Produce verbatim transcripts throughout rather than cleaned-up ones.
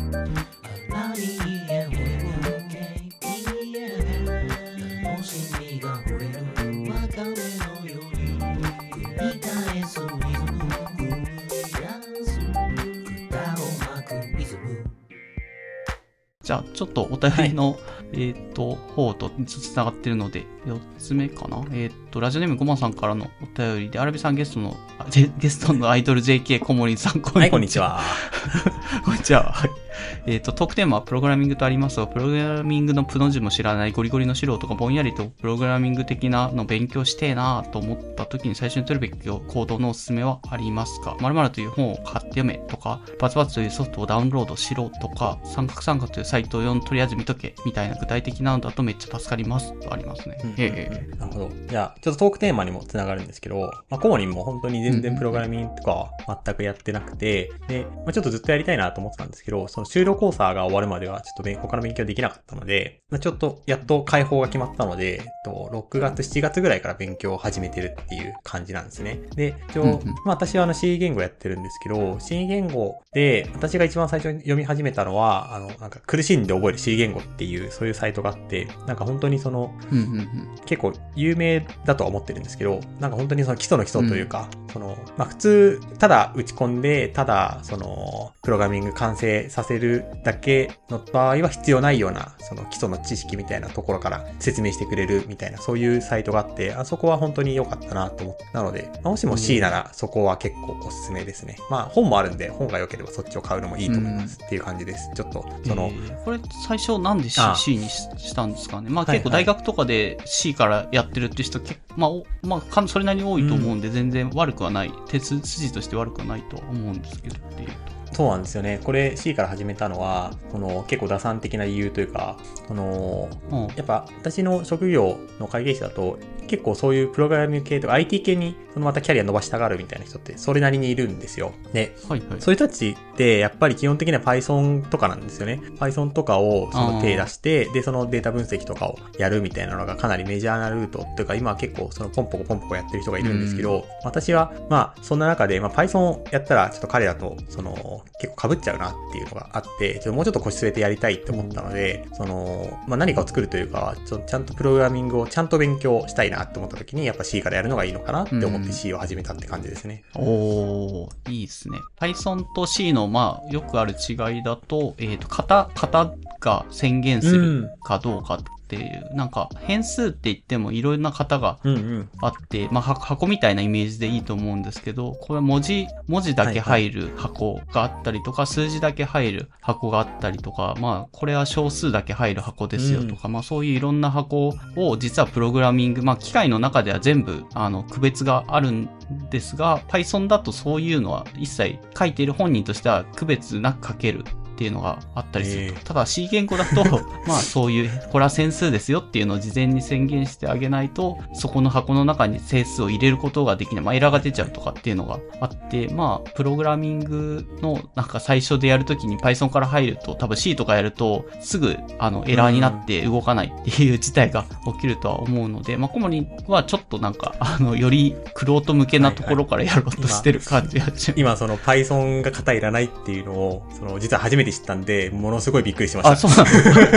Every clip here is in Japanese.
じゃあ、ちょっとお便りの、はい、えっと、方とつながってるので、よっつめかな。えっと、ラジオネームごまさんからのお便りで、アラビさんゲストの、ゲストのアイドル ジェーケー 小森さん、 はい、こんにちは。 こんにちは。はい。えっと、トークテーマはプログラミングとありますが、プログラミングのプの字も知らないゴリゴリの素人がぼんやりとプログラミング的なの勉強してえなと思った時に最初に取るべき行動のおすすめはありますか？〇〇という本を買って読めとか、バツバツというソフトをダウンロードしろとか、三角三角というサイトを読んとりあえず見とけみたいな具体的なのだとめっちゃ助かりますとありますね。 うんうんうん、えー、なるほど。じゃあ、ちょっとトークテーマにもつながるんですけど、まあ、コモリンも本当に全然プログラミングとかは全くやってなくて、で、まあ、ちょっとずっとやりたいなと思ってたんですけど、その修了コーサーが終わるまではちょっと他の勉強できなかったので、まあ、ちょっとやっと開放が決まったので、えっと、ろくがつ、しちがつぐらいから勉強を始めてるっていう感じなんですね。で、一応、うんうん、まあ私はあの C 言語やってるんですけど、C 言語で私が一番最初に読み始めたのは、あの、なんか苦しんで覚える C 言語っていうそういうサイトがあって、なんか本当にその、 うんうんうん、 結構有名だとは思ってるんですけど、なんか本当にその基礎の基礎というか、うん、その、まあ普通、ただ打ち込んで、ただその、プログラミング完成させるだけの場合は必要ないような、その基礎の知識みたいなところから説明してくれるみたいな、そういうサイトがあって、あそこは本当に良かったなと思って。なので、まあ、もしも C ならそこは結構おすすめですね。まあ本もあるんで、本が良ければそっちを買うのもいいと思いますっていう感じです。ちょっと、その。 えー、これ最初なんで C, C にしたんですかね。まあ結構大学とかで C からやってるって人、結構、まあ、まあ、それなりに多いと思うんで、全然悪くはない。手筋として悪くはないとは思うんですけどっていうと。 そうなんですよね。これ C から始めたのは、この結構打算的な理由というか、この、うん、やっぱ私の職業の会計士だと、結構そういうプログラミング系とか アイティー 系にそのまたキャリア伸ばしたがるみたいな人ってそれなりにいるんですよ。で、はいはい、そういう人たちってやっぱり基本的には Python とかなんですよね。Python とかをその手出して、で、そのデータ分析とかをやるみたいなのがかなりメジャーなルートというか、今は結構そのポンポコポンポコやってる人がいるんですけど、私はまあそんな中で、まあ Python やったらちょっと彼らとその結構被っちゃうなっていうのがあって、ちょっともうちょっと腰据えてやりたいって思ったので、その、まあ何かを作るというか、ちょちゃんとプログラミングをちゃんと勉強したいなって思った時に、やっぱ C からやるのがいいのかなって思って C を始めたって感じですね。 うん、おー、いいですね。Python と C のまあよくある違いだと、えっと、型、型が宣言するかどうかっていう、うん、なんか変数って言ってもいろんな型があって、うんうん、まあ箱みたいなイメージでいいと思うんですけど、これは文字、文字だけ入る箱があったりとか、はいはい、数字だけ入る箱があったりとか、まあこれは小数だけ入る箱ですよとか、うん、まあそういういろんな箱を実はプログラミング、まあ機械の中では全部あの区別があるんですが、Python だとそういうのは一切書いている本人としては区別なく書けるっていうのがあったりする。えー、ただ C 言語だと、まあそういう、これは整数ですよっていうのを事前に宣言してあげないと、そこの箱の中に整数を入れることができない。まあエラーが出ちゃうとかっていうのがあって、まあプログラミングのなんか最初でやるときに Python から入ると、多分 C とかやると、すぐあのエラーになって動かないっていう事態が起きるとは思うので、まあコモリンはちょっとなんか、あの、より玄人向けなところからやろうとしてる感じがします。 今、今その Python が型いらないっていうのを、その実は初めて知ったんで、ものすごいびっくりしました。あ、 そうなの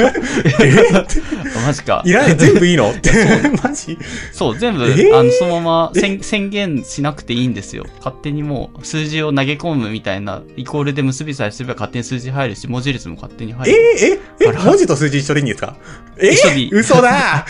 えマジか。 いらない、全部いいのって。マジそう、全部、えー、あの、そのまま宣言しなくていいんですよ。勝手にもう数字を投げ込むみたいな、イコールで結びさえすれば勝手に数字入るし、文字列も勝手に入る。 えー、えー、え文字と数字一緒でいいんですか？えー、 一緒でいい。 嘘だは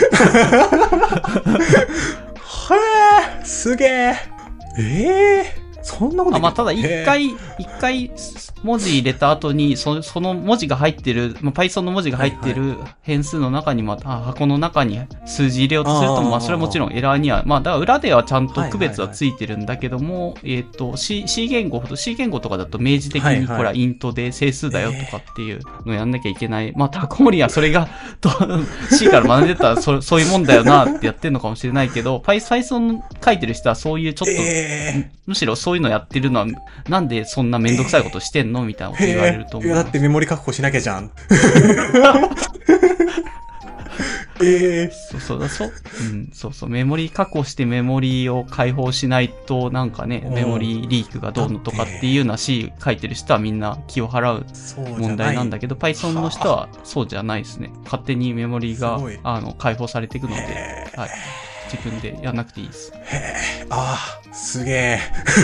ぁ、すげえ。えーそんなことあ、まあ、ただ一回、一回文字入れた後に、そその文字が入ってる、まあ、Python の文字が入ってる変数の中にまた、箱の中に数字入れようとすると、まあ、それはもちろんエラーには、まあ、だから裏ではちゃんと区別はついてるんだけども、えっと、C、C 言語ほど、C 言語とかだと明示的に、これはイントで整数だよとかっていうのをやんなきゃいけない。まあ、タコモリはそれが、C から学んでたらそ、そういうもんだよなってやってるのかもしれないけど、Python 書いてる人はそういうちょっと、えー、むしろそういうのやってるのは、なんでそんなめんどくさいことしてんのみたいなこと言われると思う。 だってメモリ確保しなきゃじゃん。 ええー、 そうそう、そう、うん、そうそう、メモリ確保してメモリを解放しないと、なんかね、メモリリークがどうのとかっていうような C 書いてる人はみんな気を払う問題なんだけど、Python の人はそうじゃないですね。勝手にメモリがあの解放されていくので、はい、自分でやんなくていいです。 へー、ああ、すげえ。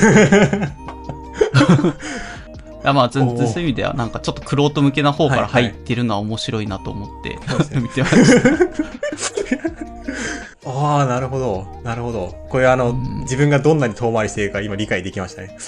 まあ、全然そういう意味では、なんかちょっと玄人向けな方から入ってるのは面白いなと思って、はいはい、見てました。 ああ、なるほど。なるほど。これあの、うん、自分がどんなに遠回りしているか今理解できましたね。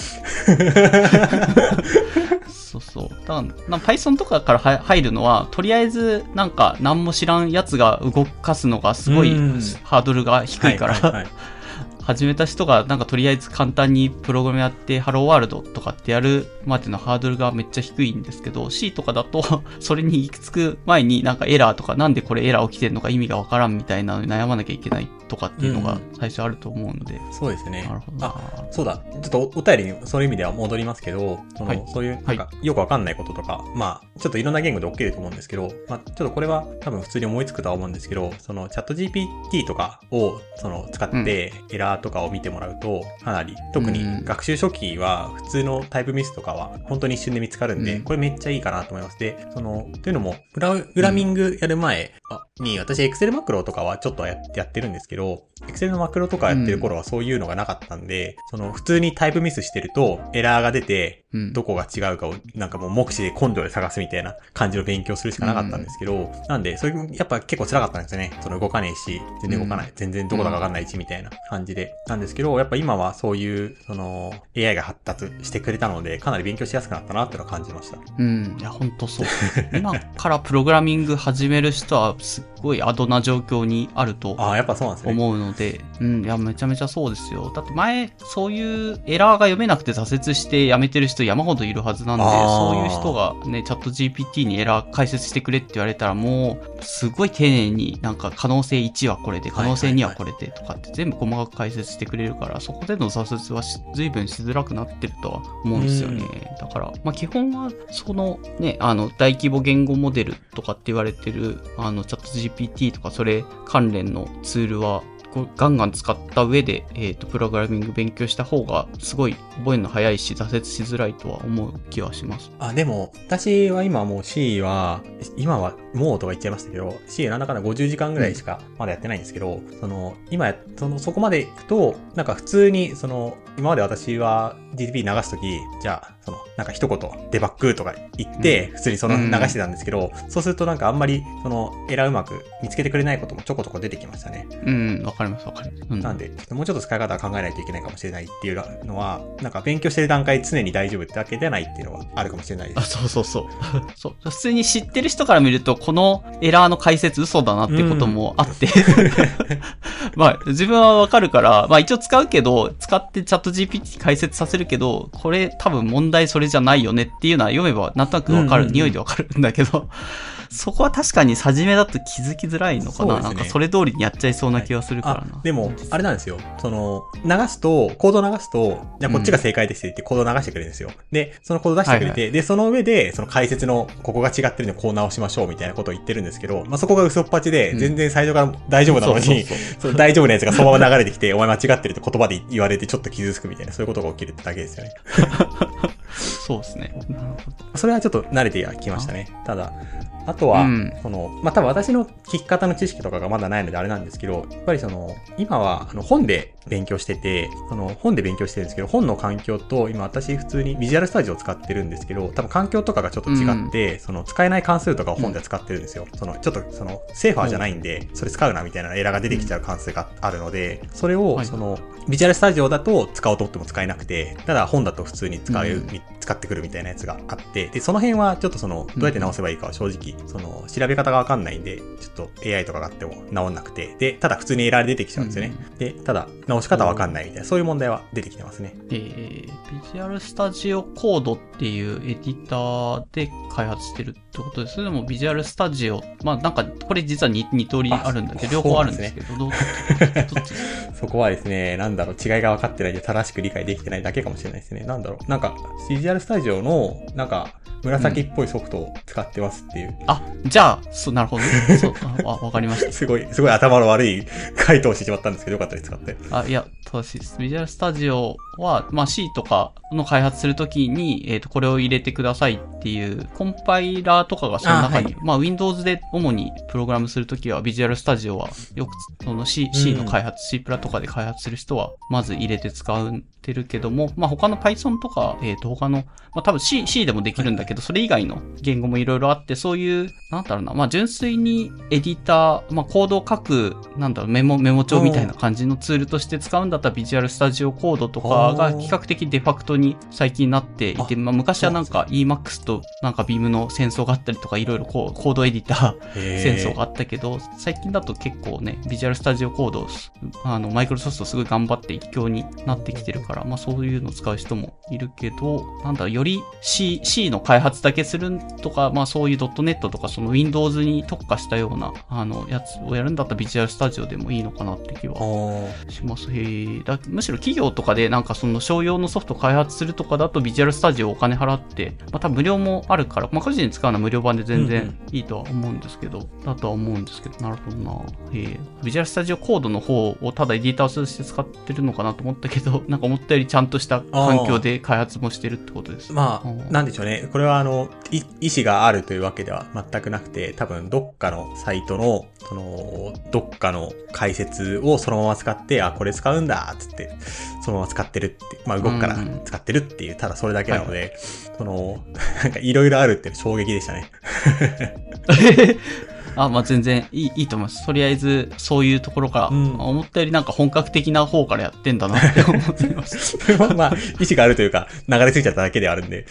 そうそう。だから、Python とかから入るのは、とりあえず、なんか何も知らんやつが動かすのがすごいハードルが低いから、はいはいはい、始めた人がなんかとりあえず簡単にプログラムやってハローワールドとかってやるまでのハードルがめっちゃ低いんですけど、 C とかだとそれに行き着く前になんかエラーとか、なんでこれエラー起きてるのか意味がわからんみたいなのに悩まなきゃいけないとかっていうのが最初あると思うので、 うん、そうですね。 なるほど。 あ、そうだ。ちょっと お, お便りにそういう意味では戻りますけど、その、はい、そういうなんかよくわかんないこととか、はい、まあちょっといろんな言語で OK だと思うんですけど、まあちょっとこれは多分普通に思いつくとは思うんですけど、そのチャット ジーピーティー とかをその使ってエラーとかを見てもらうと、かなり、特に学習初期は普通のタイプミスとかは本当に一瞬で見つかるんで、うん、これめっちゃいいかなと思います。で、その、というのも、プラグラミングやる前に、私 Excel マクロとかはちょっとやってやってるんですけど、Excel のマクロとかやってる頃はそういうのがなかったんで、うん、その普通にタイプミスしてるとエラーが出て、うん、どこが違うかをなんかもう目視で根性で探すみたいな感じの勉強するしかなかったんですけど、うん、なんで、それやっぱ結構辛かったんですよね。その動かねえし、全然動かない。うん、全然どこだかわかんないしみたいな感じで。なんですけど、やっぱ今はそういう、その エーアイ が発達してくれたので、かなり勉強しやすくなったなっていうのを感じました。 うん。いや、ほんとそう。今からプログラミング始める人はすっごいアドな状況にあると思うので、あ、やっぱそうなんですね。うん。いや、めちゃめちゃそうですよ。だって前、そういうエラーが読めなくて挫折してやめてる人山ほどいるはずなんで、そういう人がね、チャット ジーピーティー にエラー解説してくれって言われたら、もう、すごい丁寧になんか可能性いちはこれで、可能性にはこれでとかって全部細かく解説してくれるから、そこでの挫折は随分しづらくなってるとは思うんですよね。だから、まあ基本は、そのね、あの、大規模言語モデルとかって言われてる、あの、チャット ジーピーティー とかそれ関連のツールは、ガンガン使った上で、えっと、プログラミング勉強した方が、すごい覚えるの早いし、挫折しづらいとは思う気はします。 あ、でも、私は今もう C は、今はもうとか言っちゃいましたけど、C なんだかんだごじゅうじかんぐらいしかまだやってないんですけど、うん、その、今、その、そこまで行くと、なんか普通に、その、今まで私は ジーティーピー 流すとき、じゃあ、その、なんか一言、デバッグとか言って、うん、普通にその流してたんですけど、うん、そうするとなんかあんまり、その、エラーうまく見つけてくれないこともちょこちょこ出てきましたね。 うん、わかりますわかります。うん、 なんで、もうちょっと使い方は考えないといけないかもしれないっていうのは、なんか勉強してる段階常に大丈夫ってわけではないっていうのはあるかもしれないです。 あ、そうそうそう。そう。普通に知ってる人から見ると、このエラーの解説嘘だなってこともあって。うん、まあ、自分はわかるから、まあ一応使うけど、使ってチャット ジーピーティー 解説させるけど、これ多分問題それじゃないよねっていうのは読めばなんとなくわかる、うんうんうん、匂いでわかるんだけど、そこは確かに初めだと気づきづらいのかな、ね、なんかそれ通りにやっちゃいそうな気がするからな。 はい、でも、あれなんですよ。その、流すと、コード流すと、じゃあこっちが正解ですって言ってコード流してくれるんですよ。うん、で、そのコード出してくれて、はいはい、で、その上で、その解説の、ここが違ってるのでこう直しましょうみたいなことを言ってるんですけど、まあ、そこが嘘っぱちで、全然最初から大丈夫なのに、その大丈夫なやつがそのまま流れてきて、お前間違ってるって言葉で言われてちょっと傷つくみたいな、そういうことが起きるってだけですよね。 そうですね。 それはちょっと慣れてきましたね。ただ、あとは、うん、その、まあ、多分私の聞き方の知識とかがまだないのであれなんですけど、やっぱりその、今はあの本で勉強してて、その本で勉強してるんですけど、本の環境と、今私普通にビジュアルスタジオを使ってるんですけど、多分環境とかがちょっと違って、うん、その使えない関数とかを本で使ってるんですよ。うん、その、ちょっとその、セーファーじゃないんで、それ使うなみたいなエラーが出てきちゃう関数があるので、それを、その、ビジュアルスタジオだと使おうと思っても使えなくて、ただ本だと普通に使う、うん、使ってくるみたいなやつがあって、で、その辺はちょっとその、どうやって直せばいいかは正直、その、調べ方がわかんないんで、ちょっと エーアイ とかがあっても直んなくて、で、ただ普通にエラーで出てきちゃうんですよね。うん、で、ただ、直し方わかんないみたいな、そういう問題は出てきてますね。 えー、ビジュアルスタジオコードっていうエディターで開発してるってことです。でもビジュアルスタジオ、まあなんか、これ実は 2, 2通りあるんだけど、両方あるんですけど、どうそこはですね、なんだろう、違いが分かってないんで正しく理解できてないだけかもしれないですね。なんだろう、なんか、ビジュアルスタジオの、なんか、 紫っぽいソフトを使ってますっていう。うん、 あ、じゃあ、そう、なるほどね。そう、あ、わかりました。 すごい、すごい頭の悪い回答をしてしまったんですけど、よかったです、使って。 あ、いや、正しいです。ビジュアルスタジオは、まあ C とかの開発するときに、えっと、これを入れてくださいっていう、コンパイラーとかがその中に、はい、まあ Windows で主にプログラムするときは、ビジュアルスタジオは、よく、その C、C の開発、うん、C プラとかで開発する人は、まず入れて使ってるけども、まあ他の Python とか、えっと、他の、まあ多分 C、C でもできるんだけど、それ以外の言語もいろいろあって、そういう、なんだろうな、まあ純粋にエディター、まあコードを書く、なんだろう、メモ、メモ帳みたいな感じのツールとして使うんだったら、ビジュアルスタジオコードとかが比較的デファクトに最近なっていて、まあ昔はなんか イーマックス となんか Vim の戦争があったりとか、いろいろこう、コードエディター戦争があったけど、最近だと結構ね、ビジュアルスタジオコード、あの、マイクロソフトすごい頑張って一強になってきてるから、まあそういうのを使う人もいるけど、なんだろう、より C、C の開発だけするとか、まあそういう ドットネット とかその Windows に特化したような、あの、やつをやるんだったらビジュアルスタジオでもいいのかなって気はします。へー。だむしろ企業とかでなんかその商用のソフト開発するとかだとビジュアルスタジオお金払って、まあ多分無料もあるから、まあ個人で使うのは無料版で全然いいとは思うんですけど、うんうん、だとは思うんですけど、なるほどな。へー。ビジュアルスタジオコードの方をただエディターとして使ってるのかなと思ったけど、なんか思ったよりちゃんとした環境で開発もしてるってことです。 まあ、なんでしょうね。これはあの、意思があるというわけでは全くなくて、多分どっかのサイトの、その、どっかの解説をそのまま使って、あ、これ使うんだ、つって、そのまま使ってるって、まあ動くから使ってるっていう、ただそれだけなので、はい、その、なんかいろいろあるって衝撃でしたね。 あ、まあ全然いい、いいと思います。とりあえず、そういうところから、うん、思ったよりなんか本格的な方からやってんだなって思ってました。 まあ、意思があるというか、流れ着いちゃっただけであるんで。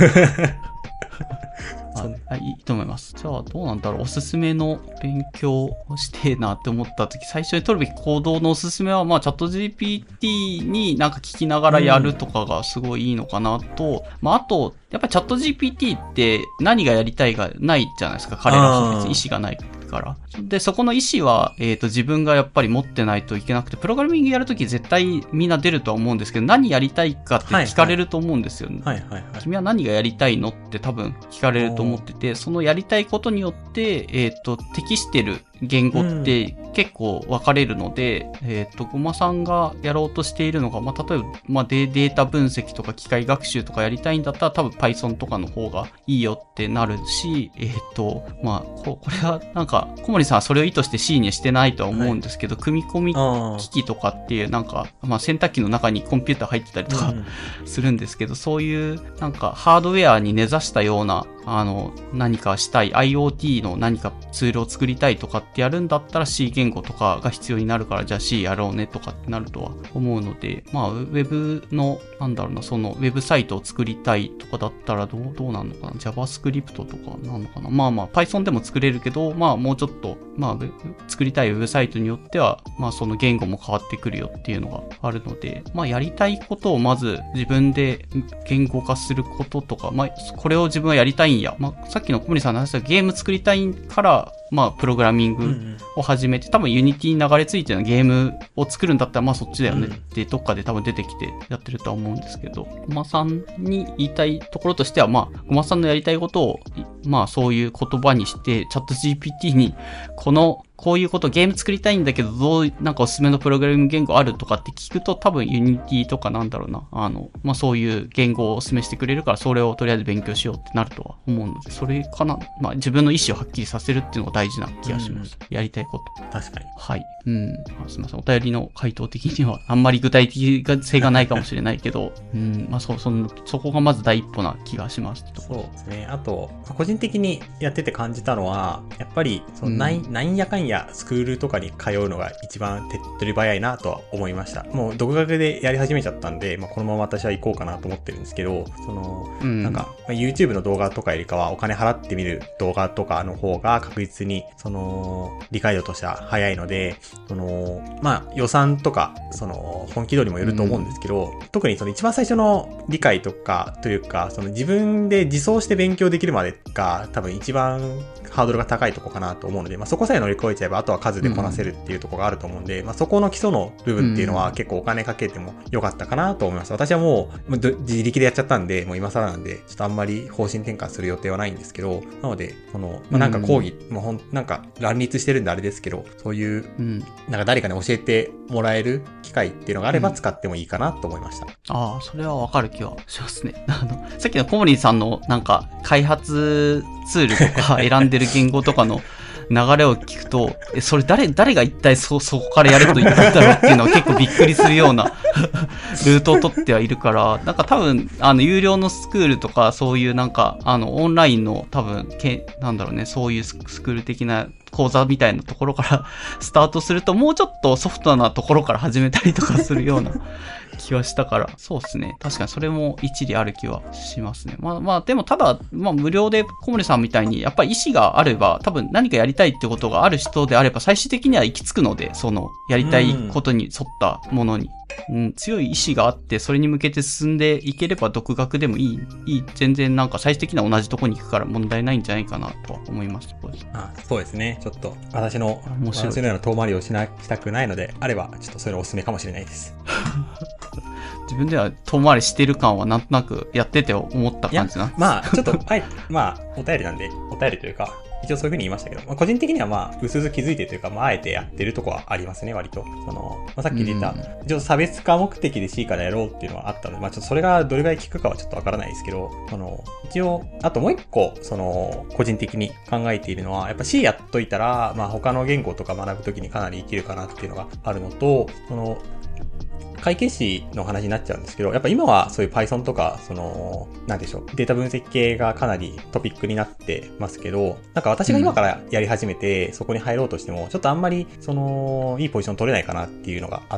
あ、いいと思います。じゃあ、どうなんだろう。おすすめの勉強をしてえなって思ったとき、最初に取るべき行動のおすすめは、まあ、チャット ジーピーティー になんか聞きながらやるとかがすごいいいのかなと、うん、まあ、あと、やっぱりチャット ジーピーティー って何がやりたいがないじゃないですか。彼らの別に意思がないから。で、そこの意思は、えっと、自分がやっぱり持ってないといけなくて、プログラミングやるとき絶対みんな出るとは思うんですけど、何やりたいかって聞かれると思うんですよね。 はいはいはいはいはい、 君は何がやりたいのって多分聞かれると思ってて、そのやりたいことによって、えっと、適してる言語って結構分かれるので、うん、えっと、ごまさんがやろうとしているのが、まあ、例えば、まあデ、データ分析とか機械学習とかやりたいんだったら多分 Python とかの方がいいよってなるし、えっと、まあ、こ、これはなんか、小森さんはそれを意図して C にしてないとは思うんですけど、はい、組み込み機器とかっていうなんか、まあ洗濯機の中にコンピューター入ってたりとか、うん、するんですけど、そういうなんかハードウェアに根ざしたような、あの、何かしたい、IoT の何かツールを作りたいとかってやるんだったら C 言語とかが必要になるから、じゃあ C やろうねとかってなるとは思うので、まあ、ウェブの、なんだろうな、そのウェブサイトを作りたいとかだったらどう、どうなるのかな ?JavaScript とかなのかなまあまあ、Python でも作れるけど、まあもうちょっと、まあ、作りたいウェブサイトによっては、まあその言語も変わってくるよっていうのがあるので、まあやりたいことをまず自分で言語化することとか、まあこれを自分はやりたいんや。まあさっきの小森さんの話したゲーム作りたいから、まあプログラミングを始めて、多分 Unity に流れ着いてのゲームを作るんだったら、まあそっちだよねってどっかで多分出てきてやってるとは思うんですけど、ごまさんに言いたいところとしては、まあごまさんのやりたいことを、まあそういう言葉にして、チャット ジーピーティー にこのこういうことゲーム作りたいんだけど、どう、なんかおすすめのプログラミング言語あるとかって聞くと、多分 Unity とかなんだろうな、あの、まあ、そういう言語をお勧めしてくれるから、それをとりあえず勉強しようってなるとは思うので、それかな、まあ、自分の意思をはっきりさせるっていうのが大事な気がします。うん、やりたいこと。 確かに。 はい。うん。すみません。お便りの回答的には、あんまり具体的性がないかもしれないけど、うん。まあ、そ、その、そこがまず第一歩な気がします。 そうですね。あと、個人的にやってて感じたのは、やっぱり、その、なん、なんやかんやスクールとかに通うのが一番手っ取り早いなとは思いました。もう独学でやり始めちゃったんで、まあ、このまま私は行こうかなと思ってるんですけど、その、うん、なんか、まあ、YouTube の動画とかよりかはお金払ってみる動画とかの方が確実に、その、理解度としては早いので、その、まあ、予算とか、その、本気度にもよると思うんですけど、うん、特にその一番最初の理解とか、というか、その自分で自走して勉強できるまでが、多分一番ハードルが高いとこかなと思うので、まあ、そこさえ乗り越えちゃえば、あとは数でこなせるっていうところがあると思うんで、うん、まあ、そこの基礎の部分っていうのは結構お金かけても良かったかなと思います。私はもう、自力でやっちゃったんで、もう今更なんで、ちょっとあんまり方針転換する予定はないんですけど、なので、その、まあ、なんか講義、うん、もうほん、なんか乱立してるんであれですけど、そういう、うん、なんか誰かに教えてもらえる機会っていうのがあれば使ってもいいかなと思いました。うん、 ああ、それはわかる気はしますね。あの、さっきのコモリンさんのなんか開発ツールとか選んでる言語とかの流れを聞くと、え、それ誰、誰が一体そ、そこからやると言ったんだろうっていうのは結構びっくりするようなルートを取ってはいるから、なんか多分、あの、有料のスクールとか、そういうなんか、あの、オンラインの多分、け、なんだろうね、そういうスクール的な講座みたいなところからスタートすると、もうちょっとソフトなところから始めたりとかするような気はしたから、そうですね。確かにそれも一理ある気はしますね。まあまあ、でもただ、まあ無料で小森さんみたいに、やっぱり意思があれば、多分何かやりたいってことがある人であれば、最終的には行き着くので、その、やりたいことに沿ったものに。うん、強い意志があって、それに向けて進んでいければ独学でもいい、いい、全然なんか最終的には同じとこに行くから問題ないんじゃないかなとは思います。 あ、そうですね。ちょっと私の、私のような遠回りをしな、したくないのであれば、ちょっとそれおすすめかもしれないです。 自分では遠回りしてる感はなんとなくやってて思った感じな。 まあ、ちょっと、はい、まあ、お便りなんで、お便りというか、一応そういう風に言いましたけど、まあ、個人的にはまあ、うすうす気づいてというか、まあ、あえてやってるとこはありますね、割と。その、まあ、さっき言った、一応差別化目的で C からやろうっていうのはあったので、まあ、ちょっとそれがどれぐらい効くかはちょっとわからないですけど、その、一応、あともう一個、その、個人的に考えているのは、やっぱ C やっといたら、まあ、他の言語とか学ぶときにかなり生きるかなっていうのがあるのと、その、会計士の話になっちゃうんですけど、やっぱ今はそういう Python とか、その、なんでしょう、データ分析系がかなりトピックになってますけど、なんか私が今からやり始めて、うん、そこに入ろうとしても、ちょっとあんまり、その、いいポジション取れないかなっていうのがあって、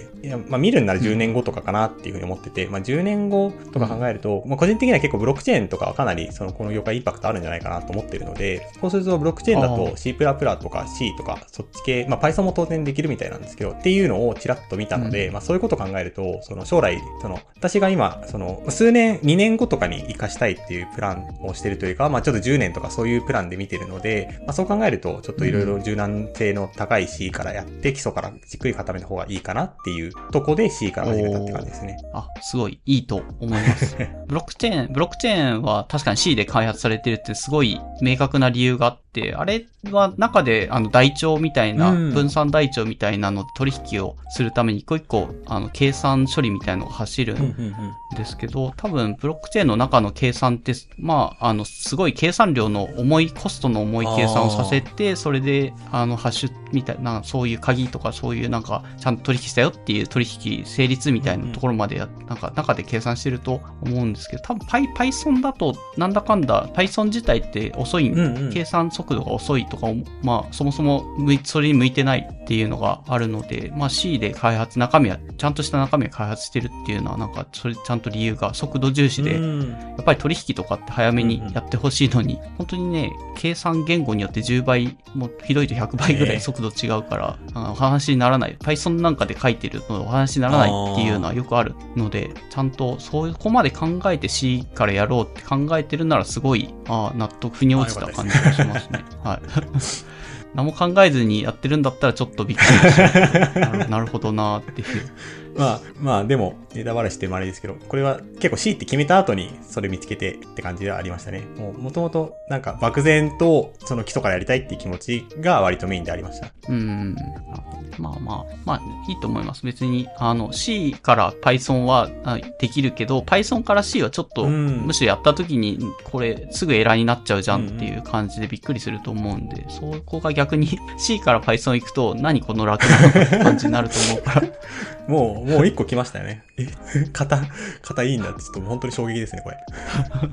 いや、まあ見るんならじゅうねんごとかかなっていうふうに思ってて、まあじゅうねんごとか考えると、まあ個人的には結構ブロックチェーンとかはかなり、その、この業界インパクトあるんじゃないかなと思ってるので、そうするとブロックチェーンだと C++ とか C とか、そっち系、まあ Python も当然できるみたいなんですけど、っていうのをちらっと見たので、うん、まあそういうことを考えると、その将来、その、私が今、その、数年、にねんごとかに活かしたいっていうプランをしてるというか、まあちょっとじゅうねんとかそういうプランで見てるので、まあそう考えると、ちょっといろいろ柔軟性の高い C からやって、基礎からじっくり固めた方がいいかなっていうとこで C から始めたって感じですね。 あ、すごいいいと思います。ブロックチェーン、ブロックチェーンは確かに C で開発されてるってすごい明確な理由があって、あれは中であの台帳みたいな、分散台帳みたいなの取引をするために一個一個あの計算処理みたいなのが走るんですけど、多分ブロックチェーンの中の計算って、まあ、あの、すごい計算量の重い、コストの重い計算をさせて、それで、あの、ハッシュみたいな、そういう鍵とかそういうなんか、ちゃんと取引したよっていう取引成立みたいなところまでや、なんか、中で計算してると思うんですけど、多分 Python だと、なんだかんだ、Python 自体って遅い、うんうん、計算速度が遅いとか、まあ、そもそも向い、それに向いてないっていうのがあるので、まあ C で開発、中身は、ちゃんとした中身を開発してるっていうのは、なんか、それちゃんと理由が速度重視で、やっぱり取引とかって早めにやってほしいのに、本当にね、計算言語によってじゅうばい、もうひどいとひゃくばいぐらい速度違うから、あのお話にならない。Python なんかで書いてるのお話にならないっていうのはよくあるので、ちゃんとそうこまで考えて C からやろうって考えてるならすごい、ああ、納得、腑に落ちた感じがしますね。はい。何も考えずにやってるんだったらちょっとびっくりしました。なるほどなーっていう。 まあ、まあでも、ネタバラシってもあれですけど、これは結構 C って決めた後にそれ見つけてって感じではありましたね。もう、もともとなんか漠然とその基礎からやりたいっていう気持ちが割とメインでありました。 うん。まあまあ、まあいいと思います。別に、あの C から Python はできるけど、Python から C はちょっと、むしろやった時にこれすぐエラーになっちゃうじゃんっていう感じでびっくりすると思うんで、そこが逆に C から Python 行くと何この楽なのって感じになると思うから。 もう、もう一個来ましたよね。え、型、型いいんだってちょっと本当に衝撃ですね、これ。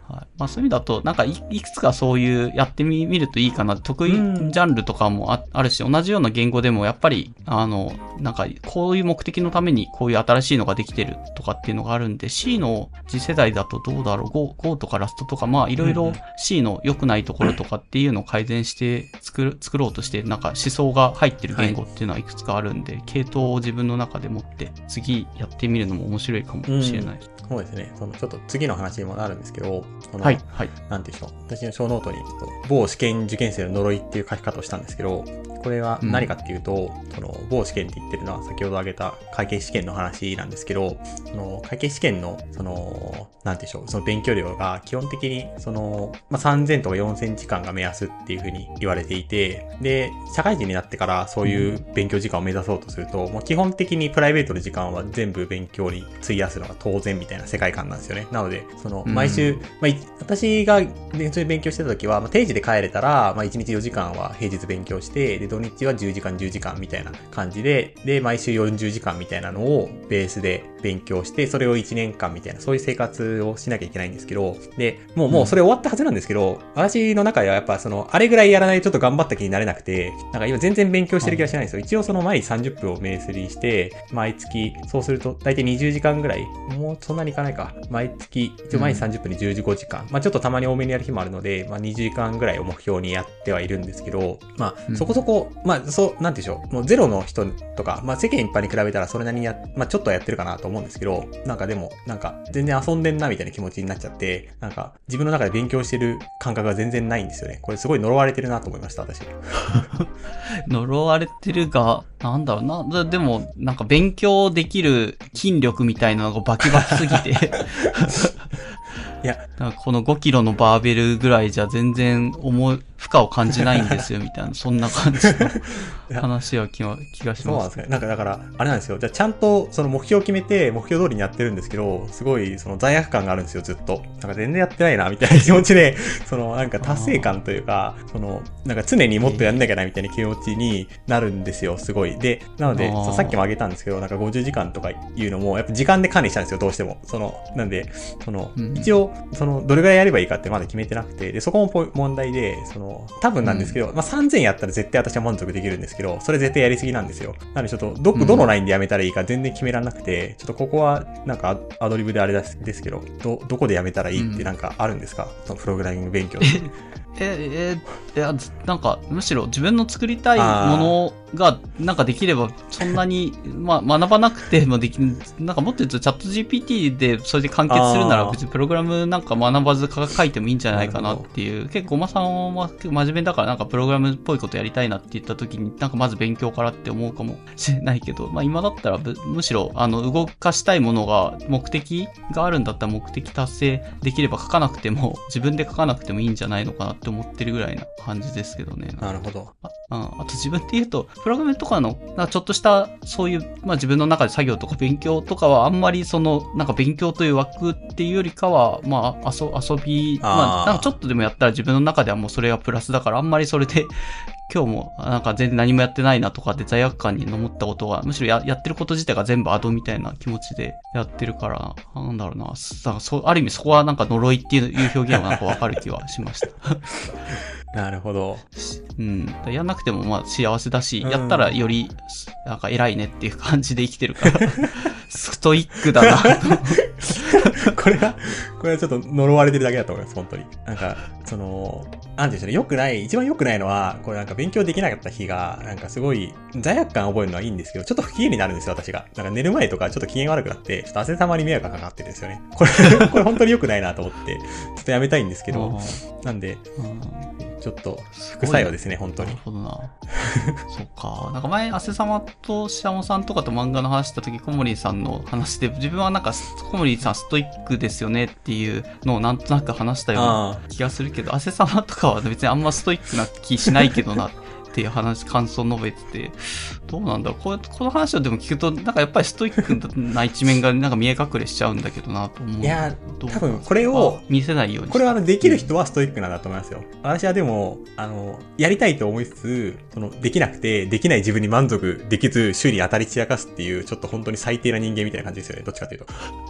はい。まあそういう意味だと、なんかい、いくつかそういうやってみ、見るといいかな。得意ジャンルとかも あ, あるし、同じような言語でもやっぱり、あの、なんか、こういう目的のためにこういう新しいのができてるとかっていうのがあるんで、C の次世代だとどうだろう Go, Go とか Rust とか、まあいろいろ C の良くないところとかっていうのを改善して作る、作ろうとして、なんか思想が入ってる言語っていうのはいくつかあるんで、はい、系統を自分の中で持って次やってみるのも面白いかもしれない。 うん、そうですね。そのちょっと次の話にもなるんですけど、そのはい、はい。 なんていうんでしょう。私の小ノートに、某試験受験生の呪いっていう書き方をしたんですけど、これは何かっていうと、うん、その某試験って言ってるのは先ほど挙げた会計試験の話なんですけど、その会計試験の、その、なんていうんでしょう、その勉強量が基本的に、その、まあ、さんぜんとかよんせんじかんが目安っていうふうに言われていて、で、社会人になってからそういう勉強時間を目指そうとすると、もう基本的にプライベートの時間は全部勉強に費やすのが当然みたいな世界観なんですよね。なので、その、毎週、うん、まあ、私が勉強してた時は、まあ、定時で帰れたら、まあ、いちにちよじかんは平日勉強して、で、土日はじゅうじかんじゅうじかんみたいな感じで、で、毎週よんじゅうじかんみたいなのをベースで勉強して、それをいちねんかんみたいな、そういう生活をしなきゃいけないんですけど、で、もう、もうそれ終わったはずなんですけど、私の中ではやっぱその、あれぐらいやらないとちょっと頑張った気になれなくて、なんか今全然勉強してる気がしないんですよ。一応その毎日さんじゅっぷんを目安にして、毎月、そうすると大体にじゅうじかんぐらい、もうそんなにいかないか。毎月、一応毎日さんじゅっぷんにじゅうごじかん。まあちょっとたまに多めにやる日もあるので、まあにじゅうじかんぐらいを目標にやってはいるんですけど、まあそこそこ、まあそう、なんていうんでしょう。もうゼロの人とか、まあ世間一般に比べたらそれなりにや、まあちょっとはやってるかなと思うんですけど、なんかでも、なんか全然遊んでんなみたいな気持ちになっちゃって、なんか自分の中で勉強してる感覚が全然ないんですよね。これすごい呪われてるなと思いました、私。 呪われてるが、なんだろうな、でも、なんか勉強できる筋力みたいなのがバキバキすぎて。 いや、 なんかこのごキロのバーベルぐらいじゃ全然重い、負荷を感じないんですよ、みたいな、そんな感じの話は気がします。 そうなんですね。なんかだから、あれなんですよ。じゃあちゃんとその目標を決めて、目標通りにやってるんですけど、すごいその罪悪感があるんですよ、ずっと。なんか全然やってないな、みたいな気持ちで、そのなんか達成感というか、その、なんか常にもっとやんなきゃな、みたいな気持ちになるんですよ、すごい。で、なので、さっきも挙げたんですけど、なんかごじゅうじかんとかいうのも、やっぱ時間で管理したんですよ、どうしても。その、なんで、その、一応、その、どれぐらいやればいいかってまだ決めてなくて、で、そこも問題で、その、多分なんですけど、うん、まあ、さんぜんやったら絶対私は満足できるんですけど、それ絶対やりすぎなんですよ。なのでちょっと、ど、どのラインでやめたらいいか全然決められなくて、ちょっとここは、なんかアドリブであれですけど、ど、どこでやめたらいいってなんかあるんですか、うん、そのプログラミング勉強で。 え、え、いや、なんか、むしろ自分の作りたいものが、なんかできれば、そんなに、まあ、学ばなくてもできる、なんかもっと言うと、チャット ジーピーティー でそれで完結するなら、別にプログラムなんか学ばず書いてもいいんじゃないかなっていう、結構、おまさんは結構真面目だから、なんかプログラムっぽいことやりたいなって言った時に、なんかまず勉強からって思うかもしれないけど、まあ今だったら、むしろ、あの、動かしたいものが、目的があるんだったら目的達成できれば書かなくても、自分で書かなくてもいいんじゃないのかなって思ってるぐらいな感じですけどね。 なるほど。 あ, あと自分で言うと、プログラムとかの、なんかちょっとしたそういう、まあ自分の中で作業とか勉強とかはあんまりその、なんか勉強という枠っていうよりかは、まあ遊遊び、あまあなんかちょっとでもやったら自分の中ではもうそれがプラスだから、あんまりそれで今日もなんか全然何もやってないなとかで罪悪感に思ったことが、むしろ や, やってること自体が全部アドみたいな気持ちでやってるから、なんだろうな、なんかそうある意味そこはなんか呪いっていう表現はなんかわかる気はしました。 なるほど。 うん。やんなくてもまあ幸せだし、うん、やったらより、なんか偉いねっていう感じで生きてるから、ストイックだなと。 これは、これはちょっと呪われてるだけだと思います、本当に。なんか、その、なんていうんでしょうね、良くない、一番良くないのは、これなんか勉強できなかった日が、なんかすごい、罪悪感覚えるのはいいんですけど、ちょっと不機嫌になるんですよ、私が。なんか寝る前とかちょっと機嫌悪くなって、ちょっと汗たまり迷惑がかかってるんですよね。これ、これ本当に良くないなと思って、ちょっとやめたいんですけど、なんで、ちょっと、副作用ですね、本当に。 なるほどな。そっか。なんか前、汗様とシャモさんとかと漫画の話した時、小森さんの話で、自分はなんか、小森さんストイックですよねっていうのをなんとなく話したような気がするけど、汗様とかは別にあんまストイックな気しないけどなっていう話、感想を述べてて、どうなんだろう。こ, この話をでも聞くと、なんかやっぱりストイックな一面がなんか見え隠れしちゃうんだけどなと思う。 いや、多分これを見せないように。 これはできる人はストイックなんだと思いますよ。私はでも、あの、やりたいと思いつつ、その、できなくて、できない自分に満足できず、周囲に当たり散らかすっていう、ちょっと本当に最低な人間みたいな感じですよね。どっちかというと。いや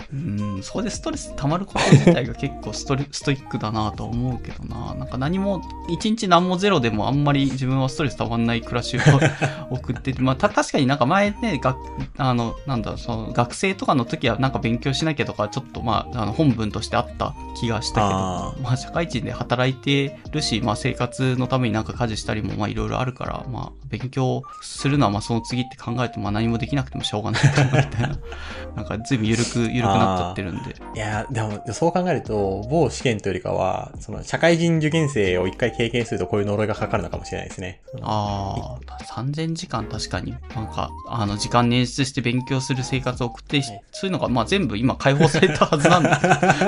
うん、そこでストレス溜まること自体が結構ストレストイックだなとは思うけどな。なんか何も、一日何もゼロでもあんまり自分はストレス溜まんない暮らしを送ってて、まあた、確かになんか前ね、があの、なんだろう、その学生とかの時はなんか勉強しなきゃとか、ちょっとまあ、あの本文としてあった気がしたけど、あまあ社会人で働いてるし、まあ生活のためになんか家事したりもまあいろいろあるから、まあ勉強するのはまあその次って考えてもまあ何もできなくてもしょうがないかなみたいな。なんか随分緩く、緩くなっちゃってるんで。 いや、でもそう考えると、某試験というよりかは、その社会人受験生を一回経験するとこういう呪いがかかるのかもしれないですね。 ああ、さんぜんじかん確かに、なんか、あの、時間捻出して勉強する生活を送って、はい、そういうのがまあ全部今解放されたはずなんです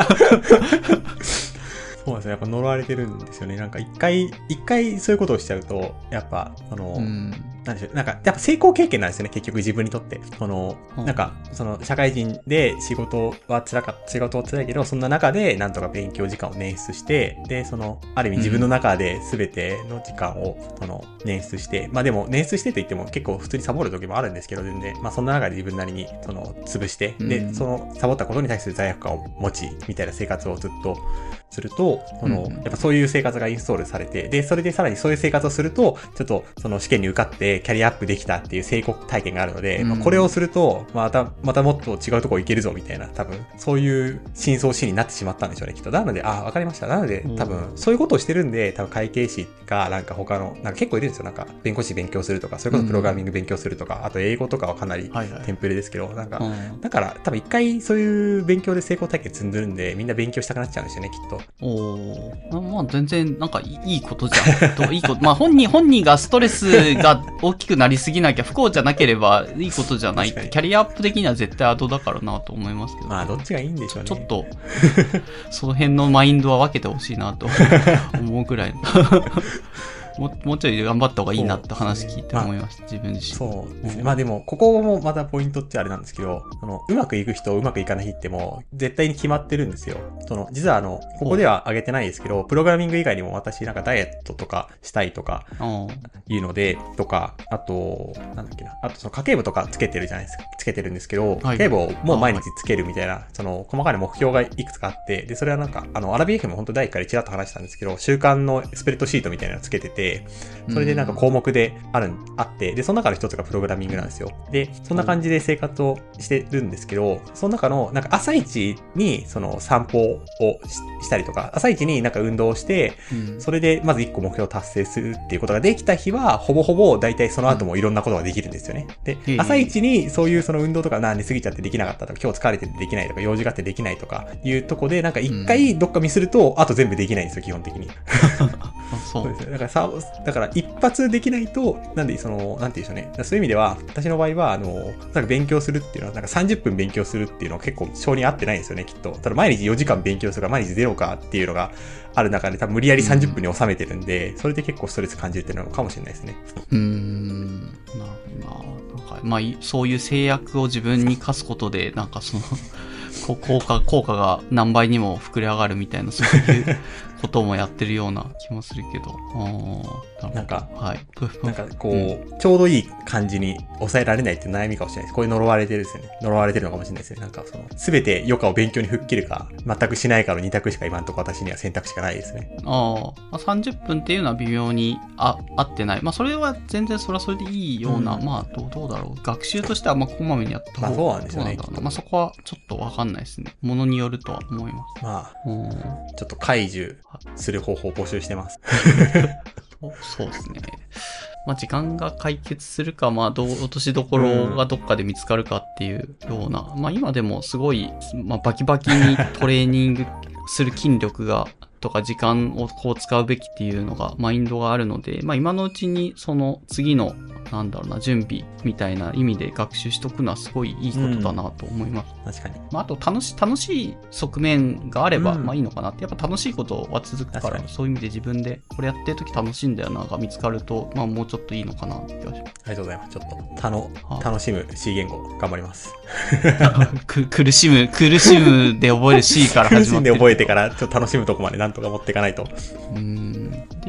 そうですね。やっぱ呪われてるんですよね。なんか一回、一回そういうことをしちゃうと、やっぱ、あの、うん、なんでしょう。なんか、やっぱ成功経験なんですよね。結局自分にとって。この、うん、なんか、その、社会人で仕事は辛かった、仕事は辛いけど、そんな中で、なんとか勉強時間を捻出して、で、その、ある意味自分の中で全ての時間を、その、捻出して、まあでも、捻出してと言っても結構普通にサボる時もあるんですけど、全然。まあそんな中で自分なりに、その、潰して、で、うん、その、サボったことに対する罪悪感を持ち、みたいな生活をずっとすると、その、うん、やっぱそういう生活がインストールされて、で、それでさらにそういう生活をすると、ちょっと、その試験に受かってキャリアアップできたっていう成功体験があるので、うん、まあ、これをすると、また、またもっと違うとこ行けるぞみたいな、多分、そういう深層心理になってしまったんでしょうね、きっと。なので、あ、わかりました。なので、多分、そういうことをしてるんで、多分会計士か、なんか他の、なんか結構いるんですよ。なんか、弁護士勉強するとか、それこそプログラミング勉強するとか、うん、あと英語とかはかなりテンプレですけど、はいはい、なんか、うん、だから、多分一回そういう勉強で成功体験積んでるんで、みんな勉強したくなっちゃうんですよね、きっと。 おー。まあ、全然、なんかいいことじゃん。いいこと。まあ、本人、本人がストレスが大きくなりすぎなきゃ、不幸じゃなければいいことじゃない。キャリアアップ的には絶対アドだからなと思いますけど。 まあ、どっちがいいんでしょうね。 ちょっと、その辺のマインドは分けてほしいなと思うぐらい。も, もうちょい頑張った方がいいなって話聞いて思いました、自分自身。 そうですね。まあでも、ここもまたポイントってあれなんですけど、そのうまくいく人、うまくいかない人っても、絶対に決まってるんですよ。その、実はあの、ここでは挙げてないですけど、プログラミング以外にも私なんかダイエットとかしたいとか、いうので、とか、あと、なんだっけな、あとその家計簿とかつけてるじゃないですか。つけてるんですけど、家計簿をもう毎日つけるみたいな、その、細かい目標がいくつかあって、で、それはなんか、あの、アラビーエフも本当第一回でちらっと話したんですけど、週間のスプレッドシートみたいなのつけてて、それでなんか項目である、あって、で、その中の一つがプログラミングなんですよ。で、そんな感じで生活をしてるんですけど、その中の、なんか朝一に、その散歩を し, したりとか、朝一になんか運動をして、うん、それでまず一個目標を達成するっていうことができた日は、ほぼほぼ大体その後もいろんなことができるんですよね。で、うん、朝一にそういうその運動とかなんで過ぎちゃってできなかったとか、今日疲れててできないとか、用事があってできないとかいうとこで、なんか一回どっかミスると、あと全部できないんですよ、基本的に。そうですね。だからさ、だから一発できないと、なんでその、なんて言うんでしょうね。そういう意味では、私の場合は、あの、なんか勉強するっていうのは、なんかさんじゅっぷん勉強するっていうのは結構性に合ってないんですよね、きっと。ただ毎日よじかん勉強するから毎日ゼロかっていうのがある中で、多分無理やりさんじゅっぷんに収めてるんで、うん、それで結構ストレス感じるっていうのかもしれないですね。 うーん。なるほどな。なんか、まあ、そういう制約を自分に課すことで、なんかその、効果、効果が何倍にも膨れ上がるみたいな、そういうこともやってるような気もするけど。 あなんか、 はい。 なんかこう、うん、ちょうどいい感じに抑えられないっていう悩みかもしれないです。これ呪われてるですよね。呪われてるのかもしれないですね。なんかその、すべて余暇を勉強に吹っ切るか、全くしないかの二択しか今のところ私には選択肢がないですね。 ああ、さんじゅっぷんっていうのは微妙にあ合ってない。まあそれは全然それはそれでいいような、うん、まあどう、どうだろう。学習としてはまあこまめにやった方が。 まあそうなんですよね。 まあそこはちょっとわかんないですね。ものによるとは思います。 まあ、うん、ちょっと解除する方法を募集してます。 そうですね。まあ、時間が解決するか、まあ、どう落としどころがどっかで見つかるかっていうような、うん、まあ、今でもすごい、まあ、バキバキにトレーニングする筋力が、とか時間をこう使うべきっていうのが、マインドがあるので、まあ、今のうちにその次の、なんだろうな、準備みたいな意味で学習しとくのはすごいいいことだなと思います。 うん、確かに。 まあ、あと楽し、楽しい側面があれば、まあいいのかなって。やっぱ楽しいことは続くから、そういう意味で自分でこれやってるとき楽しいんだよなが見つかると、まあもうちょっといいのかなって気がします。 ありがとうございます。ちょっと、たの、楽しむ C 言語頑張ります。 く苦しむ、苦しむで覚える C から始まってる。 苦しんで覚えてから、ちょっと楽しむとこまでなんとか持っていかないと。 うーん。で、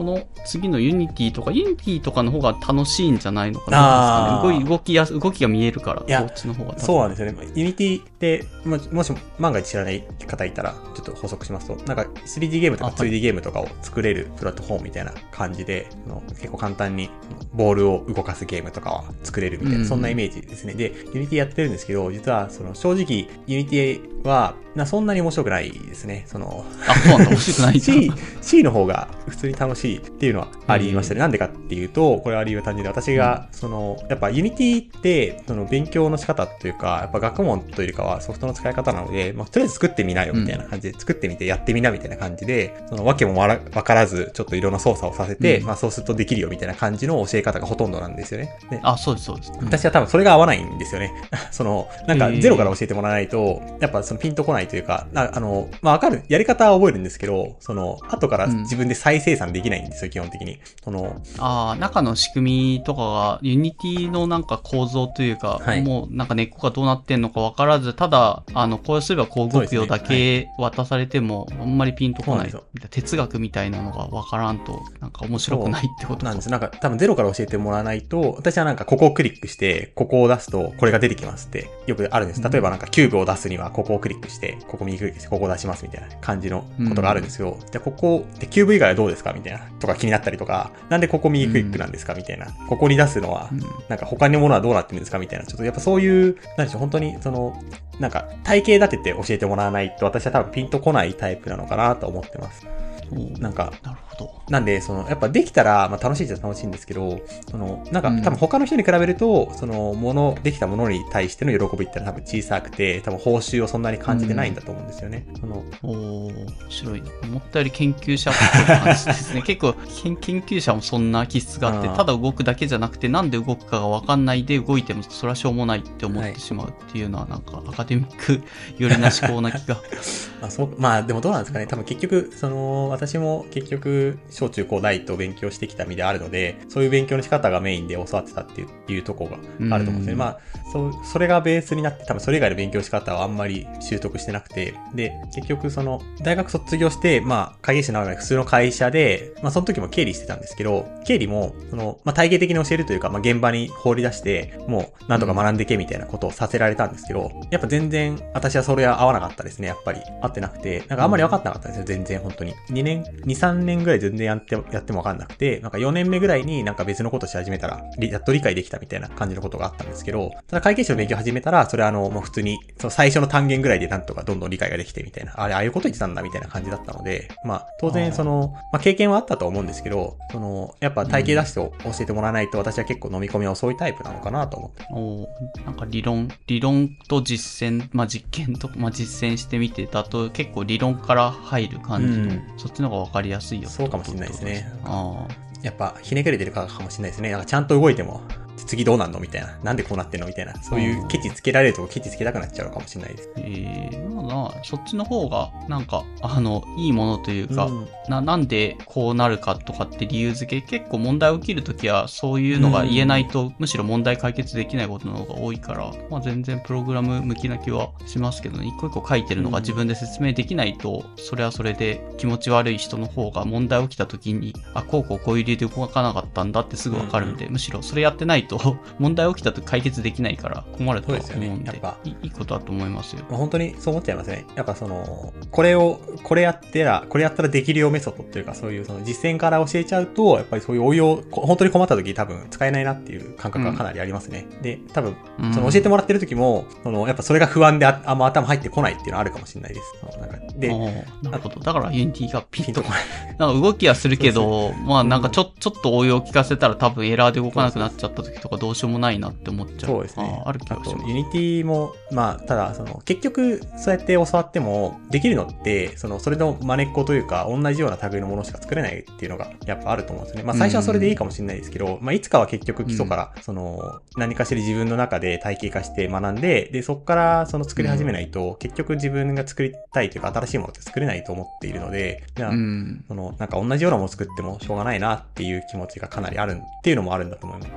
その次の Unity とか、Unity とかの方が楽しいんじゃないのかな。動, 動きやす、動きが見えるから、そっちの方が。 そうなんですよね。Unity って、も, もし万が一知らない方いたら、ちょっと補足しますと、なんか スリーディー ゲームとか ツーディー ゲームとかを作れるプラットフォームみたいな感じで、結構簡単にボールを動かすゲームとかは作れるみたいな、そんなイメージですね。で、Unity やってるんですけど、実はその正直 Unity はなそんなに面白くないですね。そのあ、そうなんだ、面白くない C, C の方が普通に楽しいっていうのはありましたね。なんでかっていうと、これは理由は単純で、私がそのやっぱ Unity ってその勉強の仕方というか、やっぱ学問というよりかはソフトの使い方なので、まあ、とりあえず作ってみなよみたいな感じで、作ってみてやってみなみたいな感じで、そのわけもわからずちょっといろんな操作をさせて、うん、まあそうするとできるよみたいな感じの教え方がほとんどなんですよね。であ、そうですそうです。 うん、私は多分それが合わないんですよね。そのなんかゼロから教えてもらわないと、やっぱそのピンとこないというか、あのまあわかるやり方は覚えるんですけど、その後から自分で再生産できないんですよ、うん、基本的に。そのああ、中の仕組みとかが Unity のなんか構造というか、はい、もうなんか根っこがどうなってんのかわからず、ただあのこうすればこう動くよだけ渡されても、あんまりピンとこない。哲学みたいなのがわからんとなんか面白くないってことなんです。なんか多分ゼロから教えてもらわないと、私はなんかここをクリックしてここを出すとこれが出てきますってよくあるんです。例えばなんかキューブを出すにはここをクリックしてここ右クリックしてここを出しますみたいな感じのことがあるんですよ。うん、じゃあここでキューブ以外はどうですかみたいなとか気になったりとか、なんでここ右クリックなんですかみたいな、ここに出すのはなんか他のものはどうなってるんですかみたいな、ちょっとやっぱそういうなんでしょう、本当にそのなんか体系立てて教えてもらわないと私は多分ピンとこないタイプなのかなと思ってます。なんか、 なるほど。 なんで、その、やっぱできたら、まあ楽しいっちゃ楽しいんですけど、その、なんか、多分他の人に比べると、その、もの、できたものに対しての喜びってのは多分小さくて、多分報酬をそんなに感じてないんだと思うんですよね。うん、その、 おー、面白い。思ったより研究者っぽい感じですね。結構研、研究者もそんな気質があって、ただ動くだけじゃなくて、なんで動くかがわかんないで動いても、それはしょうもないって思ってしまうっていうのは、なんか、アカデミック寄りな思考な気が。 まあ、そう、まあ、でもどうなんですかね。多分結局、その、私も結局、小中高大と勉強してきた身であるので、そういう勉強の仕方がメインで教わってたっていう、いうところがあると思うんですね。まあ、そう、それがベースになって、多分それ以外の勉強の仕方はあんまり習得してなくて、で、結局その、大学卒業して、まあ、会計士なので普通の会社で、まあ、その時も経理してたんですけど、経理も、その、まあ、体系的に教えるというか、まあ、現場に放り出して、もう、なんとか学んでけみたいなことをさせられたんですけど、やっぱ全然、私はそれは合わなかったですね、やっぱり。合ってなくて、なんかあんまり分かってなかったんですよ、全然、本当に。にねん、に、さんねんぐらい全然やって、やっても分かんなくて、なんかよねんめぐらいになんか別のことし始めたら、やっと理解できたみたいな感じのことがあったんですけど、ただ会計士の勉強始めたら、それはあの、もう普通に、その最初の単元ぐらいでなんとかどんどん理解ができてみたいな、あれ、ああいうこと言ってたんだみたいな感じだったので、まあ、当然その、まあ経験はあったと思うんですけど、その、やっぱ体系出して教えてもらわないと、私は結構飲み込みは遅いタイプなのかなと思って。 おなんか理論、理論と実践、まあ実験と、まあ実践してみてだと結構理論から入る感じの、うん、そっちの方が分かりやすいよ。 そうかもしれないですね。あやっぱひねくれてるからかもしれないですね。なんかちゃんと動いても次どうなんのみたいな。なんでこうなってんのみたいな。そういうケチつけられるとこケチつけたくなっちゃうのかもしれないです。 ええー、まあそっちの方がなんかあのいいものというか、うん、ななんでこうなるかとかって理由付け、結構問題起きるときはそういうのが言えないと、うん、むしろ問題解決できないことの方が多いから、まあ全然プログラム向きな気はしますけどね。一個一個書いてるのが自分で説明できないと、うん、それはそれで気持ち悪い人の方が問題起きたときに、あ、こうこうこういう理由で動かなかったんだってすぐわかるんで、うん、むしろそれやってないと問題起きたと解決できないから困ると思うんで、そうですよね、やっぱいいことだと思いますよ。 まあ、本当にそう思っちゃいますね。やっぱそのこれをこれやったらこれやったらできるよメソッドっていうか、そういうその実践から教えちゃうと、やっぱりそういう応用本当に困った時多分使えないなっていう感覚がかなりありますね。うん、で多分その教えてもらってる時も、うん、そのやっぱそれが不安で あ, あんま頭入ってこないっていうのはあるかもしれないです。なんかでなるほど。だから Unity がピッとこない。なんか動きはするけど、そうそうまあなんかちょちょっと応用聞かせたら多分エラーで動かなくなっちゃった時とかどうしようもないなって思っちゃう。 そうですね。 あ, ある気がします。 ユニティもまあただその結局そうやって教わってもできるのってそのそれの真似っこというか同じような類のものしか作れないっていうのがやっぱあると思うんですよね。まあ最初はそれでいいかもしれないですけど、まあいつかは結局基礎からその何かしら自分の中で体系化して学んで、でそこからその作り始めないと結局自分が作りたいというか新しいものって作れないと思っているので、じゃあそのなんか同じようなものを作ってもしょうがないなっていう気持ちがかなりあるっていうのもあるんだと思います。 うん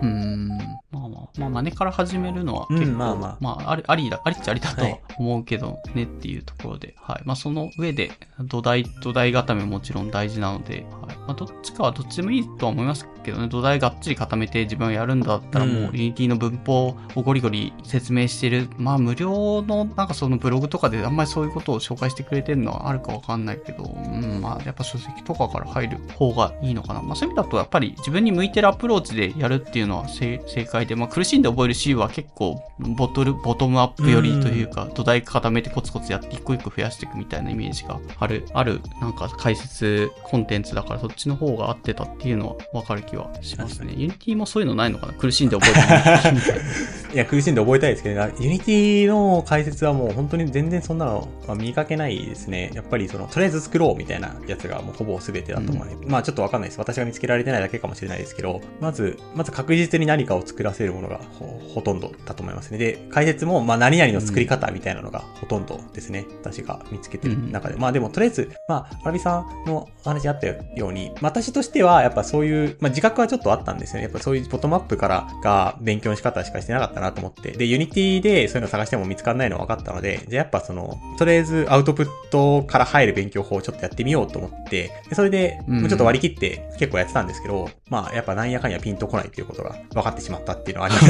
ん。まあまあ、まあ、真似から始めるのは結構、うん、まあまあ、まあ、あり、ありだ、ありっちゃありだとは思うけどねっていうところで、はい。まあ、その上で、土台、土台固めもちろん大事なので、はい。まあ、どっちかはどっちでもいいとは思いますけどね、土台がっちり固めて自分はやるんだったらもう、ユニティの文法をゴリゴリ説明してる、まあ、無料の、なんかそのブログとかであんまりそういうことを紹介してくれてるのはあるかわかんないけど、うん、まあ、やっぱ書籍とかから入る方がいいのかな。まあ、そういう意味だと、やっぱり自分に向いてるアプローチでやるっていうのは正解で、まあ、苦しんで覚える C は結構ボトル、ボトムアップよりというか、土台固めてコツコツやって一個一個増やしていくみたいなイメージがある、ある、なんか解説コンテンツだからそっちの方が合ってたっていうのはわかる気はしますね。ユニティもそういうのないのかな、苦しんで覚えてるみたいな。 いや、苦しんで覚えたいですけど、ユニティの解説はもう本当に全然そんなの見かけないですね。やっぱりその、とりあえず作ろうみたいなやつがもうほぼ全てだと思う、うん。まあちょっとわかんないです。私が見つけられてないだけかもしれないですけど、まず、まず確実に何かを作らせるものが ほ, ほとんどだと思いますね。で、解説も、まあ何々の作り方みたいなのがほとんどですね。うん、私が見つけてる中で。うん、まあでもとりあえず、まあ、アラビさんのお話あったように、私としてはやっぱそういう、まあ自覚はちょっとあったんですよね。やっぱそういうボトムアップからが勉強の仕方しかしてなかったなと思って。で、ユニティでそういうの探しても見つからないの分かったので、じゃあやっぱその、とりあえずアウトプットから入る勉強法をちょっとやってみようと思って、でそれで、もうちょっと割り切って結構やってたんですけど、うん、まあやっぱなんやかんやピンとこないっていうことが分かってしまったっていうのはあります。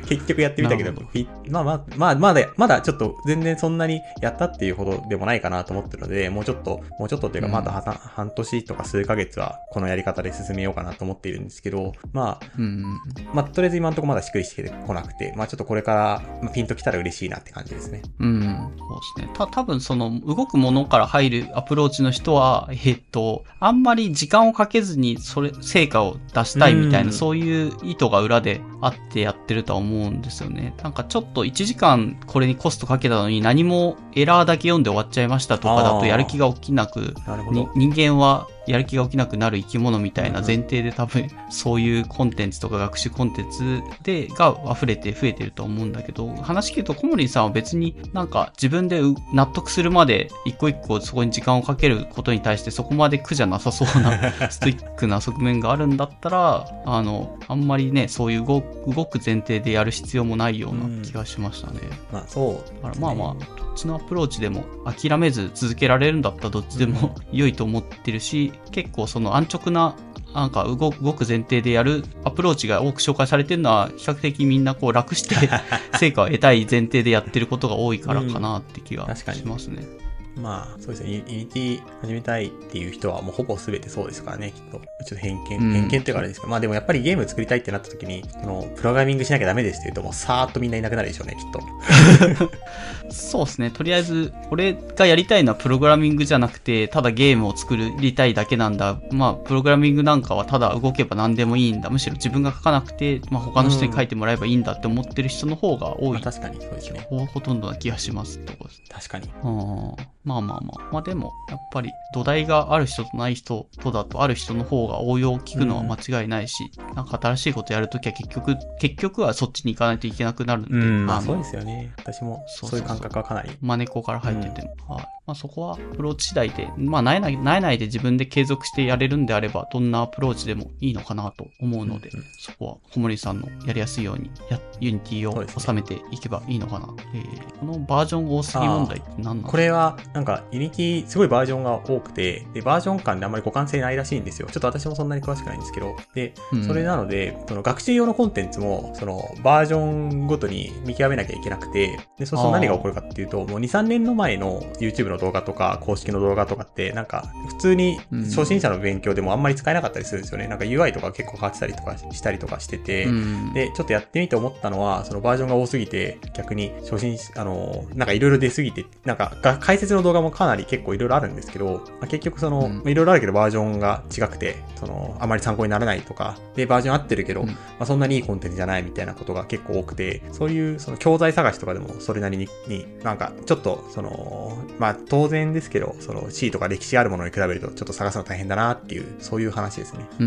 結局やってみたけど、まあまあ、まあまだ、まだちょっと全然そんなにやったっていうほどでもないかなと思ってるので、もうちょっと、もうちょっとというかまだ半年とか数ヶ月はこのやり方で進めようかなと思っているんですけど、まあ、うん、まあとりあえず今のところまだしっくりしてこなくて、まあちょっとこれからピンときたら嬉しいなって感じですね。 うん、そうですね。た、多分その動くものから入るアプローチの人は、えっと、あんまり時間をかけずにそれ、成果を出したいみたいな、そういう意図が裏であってやってるとは思うんですよね。なんかちょっといちじかんこれにコストかけたのに何もエラーだけ読んで終わっちゃいましたとかだとやる気が起きなく、に人間はやる気が起きなくなる生き物みたいな前提で多分そういうコンテンツとか学習コンテンツでが溢れて増えてると思うんだけど、話聞くと小森さんは別になんか自分で納得するまで一個一個そこに時間をかけることに対してそこまで苦じゃなさそうなストイックな側面があるんだったら、あのあんまりねそういう動く、動く前提でやる必要もないような気がしましたね。 うん、まあそう、 だからまあまあどっちのアプローチでも諦めず続けられるんだったらどっちでも良いと思ってるし、結構その安直ななんか動く、動く前提でやるアプローチが多く紹介されてるのは比較的みんなこう楽して成果を得たい前提でやってることが多いからかなって気がしますね。うんまあ、そうですね。ユニティ始めたいっていう人はもうほぼ全てそうですからね、きっと。ちょっと偏見、偏見っていうかあれですけど、うん、まあでもやっぱりゲーム作りたいってなった時に、この、プログラミングしなきゃダメですって言うともうさーっとみんないなくなるでしょうね、きっと。 そうですね。とりあえず、俺がやりたいのはプログラミングじゃなくて、ただゲームを作りたいだけなんだ。まあ、プログラミングなんかはただ動けば何でもいいんだ。むしろ自分が書かなくて、まあ他の人に書いてもらえばいいんだって思ってる人の方が多い。 まあ、確かにそうですね。 ほ, ほとんどな気がしますってことです。 確かに。 うんまあまあまあ。まあでも、やっぱり土台がある人とない人とだとある人の方が応用を聞くのは間違いないし、うん、なんか新しいことやるときは結局、結局はそっちに行かないといけなくなるんで。 うん、まあそうですよね。私もそういう感覚はかなり。 真似子から入ってても。うん、はい。まあそこはアプローチ次第で、まあ慣れない、慣れないで自分で継続してやれるんであれば、どんなアプローチでもいいのかなと思うので、うんうん、そこは小森さんのやりやすいようにや、ユニティを収めていけばいいのかな。えー、このバージョン多すぎ問題って何なんですか？ これは、なんか、ユニティ、すごいバージョンが多くて、で、バージョン間であんまり互換性ないらしいんですよ。ちょっと私もそんなに詳しくないんですけど、で、それなので、うん、その学習用のコンテンツも、その、バージョンごとに見極めなきゃいけなくて、で、そうすると何が起こるかっていうと、もうに、さんねんの前の YouTube の動画とか、公式の動画とかって、なんか、普通に初心者の勉強でもあんまり使えなかったりするんですよね。なんか ユーアイ とか結構変わってたりとかしたりとかしてて、うん、で、ちょっとやってみて思ったのは、そのバージョンが多すぎて、逆に初心者、あの、なんかいろいろ出すぎて、なんか、解説の動画もかなり結構いろいろあるんですけど、まあ、結局その、いろいろあるけどバージョンが違くて、その、あまり参考にならないとか、で、バージョン合ってるけど、うん、まあ、そんなにいいコンテンツじゃないみたいなことが結構多くて、そういうその教材探しとかでもそれなりに、になんか、ちょっと、その、まあ、当然ですけど、その C とか歴史あるものに比べるとちょっと探すの大変だなっていう、そういう話ですね。 うん、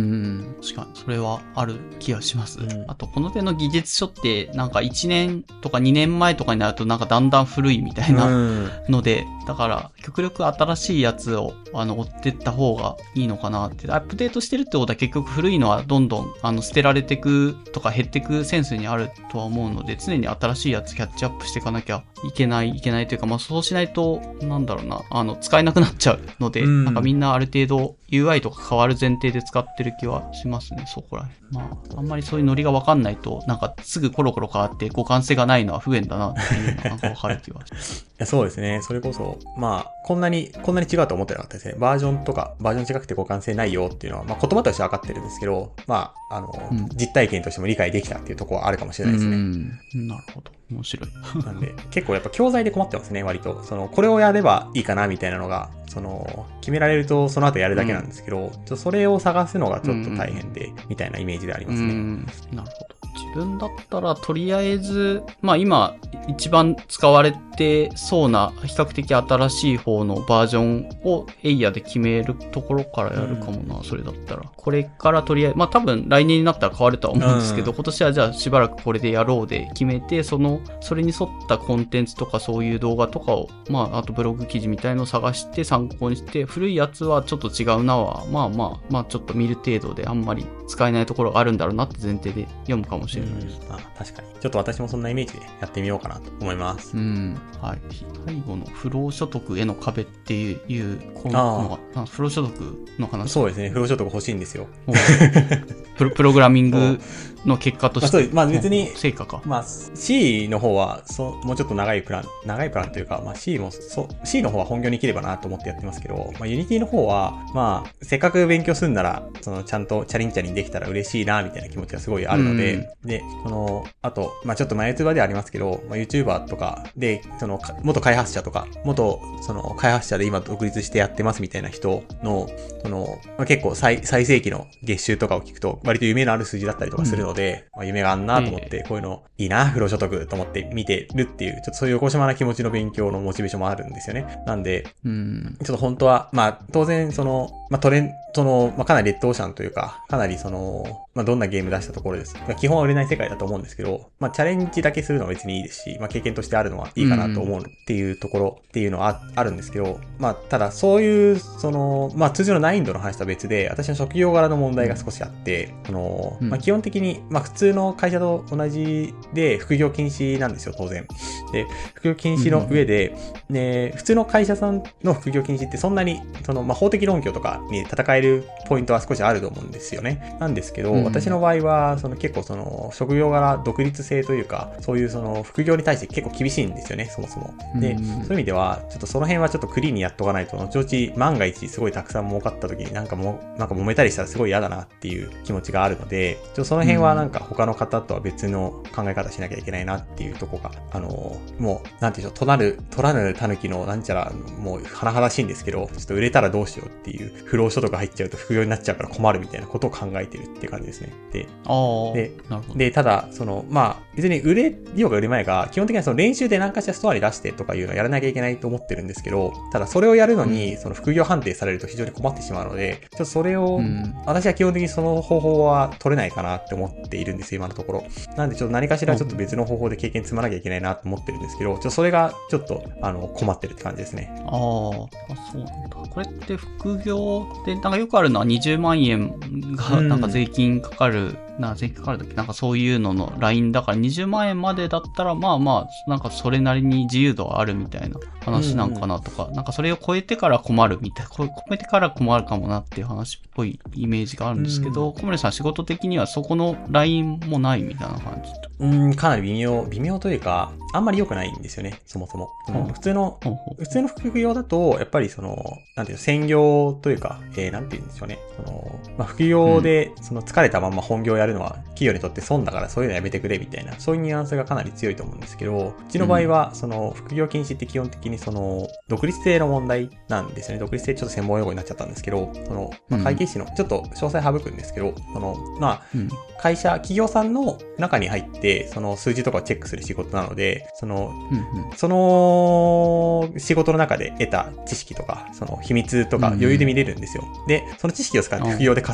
確かに、それはある気がします。うん、あと、この手の技術書って、なんかいちねんとかにねんまえとかになるとなんかだんだん古いみたいなので、だかから、極力新しいやつを、あの、追ってった方がいいのかなって。アップデートしてるってことは結局古いのはどんどん、あの、捨てられてくとか減ってくセンスにあるとは思うので、常に新しいやつキャッチアップしていかなきゃいけない、いけないというか、まあそうしないと、なんだろうな、あの、使えなくなっちゃうので、うん、なんかみんなある程度 ユーアイ とか変わる前提で使ってる気はしますね、そこらへん。まあ、あんまりそういうノリがわかんないと、なんかすぐコロコロ変わって互換性がないのは不便だなっていうのがなんかわかる気は。 いや、そうですね。それこそ、まあ、こんなに、こんなに違うと思ってなかったですね。バージョンとか、バージョン違くて互換性ないよっていうのは、まあ言葉としては分かってるんですけど、まあ、あの、うん、実体験としても理解できたっていうところはあるかもしれないですね。 うん、なるほど。面白い。 なんで、結構やっぱ教材で困ってますね、割と。その、これをやればいいかなみたいなのが、その、決められるとその後やるだけなんですけど、うん、ちょっとそれを探すのがちょっと大変で、うん、みたいなイメージでありますね。 うん、なるほど。自分だったらとりあえず、まあ今一番使われてそうな比較的新しい方のバージョンをエイヤで決めるところからやるかもな、うん、それだったら。これからとりあえず、まあ多分来年になったら変わるとは思うんですけど、うん、今年はじゃあしばらくこれでやろうで決めて、その、それに沿ったコンテンツとかそういう動画とかを、まああとブログ記事みたいのを探して参考にして、古いやつはちょっと違うなは、まあまあ、まあちょっと見る程度であんまり使えないところがあるんだろうなって前提で読むかもしれないです。 うん、あ、確かに。ちょっと私もそんなイメージでやってみようかなと思います。 うん。はい。最後の不労所得への壁っていう、このが、不労所得の話。 そうですね。不労所得欲しいんですよ。 プロ、プログラミングの結果として。 まあ、まあ、別に、 成果か。 まあ、C の方は、そう、もうちょっと長いプラン、長いプランというか、まあ C も、そう、C の方は本業に生きればなと思ってやってますけど、まあ Unity の方は、まあ、せっかく勉強するなら、その、ちゃんとチャリンチャリンできたら嬉しいな、みたいな気持ちがすごいあるので、うん、で、その、あと、まあちょっと前 YouTuber ではありますけど、まあ YouTuber とかで、その、元開発者とか、元、その、開発者で今独立してやってますみたいな人の、その、まあ、結構最、最盛期の月収とかを聞くと、割と夢のある数字だったりとかするので、うん、まあ夢があんなと思って、こういうのいいな、不労所得と思って見てるっていう、ちょっとそういうおこしまな気持ちの勉強のモチベーションもあるんですよね。なんで、うん、ちょっと本当は、まあ当然その、まあトレン、その、まあかなりレッドオーシャンというか、かなりその、まあどんなゲーム出したところです。基本は売れない世界だと思うんですけど、まあチャレンジだけするのは別にいいですし、まあ経験としてあるのはいいかなと思うっていうところっていうのは あ, あるんですけど、まあただそういう、その、まあ通常の難易度の話とは別で、私の職業柄の問題が少しあって、その、まあ基本的に、まあ普通の会社と同じで副業禁止なんですよ、当然。で、副業禁止の上で、うん、ね、普通の会社さんの副業禁止ってそんなに、その、まあ、法的論拠とかに戦えるポイントは少しあると思うんですよね。なんですけど、うん、私の場合は、その結構その、職業柄独立性というか、そういうその、副業に対して結構厳しいんですよね、そもそも。で、うん、そういう意味では、ちょっとその辺はちょっとクリーンにやっとかないと、後々万が一すごいたくさん儲かった時になんかも、なんか揉めたりしたらすごい嫌だなっていう気持ちがあるので、ちょっとその辺はなんか他の方とは別の考え方しなきゃいけないなっていうところが、あの、もう、なんていうの、となる、とらぬ狸のなんちゃら、もう、甚だしいんですけど、ちょっと売れたらどうしようっていう、不労所得入っちゃうと副業になっちゃうから困るみたいなことを考えてるっていう感じですね。で、で、なるほど。で、ただ、その、まあ、別に売れようが売れまいが、基本的にはその練習で何かしらストアに出してとかいうのをやらなきゃいけないと思ってるんですけど、ただそれをやるのに、その副業判定されると非常に困ってしまうので、ちょっとそれを、うん、私は基本的にその方法は取れないかなって思っているんですよ、今のところ。なんでちょっと何かしらちょっと別の方法で経験積まなきゃいけないなと思ってるんですけど、ちょっとそれがちょっと、あの、困ってるって感じですね。 ああ、そうなんだ。これって副業ってなんかよくあるのはにじゅうまんえんがなんか税金かかる、うんな、税金かかるときなんかそういうののラインだからにじゅうまんえんまでだったらまあまあなんかそれなりに自由度はあるみたいな話なんかなとか、うんうん、なんかそれを超えてから困るみたいな、超えてから困るかもなっていう話っぽいイメージがあるんですけど、うん、小森さん仕事的にはそこのラインもないみたいな感じ。 うん、かなり微妙、微妙というか、あんまり良くないんですよね、そもそも。その普通の、うん、普通の副業だと、やっぱりその、なんていうの、専業というか、えー、なんていうんでしょうね。その、まあ、副業で、その疲れたまま本業をやるのは、企業にとって損だからそういうのやめてくれみたいな、そういうニュアンスがかなり強いと思うんですけど、うちの場合は、その、副業禁止って基本的にその、独立性の問題なんですよね。独立性ちょっと専門用語になっちゃったんですけど、その、まあ、会計士の、ちょっと詳細省くんですけど、その、まあ、会社、企業さんの中に入って、その数字とかをチェックする仕事なので、その、うんうん、その仕事の中で得た知識とか、その秘密とか余裕で見れるんですよ。うん、で、その知識を使って副業で稼ぐとか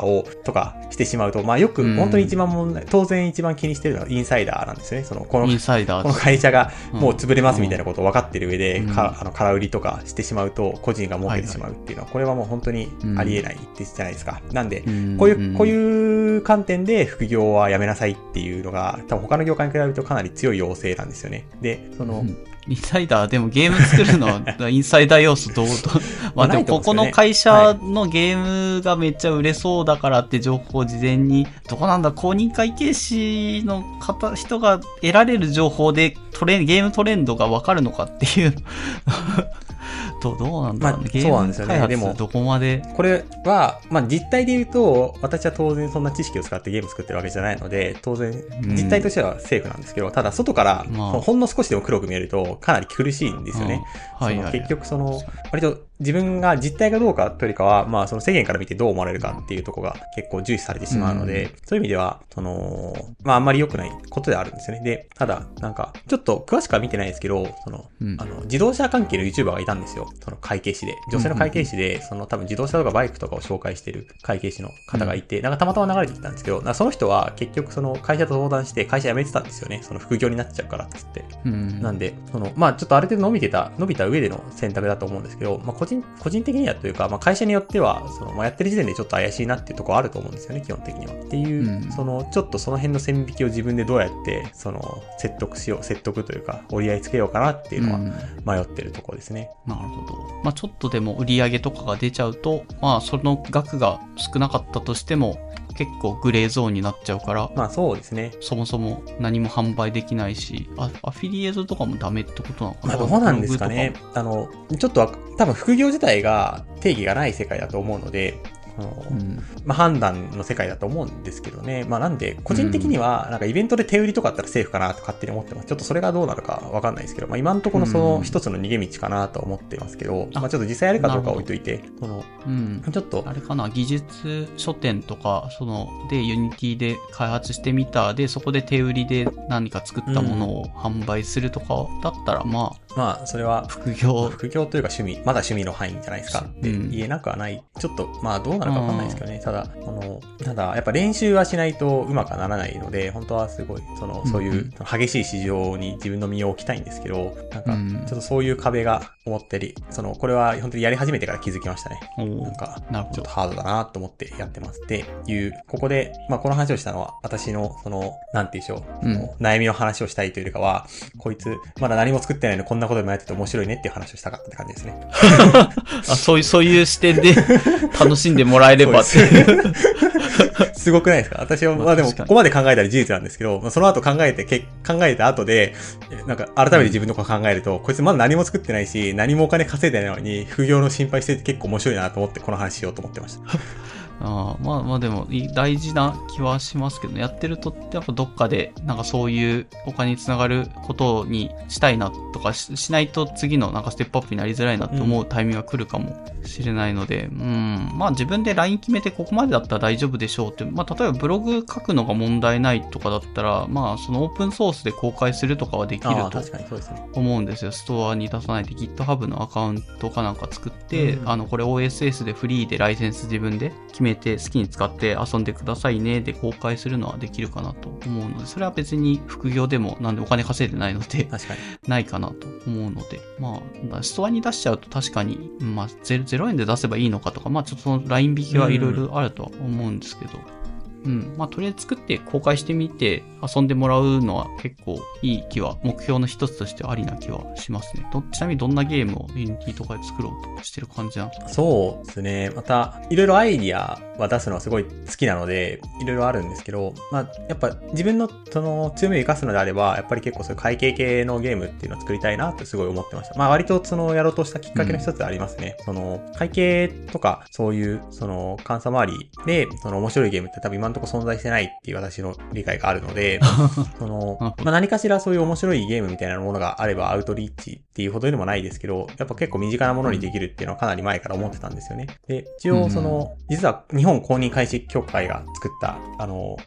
を、とかしてしまうと、まあよく、本当に一番問題、当然一番気にしてるのはインサイダーなんですよね。その、この、 インサイダーこの会社がもう潰れますみたいなことを分かってる上で、 うん、 かあの空売りとかしてしまうと、個人が儲けてしまうっていうのは、これはもう本当にありえないってじゃないですか。なんで、こういう、こういう観点で副業はやめなさいっていうのが、多分他の業界に比べるとかなり強い要請なんですよね。で、その、うんインサイダー、でもゲーム作るのはインサイダー要素どうと。まあでもここの会社のゲームがめっちゃ売れそうだからって情報を事前に、どうなんだ、公認会計士の方、人が得られる情報でトレゲームトレンドがわかるのかっていう。どう、どうなんだろうね。 まあ、ゲーム開発どこまで。 これは、まあ実態で言うと、私は当然そんな知識を使ってゲーム作ってるわけじゃないので、当然、実態としてはセーフなんですけど、うん、ただ外から、ほんの少しでも黒く見えると、かなり苦しいんですよね。うんはいはいはい、結局その、割と自分が実態がどうかというよりかは、まあその世間から見てどう思われるかっていうところが結構重視されてしまうので、うん、そういう意味では、その、まああんまり良くないことではあるんですよね。で、ただ、なんか、ちょっと詳しくは見てないですけど、その、うん、あの、自動車関係の YouTuber がいたんですよ。その会計士で。女性の会計士で、その多分自動車とかバイクとかを紹介してる会計士の方がいて、うん、なんかたまたま流れてきたんですけど、その人は結局その会社と相談して会社辞めてたんですよね。その副業になっちゃうからっつって。うん、なんで、その、まあちょっとある程度伸びてた、伸びた上での選択だと思うんですけど、まあ個人、個人的にはというか、まあ会社によっては、その、まあやってる時点でちょっと怪しいなっていうところあると思うんですよね、基本的には。っていう、うん、その、ちょっとその辺の線引きを自分でどうやって、その、説得しよう、説得というか、折り合いつけようかなっていうのは迷ってるところですね。 うん、なるほど。まあちょっとでも売り上げとかが出ちゃうと、まあその額が少なかったとしても、結構グレーゾーンになっちゃうから。 まあそうですね。 そもそも何も販売できないし、アアフィリエイトとかもダメってことなのかな。 まあどうなんですかね。あの、ちょっと多分副業自体が定義がない世界だと思うので、うん、まあ判断の世界だと思うんですけどね。まあなんで、個人的には、なんかイベントで手売りとかあったらセーフかなと勝手に思ってます。ちょっとそれがどうなるかわかんないですけど、まあ今のところその一つの逃げ道かなと思ってますけど、うん、まあちょっと実際やるかどうか置いといて、その、うん、ちょっと。 あれかな、技術書店とか、その、で、ユニティで開発してみた、で、そこで手売りで何か作ったものを販売するとかだったら、まあ、 まあ、それは、 副業。 副業というか趣味、まだ趣味の範囲じゃないですかって言えなくはない。ちょっと、まあ、どうなるかわかんないですけどね。ただ、この、ただ、やっぱ練習はしないとうまくはならないので、本当はすごい、その、そういう激しい市場に自分の身を置きたいんですけど、なんか、ちょっとそういう壁が思ったり、その、これは本当にやり始めてから気づきましたね。なんか、ちょっとハードだなと思ってやってますっていう、ここで、まあ、この話をしたのは、私の、その、なんて言うんでしょう、うん、悩みの話をしたいというよりかは、こいつ、まだ何も作ってないのにこんなことでもやってて面白いねっていう話をしたかったって感じですね。 あ、そういう、そういう視点で楽しんでもらえればって。 すごくないですか？私は、まあでも、ここまで考えたら事実なんですけど、まあ、その後考えて、け考えた後で、なんか、改めて自分のこと考えると、うん、こいつまだ何も作ってないし、何もお金稼いでないのに、副業の心配してて結構面白いなと思って、この話しようと思ってました。 ああ、まあまあでも大事な気はしますけどね。やってるとやっぱどっかでなんかそういうお金につながることにしたいなとか し, しないと次のなんかステップアップになりづらいなって思うタイミングが来るかもしれないので、うん、うんまあ自分でライン決めてここまでだったら大丈夫でしょうって、まあ例えばブログ書くのが問題ないとかだったら、まあそのオープンソースで公開するとかはできると思うんですよ。ストアに出さないで GitHub のアカウントかなんか作って、うん、あのこれ オーエスエス でフリーでライセンス自分で決めて好きに使って遊んでくださいねで公開するのはできるかなと思うので、それは別に副業でもなんでお金稼いでないので確かにないかなと思うので、まあストアに出しちゃうと確かにまあゼロえんで出せばいいのかとか、まあちょっとそのライン引きはいろいろあるとは思うんですけど、うん。まあ、とりあえず作って公開してみて遊んでもらうのは結構いい気は、目標の一つとしてありな気はしますね。どちなみにどんなゲームをユニティとかで作ろうとしてる感じなんですか？ そうですね。また、いろいろアイディアは出すのはすごい好きなので、いろいろあるんですけど、まあ、やっぱ自分のその強みを生かすのであれば、やっぱり結構そういう会計系のゲームっていうのを作りたいなってすごい思ってました。まあ、割とそのやろうとしたきっかけの一つでありますね。うん、その、会計とか、そういう、その、監査周りで、その面白いゲームって多分今のところ存在してないっていう私の理解があるので、その、まあ、何かしらそういう面白いゲームみたいなものがあればアウトリーチっていうほどでもないですけど、やっぱ結構身近なものにできるっていうのはかなり前から思ってたんですよね。で、一応その、実は日本公認会計協会が作った、あの、うん、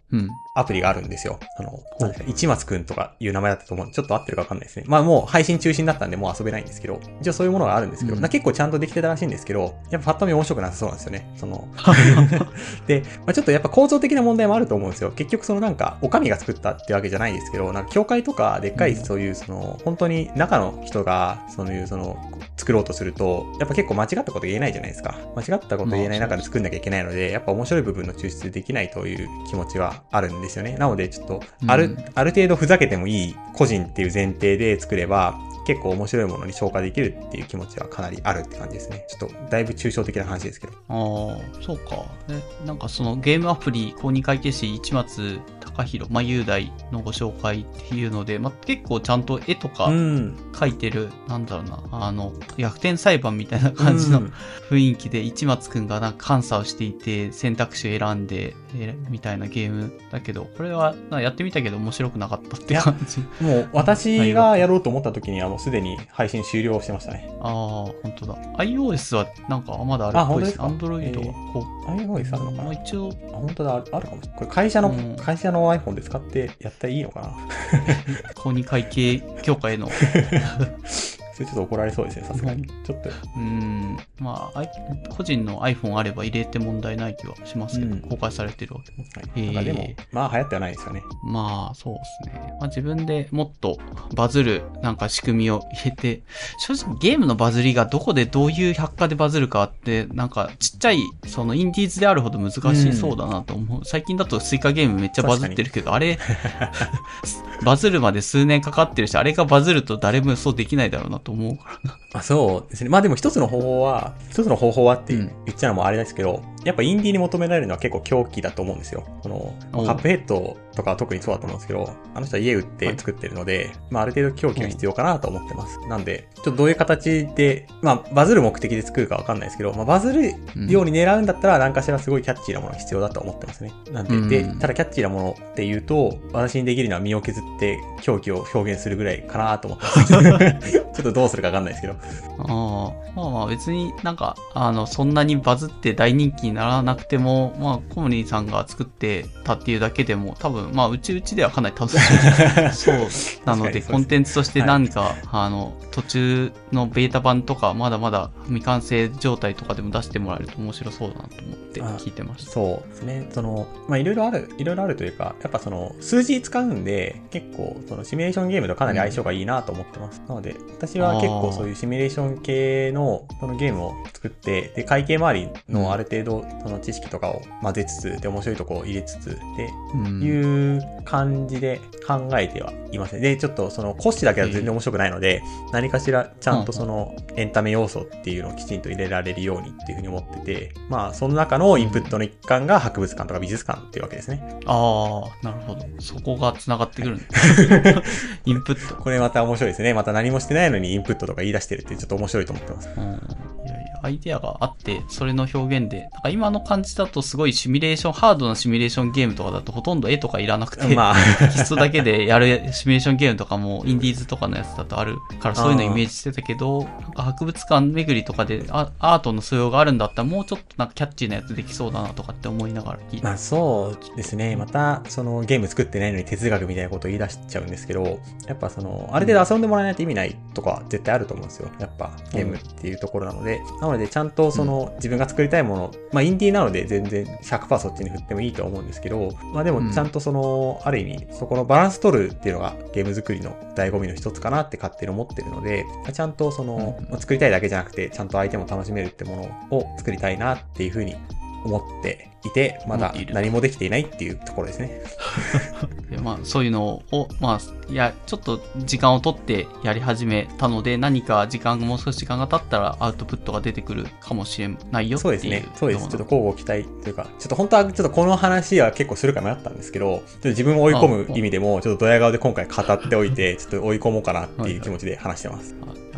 アプリがあるんですよ。あの、なんですか、市松くんとかいう名前だったと思う。ちょっと合ってるかわかんないですね。まあもう配信中止になったんでもう遊べないんですけど、一応そういうものがあるんですけど、うん、結構ちゃんとできてたらしいんですけど、やっぱパッと見面白くなさそうなんですよね。その、で、まあ、ちょっとやっぱ構造的な問題もあると思うんですよ。結局そのなんか、お上が作ったってわけじゃないですけど、なんか教会とかでっかいそういうその、本当に中の人が、そういうその、作ろうとすると、やっぱ結構間違ったこと言えないじゃないですか。間違ったこと言えない中で作んなきゃいけないので、やっぱ面白い部分の抽出できないという気持ちはあるんですよね。なのでちょっと、ある、うん、ある程度ふざけてもいい個人っていう前提で作れば、結構面白いものに消化できるっていう気持ちはかなりあるって感じですね。ちょっとだいぶ抽象的な話ですけど。 ああ、そうか。ね、なんかそのゲームアプリ公認会計士市松隆弘、まあ、雄大のご紹介っていうので、まあ、結構ちゃんと絵とか描いてる、うん、なんだろうな、あの、逆転裁判みたいな感じの雰囲気で、市松くんがなんか監査をしていて、選択肢を選んで、えみたいなゲームだけど、これはやってみたけど面白くなかったって感じ。 もう私がやろうと思った時にはもうすでに配信終了してましたね。 ああ、本当だ。iOS はなんかまだあるっぽいです。Android はこう。iOS あるのかな、 一応。 あ、本当だ、あるかも。これ会社の、うん、会社の iPhone で使ってやったらいいのかな公認会計協会の。 それちょっと怒られそうですね、さすがに。ちょっと。 うーん。まあ、個人の iPhone あれば入れて問題ない気はしますけど、うん、公開されてるわけ。 はい、なんかでも、まあ流行ってはないですよね。 まあ、そうですね。まあ自分でもっとバズるなんか仕組みを入れて、正直ゲームのバズりがどこでどういう百科でバズるかって、なんかちっちゃい、そのインディーズであるほど難しそうだなと思う。うん、最近だとスイカゲームめっちゃバズってるけど、あれ、バズるまで数年かかってるし、あれがバズると誰も予想できないだろうなと思うからな。 あ、そうですね。まあでも一つの方法は、一つの方法はって言っちゃうのもあれですけど、うん、やっぱインディーに求められるのは結構狂気だと思うんですよ。この、カップヘッドとかは特にそうだと思うんですけど、あの人は家売って作ってるので、はい、まあある程度狂気が必要かなと思ってます。うん、なんで、ちょっとどういう形で、まあバズる目的で作るかわかんないですけど、まあバズるように狙うんだったら何かしらすごいキャッチーなものが必要だと思ってますね。なんで、うん、で、ただキャッチーなものっていうと、私にできるのは身を削って狂気を表現するぐらいかなと思ってます。ちょっとどうするかわかんないですけど。 ああ、まあまあ別になんか、あの、そんなにバズって大人気にならなくても、まあコムニーさんが作ってたっていうだけでも、多分、まあうちうちではかなり楽しい。そう。なので、コンテンツとして何か、はい、あの、途中のベータ版とか、まだまだ未完成状態とかでも出してもらえると面白そうだなと思って聞いてました。 そうですね。その、まあいろいろある、いろいろあるというか、やっぱその、数字使うんで、結構、そのシミュレーションゲームとかなり相性がいいなと思ってます。うん、なので、私は結構そういうシミュレーション系のそのゲームを作って、で、会計周りのある程度その知識とかを混ぜつつ、で、面白いところを入れつつ、で、うん、いう感じで考えてはいますね。で、ちょっとその骨子だけは全然面白くないので、何かしらちゃんとそのエンタメ要素っていうのをきちんと入れられるようにっていうふうに思ってて、まあ、その中のインプットの一環が博物館とか美術館っていうわけですね。 ああ、なるほど。そこが繋がってくるんですインプット。 これまた面白いですね。また何もしてないのにインプットとか言い出してるってちょっと面白いと思ってます。 うん、いやいや、アイデアがあって、それの表現で、なんか今の感じだとすごいシミュレーション、ハードなシミュレーションゲームとかだとほとんど絵とかいらなくて、まあ、テキストだけでやるシミュレーションゲームとかもインディーズとかのやつだとあるからそういうのイメージしてたけど、なんか博物館巡りとかでアートの素養があるんだったらもうちょっとなんかキャッチーなやつできそうだなとかって思いながら聞いて。 まあそうですね。またそのゲーム作ってないのに哲学みたいなことを言い出しちゃうんですけど、やっぱそのある程度遊んでもらえないと意味ないとか絶対あると思うんですよ。やっぱゲームっていうところなので、うん、なのでちゃんとその自分が作りたいもの、まあインディーなので全然 ひゃくパーセント そっちに振ってもいいと思うんですけど、まあでもちゃんとその、うん、ある意味そこのバランス取るっていうのがゲーム作りの醍醐味の一つかなって勝手に思ってるので、ちゃんとその、うん、作りたいだけじゃなくてちゃんと相手も楽しめるってものを作りたいなっていうふうに思っていて、まだ何もできていないっていうところですね。 でまあ、そういうのを、まあ、いや、ちょっと時間を取ってやり始めたので、何か時間がもう少し時間が経ったらアウトプットが出てくるかもしれないよっていう。そうですね。 そうです。ちょっと交互期待というか、ちょっと本当はちょっとこの話は結構するか迷ったんですけど、ちょっと自分を追い込む意味でも、ちょっとドヤ顔で今回語っておいて、ちょっと追い込もうかなっていう気持ちで話してます。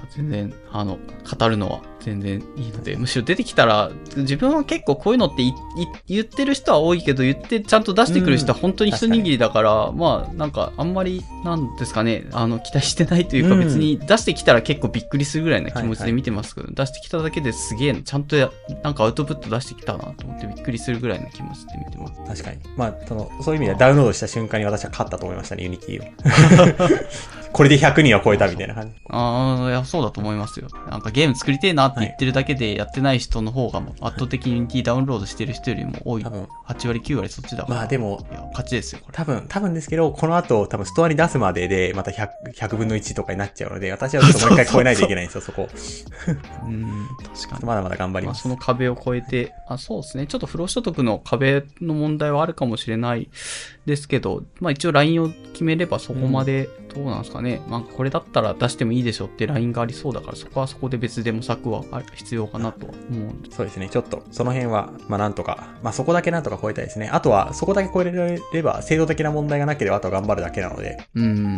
全然、あの、語るのは全然いいので、むしろ出てきたら、自分は結構こういうのっていい言ってる人は多いけど、言ってちゃんと出してくる人は本当に一握りだから、うん、まあ、なんかあんまり、なんですかね、あの、期待してないというか、別に出してきたら結構びっくりするぐらいな気持ちで見てますけど、はいはい、出してきただけですげえ、ちゃんとや、なんかアウトプット出してきたなと思ってびっくりするぐらいな気持ちで見てます。 確かに。まあ、その、そういう意味ではダウンロードした瞬間に私は勝ったと思いましたね、ユニティを。これでひゃくにんは超えたみたいな感じ。 ああ、いや、そうだと思いますよ。なんかゲーム作りてえなって言ってるだけでやってない人の方が圧倒的にユニティダウンロードしてる人よりも多い。多分。はちわりきゅうわりそっちだから。 まあでも、 いや、勝ちですよ、これ。 多分、多分ですけど、この後、多分ストアに出すまでで、またひゃく、ひゃくぶんのいちとかになっちゃうので、私はちょっともう一回超えないといけないんですよ、そこ。 うん、確かに。 まだまだ頑張ります。 まあ、その壁を超えて、あ、そうですね。ちょっと不労所得の壁の問題はあるかもしれないですけど、まあ一応ラインを決めればそこまで、どうなんですかね。うん、なんかこれだったら出してもいいでしょってラインがありそうだから、そこはそこで別で模索は必要かなとは思うんで。 そうですね。ちょっと、その辺は、まあなんとか、まあそこだけなんとか超えたいですね。あとは、そこだけ超えられれば、制度的な問題がなければ、あとは頑張るだけなので。 うん、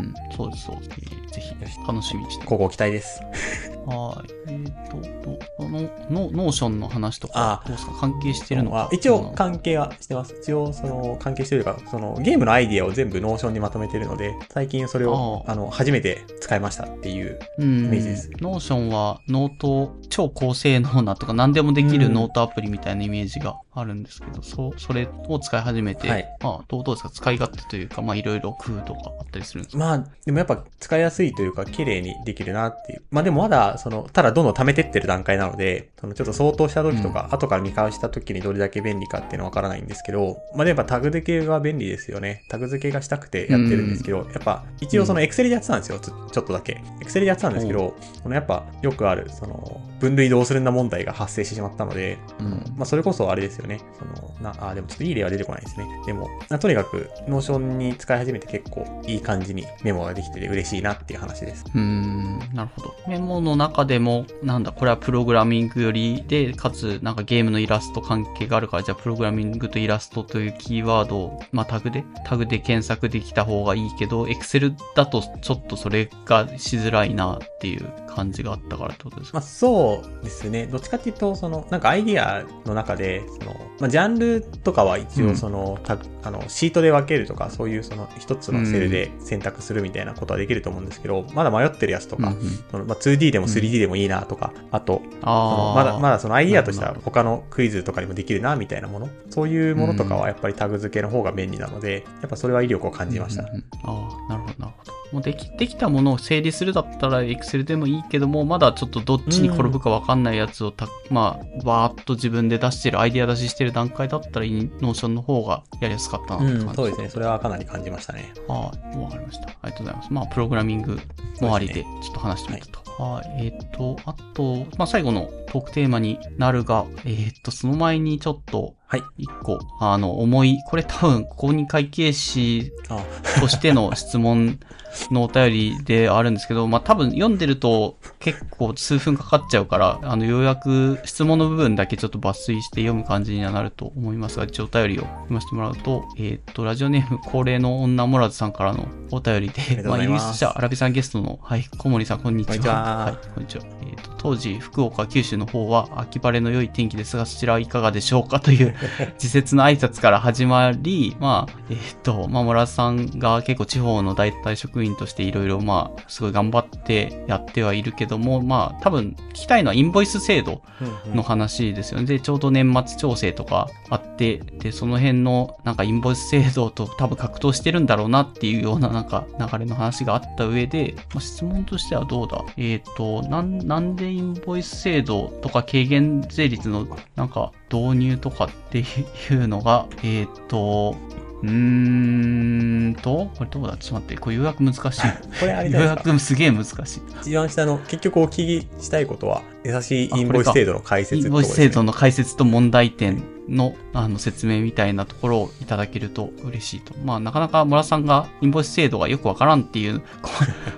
そうです、そうです。ぜひ、楽しみにして。 ここ期待です。 はい。えっ、ー、と、あの、ノーションの話とか、どうですか関係してるのか。 一応関係はしてます。一応、その、関係してるか、その、ゲームのアイディアを全部ノーションにまとめてるので、最近それを、あの、初めて使いましたっていうイメージです。 ノーションは、ノート、超高性能なとか、何でもできるノートアプリみたいなイメージがあるんですけど、そう、それを使い始めて、はい、まあ、どう、どうですか使い勝手というか、まあ、いろいろ工夫とかあったりするんですか？ まあ、でもやっぱ使いやすいというか、綺麗にできるなっていう。まあでもまだ、その、ただどんどん貯めてってる段階なので、そのちょっと相当した時とか、うん、後から見返した時にどれだけ便利かっていうのはわからないんですけど、まあでもやっぱタグ付けが便利ですよね。タグ付けがしたくてやってるんですけど、うん、やっぱ一応その Excel でやってたんですよ。ちょ、ちょっとだけ。Excel でやってたんですけど、このやっぱよくある、その、分類どうするんだ問題が発生してしまったので、うん、まあそれこそあれですよね。その、な、あ、でもちょっといい例は出てこないですね。でも、とにかく、ノーションに使い始めて結構いい感じにメモができてて嬉しいなっていう話です。 うーん、なるほど。メモの中でも、なんだ、これはプログラミングよりで、かつ、なんかゲームのイラスト関係があるから、じゃあプログラミングとイラストというキーワードを、まあタグで、タグで検索できた方がいいけど、Excel だとちょっとそれがしづらいなっていう感じがあったからってことですか？ まあそうですね。どっちかっていうと、その、なんかアイディアの中で、その、まあジャンルとかは一応その、うん、あの、シートで分けるとか、そういうその一つのセルで選択するみたいなことはできると思うんですけど、うん、まだ迷ってるやつとか、うん、そのまあ、ツーディー でも スリーディー でもいいなとか、うん、あと、あまだ、まだそのアイディアとしては他のクイズとかにもできるなみたいなもの、そういうものとかはやっぱりタグ付けの方が便利なので、やっぱそれは威力を感じました。 うんうんうん、ああ、なるほど、なるほど。もうでき、できたものを整理するだったら Excel でもいいけども、まだちょっとどっちに転ぶか分かんないやつをた、うん、まあ、わーっと自分で出してる、アイディア出ししてる段階だったら、ノーションの方がやりやすかったなって感じ、 うん、そうですね。それはかなり感じましたね。 はい、わかりました。ありがとうございます。まあ、プログラミング周りでちょっと話してみたと。はい、えっ、ー、と、あと、まあ、最後のトークテーマになるが、えっ、ー、と、その前にちょっと、はい。一個、あの、重い、これ多分、公認会計士としての質問のお便りであるんですけど、まあ、多分読んでると結構数分かかっちゃうから、あの、ようやく質問の部分だけちょっと抜粋して読む感じにはなると思いますが、一応お便りを読ませてもらうと、えっ、ー、と、ラジオネーム恒例の女もらずさんからのお便りで、まあ、イギリス社アラビさんゲストの、はい、小森さん、こんにちは。こんにちは。はい、こんにちは。えっ、ー、と、当時、福岡、九州の方は秋晴れの良い天気ですが、そちらはいかがでしょうかという自説の挨拶から始まり、まあ、えっ、ー、と、まあ、村さんが結構地方の代替職員としていろいろ、まあ、すごい頑張ってやってはいるけども、まあ、多分聞きたいのはインボイス制度の話ですよね。で、ちょうど年末調整とかあって、で、その辺のなんかインボイス制度と多分格闘してるんだろうなっていうようななんか流れの話があった上で、まあ、質問としてはどうだえっ、ー、と、なん、なんでインボイス制度とか軽減税率のなんか導入とかっていうのが、えっ、ー、と、うーんと、これどうだちょっと待って、これ予約難しい。 これあれ予約すげえ難しい。 一番下の、結局お聞きしたいことは、優しいインボイス制度の解説、 ね、インボイス制度の解説と問題点の、あの説明みたいなところをいただけると嬉しいと。まあなかなか村さんがインボイス制度がよくわからんっていう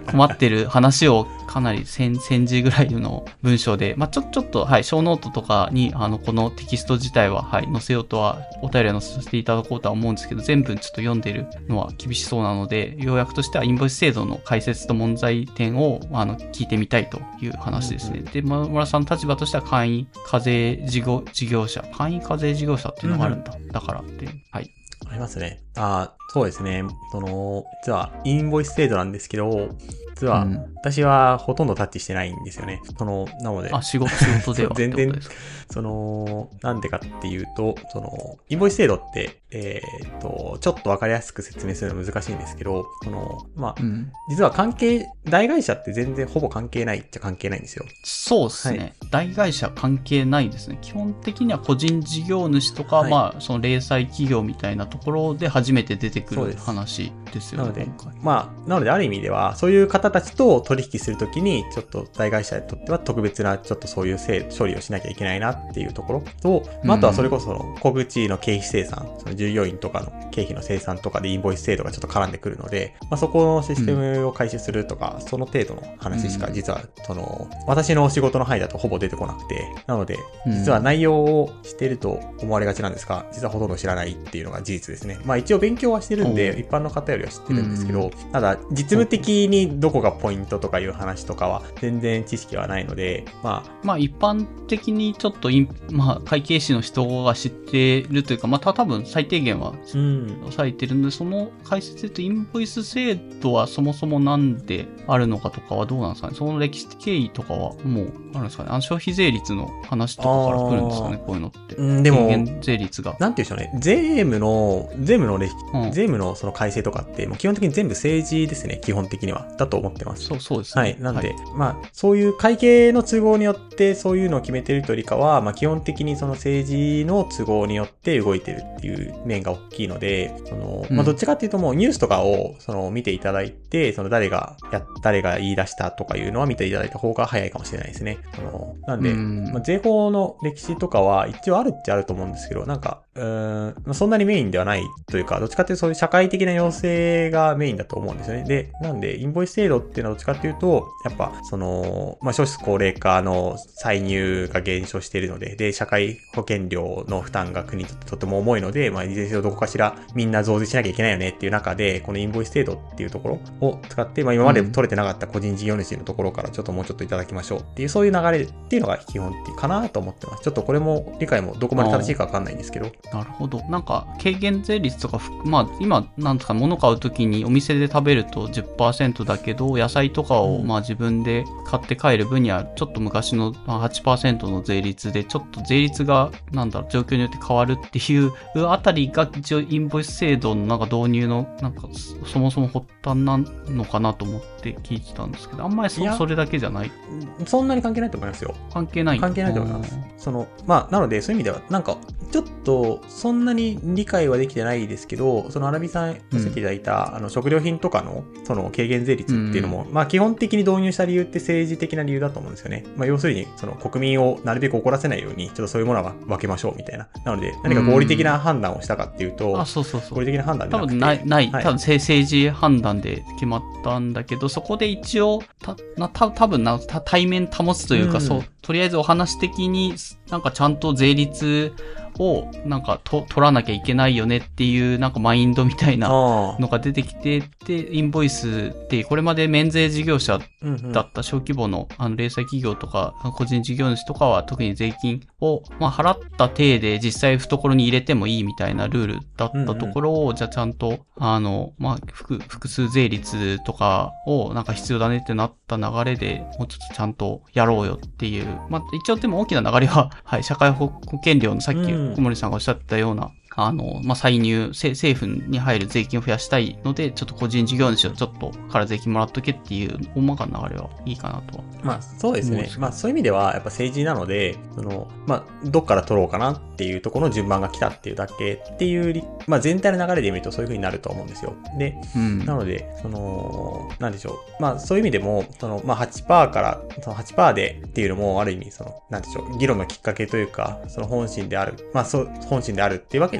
困ってる話をかなり千字ぐらいの文章で、まあ、ちょ、ちょっと、はい、小ノートとかに、あの、このテキスト自体は、はい、載せようとは、お便りは載せていただこうとは思うんですけど、全部ちょっと読んでるのは厳しそうなので、要約としてはインボイス制度の解説と問題点を、あの、聞いてみたいという話ですね。うんうん、で、ま、村さんの立場としては、簡易課税事業、事業者、簡易課税事業者っていうのがあるんだ。うんうん、だからって、はい。 ありますね。ああ、そうですね。その、実は、インボイス制度なんですけど、実は、うん、私はほとんどタッチしてないんですよね。その、なので。 あ、仕事、仕事では全然、その、なんでかっていうと、その、インボイス制度って、えー、っと、ちょっとわかりやすく説明するの難しいんですけど、その、まあ、うん、実は関係、大会社って全然ほぼ関係ないっちゃ関係ないんですよ。 そうですね。はい、大会社関係ないですね。基本的には個人事業主とか、はい、まあ、その零細企業みたいなところで初めて出てくる話ですよね。 なので、まあ、なのである意味では、そういう方たちと取引するときに、ちょっと大会社にとっては特別な、ちょっとそういう処理をしなきゃいけないなっていうところと、まあ、あとはそれこそ、小口の経費生産、その従業員とかの経費の生産とかでインボイス制度がちょっと絡んでくるので、まあ、そこのシステムを回収するとか、うん、その程度の話しか実は、その、私の仕事の範囲だとほぼ出てこなくて、なので、実は内容をしてると思われがちなんですが、実はほとんど知らないっていうのが事実ですね。まあ一応勉強はしてるんで、一般の方よりは知ってるんですけど、ただ、実務的にどこがポイントとかいう話とかは全然知識はないので、まあ。 まあ一般的にちょっとイン、まあ会計士の人が知ってるというか、また多分最低限は抑えてるので、その解説で言うとインボイス制度はそもそもなんであるのかとかはどうなんですかね。その歴史的経緯とかはもうあるんですかね。あの消費税率の話とかから来るんですかね、こういうのって。 うん、でも、 軽減税率が。 なんていうんでしょうね。税務の、税務の歴、うん、税務のその改正とかって、もう基本的に全部政治ですね、基本的には。だと思ってます。 そう、そうですね。 はい。なんで、はい、まあ、そういう会計の都合によってそういうのを決めてるというよりかは、まあ基本的にその政治の都合によって動いてるっていう面が大きいので、その、まあどっちかっていうともうニュースとかをその見ていただいて、その誰がや、誰が言い出したとかいうのは見ていただいた方が早いかもしれないですね。その、なんで、まあ、税法の歴史とかは一応あるっちゃあると思うんですけど、なんか、うーん、そんなにメインではないというか、どっちかっていうとそういう社会的な要請がメインだと思うんですよね。で、なんで、インボイス制度っていうのはどっちかっていうと、やっぱ、その、まあ、少子高齢化の歳入が減少しているので、で、社会保険料の負担が国にとってとても重いので、まあ、いずれにせよどこかしらみんな増税しなきゃいけないよねっていう中で、このインボイス制度っていうところを使って、まあ、今まで取れてなかった個人事業主のところからちょっともうちょっといただきましょうっていう、そういう流れっていうのが基本的かなと思ってます。ちょっとこれも理解もどこまで正しいかわかんないんですけど。 なるほど。なんか、軽減税率とか、まあ、今、なんですか、物買うときにお店で食べると じゅっパーセント だけど、野菜とかを、まあ自分で買って帰る分には、ちょっと昔の はちパーセント の税率で、ちょっと税率が、なんだろう、状況によって変わるっていうあたりが、一応インボイス制度のなんか導入の、なんか、そもそも発端なのかなと思って聞いてたんですけど、あんまり そ, それだけじゃない。 そんなに関係ないと思いますよ。 関係ない。 関係ないと思います。その、まあ、なので、そういう意味では、なんか、ちょっと、そんなに理解はできてないですけど、そのアラビさんさせていただいた、うん、あの、食料品とかの、その、軽減税率っていうのも、うん、まあ、基本的に導入した理由って政治的な理由だと思うんですよね。まあ、要するに、その、国民をなるべく怒らせないように、ちょっとそういうものは分けましょう、みたいな。なので、何か合理的な判断をしたかっていうと、うん、あ、そうそうそう。合理的な判断でなくて。 多分ない、ない。はい、多分政治判断で決まったんだけど、そこで一応、た、な、た、多分な、た、対面保つというか、うん、そう、とりあえずお話的に、なんかちゃんと税率をなんかと取らなきゃいけないよねっていうなんかマインドみたいなのが出てきて、で、インボイスってこれまで免税事業者だった小規模のあの零細企業とか個人事業主とかは特に税金をまあ払った体で実際懐に入れてもいいみたいなルールだったところを、じゃあちゃんとあのまあ複複数税率とかをなんか必要だねってなった流れでもうちょっとちゃんとやろうよっていう、まあ一応でも大きな流れははい社会保険料のさっき小森さんがおっしゃったような、あの、まあ、歳入、政府に入る税金を増やしたいので、ちょっと個人事業主をちょっとから税金もらっとけっていう大まかな流れはいいかなとは。 まあ、そうですね。まあ、そういう意味では、やっぱ政治なので、その、まあ、どっから取ろうかなっていうところの順番が来たっていうだけっていう、まあ、全体の流れで見るとそういう風になると思うんですよ。で、うん、なので、その、なんでしょう。まあ、そういう意味でも、その、まあ、はちパーセント から、その はちパーセント でっていうのも、ある意味、その、なんでしょう。議論のきっかけというか、その本心である。まあ、そう、本心であるっていうわけで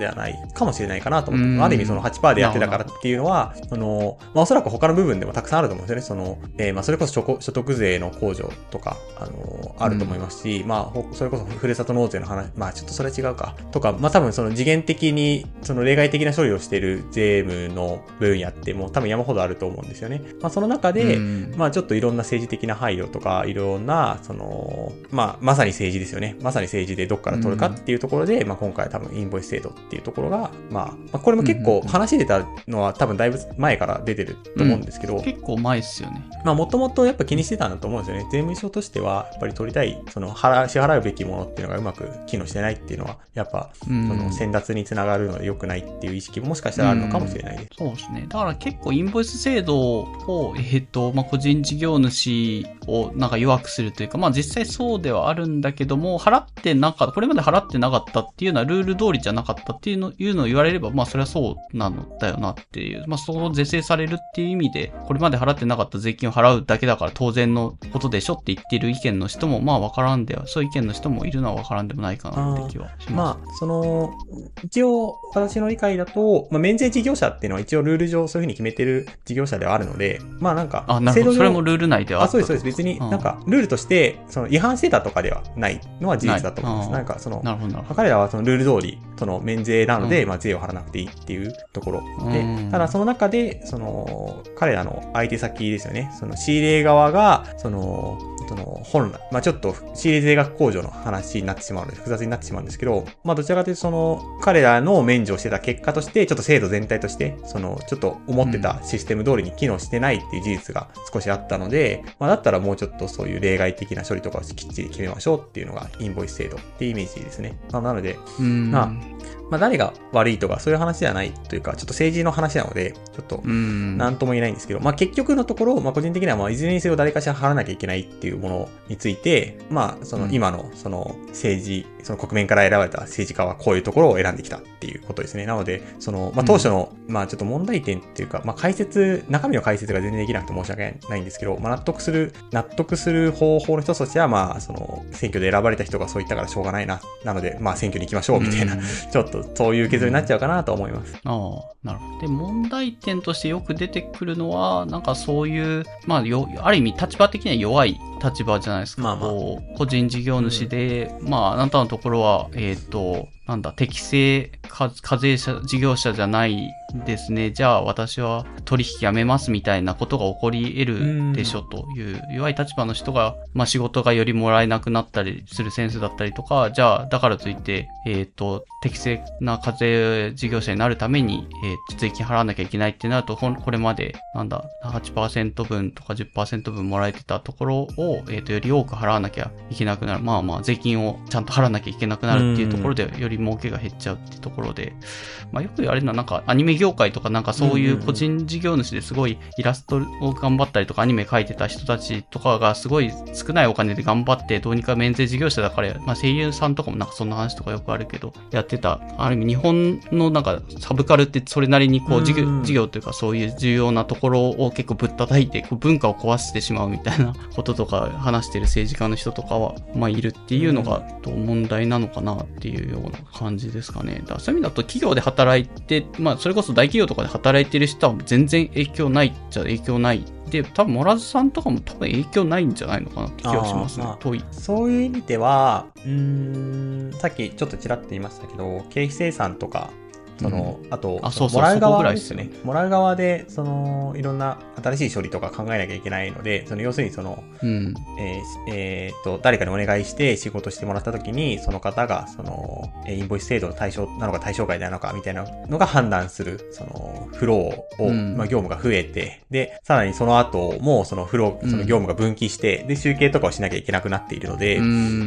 ではないかもしれないかなと思って、ある意味その はちパーセント でやってたからっていうのは、あの、まあ、おそらく他の部分でもたくさんあると思うんですよね。その、えー、まあ、それこそ所所得税の控除とか、あの、あると思いますし、うん、まあ、それこそふるさと納税の話、まあ、ちょっとそれは違うか。とか、まあ、多分その次元的に、その例外的な処理をしている税務の分野ってもう多分山ほどあると思うんですよね。まあ、その中で、うん、まあ、ちょっといろんな政治的な配慮とか、いろんな、その、まあ、まさに政治ですよね。まさに政治でどっから取るかっていうところで、うん、まあ、今回多分インボイス制度っていうところが、まあ、まあ、これも結構話出たのは多分だいぶ前から出てると思うんですけど、 うん、結構前ですよね。 まあ、もともとやっぱ気にしてたんだと思うんですよね。税務署としては、やっぱり取りたい、その、払、支払うべきものっていうのがうまく機能してないっていうのは、やっぱ、うん、その、先達につながるので良くないっていう意識ももしかしたらあるのかもしれないです。 うん、そうですね。だから結構インボイス制度を、えっと、まあ、個人事業主をなんか弱くするというか、まあ、実際そうではあるんだけども、払ってなかった、これまで払ってなかったっていうのはルール通りじゃなかったっていうの、いうのを言われれば、まあ、それはそうなのだよなっていう、まあ、その是正されるっていう意味で、これまで払ってなかった税金を払うだけだから当然のことでしょって言っている意見の人も、まあ、わからんでは、そういう意見の人もいるのはわからんでもないかなって気はします。 まあ、その、一応、私の理解だと、まあ、免税事業者っていうのは一応ルール上そういうふうに決めてる事業者ではあるので、まあなんか、 あ、なるほど。それもルール内ではあった。 あ、そうです、そうです。別になんか、ルールとして、その違反してたとかではないのは事実だと思います。なんか、その、 なるほど。 彼らはそのルール通り、その免税なので、うん、まあ税を払わなくていいっていうところ。で、ただその中で、その、彼らの相手先ですよね。その仕入れ側が、その、その本来、まあちょっと仕入れ税額控除の話になってしまうので複雑になってしまうんですけど、まあどちらかというとその彼らの免除をしてた結果として、ちょっと制度全体として、そのちょっと思ってたシステム通りに機能してないっていう事実が少しあったので、まあだったらもうちょっとそういう例外的な処理とかをきっちり決めましょうっていうのがインボイス制度っていうイメージですね。まあなので、まあ、まあ誰が悪いとかそういう話ではないというか、ちょっと政治の話なので、ちょっとなんとも言えないんですけど、まあ結局のところ、まあ個人的にはまあいずれにせよ誰かしら払わなきゃいけないっていうものについて、まあその今のその政治、その国民から選ばれた政治家はこういうところを選んできたっていうことですね。なので、そのまあ当初の、まあちょっと問題点っていうか、まあ解説、中身の解説が全然できなくて申し訳ないんですけど、まあ納得する、納得する方法の一つとしては、まあその選挙で選ばれた人がそう言ったからしょうがないな。なので、まあ選挙に行きましょうみたいな、ちょっとそういう結論になっちゃうかなと思います。 ああ、なるほど。で、問題点としてよく出てくるのは、なんかそういう、まあよ、ある意味立場的には弱い立場じゃないですか。まあまあ、個人事業主で、うん、まあ、あなたのところは、えっと、なんだ、適正課税者、事業者じゃないですね。じゃあ私は取引やめますみたいなことが起こり得るでしょという弱い立場の人が、まあ仕事がよりもらえなくなったりするセンスだったりとか、じゃあだからといって、えっと、適正な課税事業者になるために、えっと、税金払わなきゃいけないってなると、これまで、なんだ、はちパーセント 分とか じゅっパーセント 分もらえてたところを、えっと、より多く払わなきゃいけなくなる。まあまあ、税金をちゃんと払わなきゃいけなくなるっていうところで、より儲けが減っちゃうっていうところで、まあよく言われるのはなんかアニメ業界とかなんかそういう個人事業主ですごいイラストを頑張ったりとかアニメ描いてた人たちとかがすごい少ないお金で頑張ってどうにか免税事業者だから、まあ声優さんとかもなんかそんな話とかよくあるけど、やってた、ある意味日本のなんかサブカルってそれなりにこう事業、事業というかそういう重要なところを結構ぶったたいてこう文化を壊してしまうみたいなこととか話してる政治家の人とかはまあいるっていうのが問題なのかなっていうような感じですかね。だからそういう意味だと企業で働いて、まあそれこそ大企業とかで働いてる人は全然影響ないじゃ影響ない。で、多分モラズさんとかも多分影響ないんじゃないのかなって気がしますね。まあ、遠い。 そういう意味では、うーん、さっきちょっとちらっと言いましたけど、経費生産とか、その、うん、あと、 あ、そうそう、 もらう側ですね。 もらう側で、その、いろんな新しい処理とか考えなきゃいけないので、その、要するにその、うん、えー、えー、っと、誰かにお願いして仕事してもらったときに、その方が、その、インボイス制度の対象なのか対象外なのか、みたいなのが判断する、その、フローを、うん、まあ、業務が増えて、で、さらにその後も、そのフロー、その業務が分岐して、うん、で、集計とかをしなきゃいけなくなっているので、うん、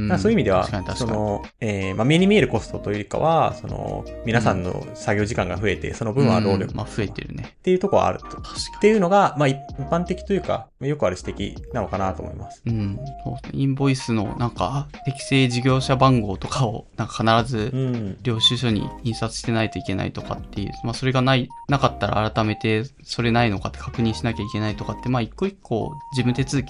そういう意味では、その、えー、まあ、目に見えるコストというよりかは、その、皆さんの、うん作業時間が増えて、その分は労力、 うん、まあ増えてるね。 っていうところはあると。確かに。っていうのが、まあ一般的というか、よくある指摘なのかなと思います。 うん。そうですね。インボイスのなんか、適正事業者番号とかを、なんか必ず、領収書に印刷してないといけないとかっていう、うん、まあそれがない、なかったら改めて、それないのかって確認しなきゃいけないとかって、まあ一個一個事務手続き増え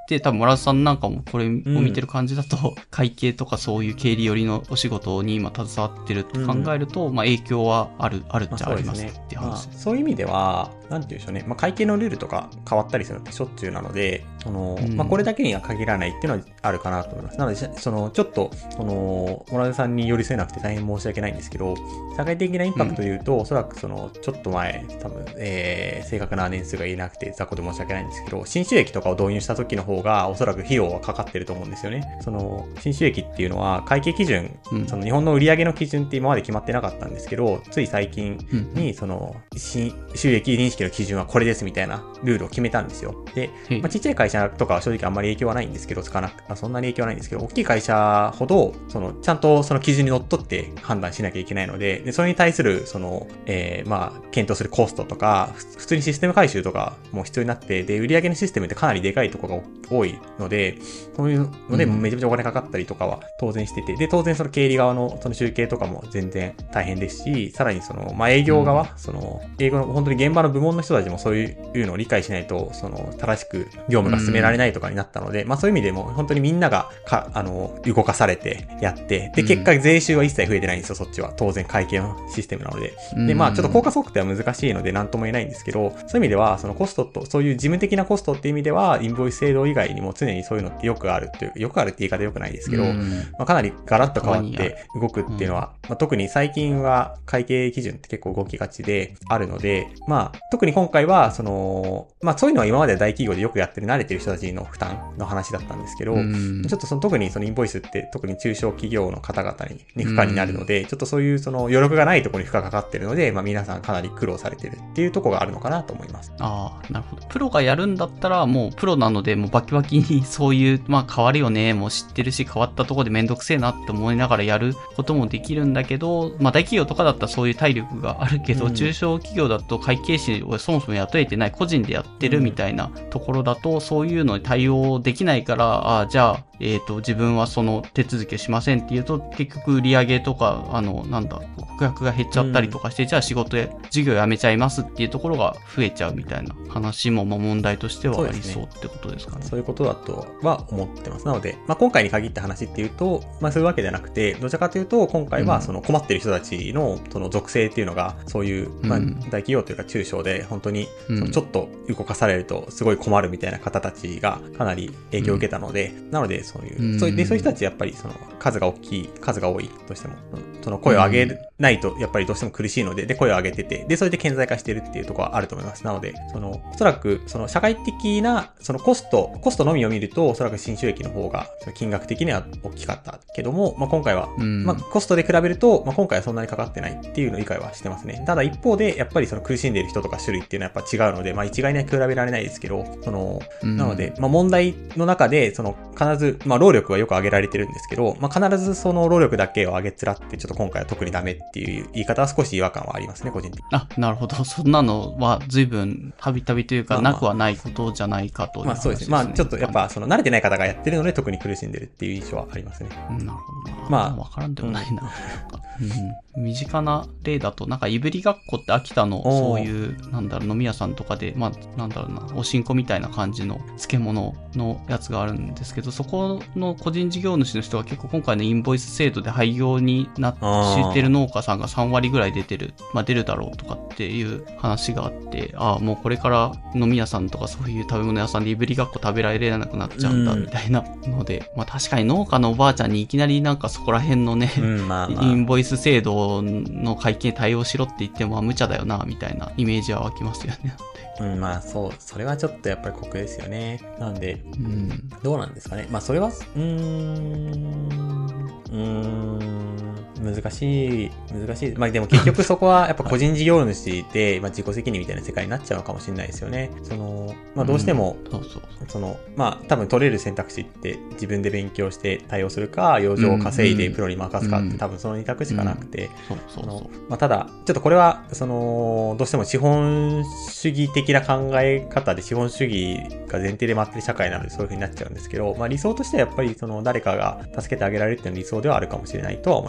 て、多分村田さんなんかもこれを見てる感じだと、うん、会計とかそういう経理寄りのお仕事に今携わってるって考えると、うん、まあ影響はある、あるっちゃありますねっていう話、 まあそうですね。まあ、そういう意味では、なんて言うんでしょうね。まあ会計のルールとか変わったりするのってしょっちゅうなので、その、うん、まあこれだけには限らないっていうのはあるかなと思います。なので、その、ちょっと、その、村田さんに寄り添えなくて大変申し訳ないんですけど、社会的なインパクトで言うと、うん、おそらくその、ちょっと前、多分、えー、正確な年数が言えなくて雑魚で申し訳ないんですけど、新収益とかを導入した時の方が、おそらく費用はかかってると思うんですよね。その、新収益っていうのは、会計基準、うん、その日本の売上の基準って今まで決まってなかったんですけど、つい最近に、その、新収益認識の基準はこれですみたいなルールを決めたんですよ。で、まあ、ちっちゃい会社とかは正直あんまり影響はないんですけど、つかなく、あそんなに影響はないんですけど、大きい会社ほど、その、ちゃんとその基準にのっとって判断しなきゃいけないので、で、それに対する、その、えー、まあ、検討するコストとか、普通にシステム改修とかも必要になって、で、売上のシステムってかなりでかいところが多いので、そういうので、めちゃめちゃお金かかったりとかは当然してて、で、当然その経理側のその集計とかも全然大変ですし、さらにその、まあ、営業側、うん、その、営業の本当に現場の部門の人たちもそういうのを理解しないと、その、正しく業務が進められないとかになったので、うん、まあ、そういう意味でも本当にみんなが、か、あの、動かされてやって、で、結果税収は一切増えてないんですよ、そっちは。当然会計のシステムなので。で、まあ、ちょっと効果測定は難しいので何とも言えないんですけど、そういう意味では、そのコストと、そういう事務的なコストっていう意味では、インボイス制度以外にも常にそういうのってよくあるっていう、よくあるって言い方よくないですけど、まあ、かなりガラッと変わって動くっていうのは、まあ、特に最近は会計基準って結構動きがちであるので、まあ、特に今回は、その、まあ、そういうのは今まで大企業でよくやってる慣れてる人たちの負担の話だったんですけど、ちょっとその特にそのインボイスって特に中小企業の方々に、に負荷になるので、ちょっとそういうその余力がないところに負荷がかかってるので、まあ皆さんかなり苦労されてるっていうところがあるのかなと思います。 ああ、なるほど。プロがやるんだったらもうプロなので、もうバキバキにそういう、まあ変わるよね、もう知ってるし変わったところでめんどくせえなって思いながらやることもできるんだけど、まあ大企業とかだったらそういう体力があるけど、うん、中小企業だと会計士をそもそも雇えてない個人でやってるみたいなところだと、そういうのに対応できないから、ああ、じゃあ、えっと、自分はその手続きをしませんっていうと、結局売り上げとか、あの、なんだ、顧客が減っちゃったりとかして、うん、じゃあ仕事や事業やめちゃいますっていうところが増えちゃうみたいな話も、まあ問題としてはありそうってことですかね。 そういうことだとは思ってます。なので、まあ今回に限った話っていうと、まあそういうわけではなくて、どちらかというと、今回はその困ってる人たちのその属性っていうのが、そういう、まあ大企業というか中小で本当に、そのちょっと動かされるとすごい困るみたいな方たちがかなり影響を受けたので、うん、なのでそういう、そういう、で、そういう人たちやっぱりその数が大きい、数が多いとしても、その声を上げないとやっぱりどうしても苦しいので、で、声を上げてて、で、それで顕在化してるっていうところはあると思います。なので、その、おそらく、その社会的な、そのコスト、コストのみを見ると、おそらく新収益の方が、その金額的には大きかったけども、まあ、今回は、まあ、コストで比べると、まあ、今回はそんなにかかってないっていうのを理解はしてますね。ただ一方で、やっぱりその苦しんでいる人とか種類っていうのはやっぱ違うので、まあ、一概には比べられないですけど、その、なので、まあ、問題の中で、その、必ず、まあ、労力はよく上げられてるんですけど、まあ、必ずその労力だけを上げつらって、ちょっと今回は特にダメっていう言い方は少し違和感はありますね、個人的に。 あ、なるほど。そんなのは随分たびたびというか、なくはないことじゃないかという、 まあ、まあそうですね。まあちょっとやっぱその慣れてない方がやってるので特に苦しんでるっていう印象はありますね。 なるほどな。まあわからんでもないな。うんうん、身近な例だと、なんかいぶりがっこって秋田のそういう、なんだろう、飲み屋さんとかで、まあなんだろうな、おしんこみたいな感じの漬物のやつがあるんですけど、そこの個人事業主の人が結構今回のインボイス制度で廃業になってる農家さんがさんわりぐらい出てる、まあ出るだろうとかっていう話があって、ああ、もうこれから飲み屋さんとかそういう食べ物屋さんでいぶりがっこ食べられなくなっちゃうんだみたいなので、うん、まあ確かに農家のおばあちゃんにいきなりなんかそこら辺のね、うんまあまあ、インボイス制度の会計対応しろって言っても無茶だよなみたいなイメージは湧きますよね。 うん、まあそう、それはちょっとやっぱり酷ですよね。なんで、うん、どうなんですかね。まあそれは、うーん、うーん、難しい、難しい。まあでも結局そこはやっぱ個人事業主で、まあ自己責任みたいな世界になっちゃうのかもしれないですよね。その、まあどうしても、うん、そうそうその、まあ多分取れる選択肢って自分で勉強して対応するか、余剰を稼いでプロに任すかって、うん、多分その二択しかなくて、うんうん、そうそうそう。まあただ、ちょっとこれは、その、どうしても資本主義的的な考え方で資本主義が前提で回ってる社会なのでそういう風になっちゃうんですけど、まあ理想としてはやっぱりその誰かが助けてあげられるっていうの理想ではあるかもしれないとは思いますね。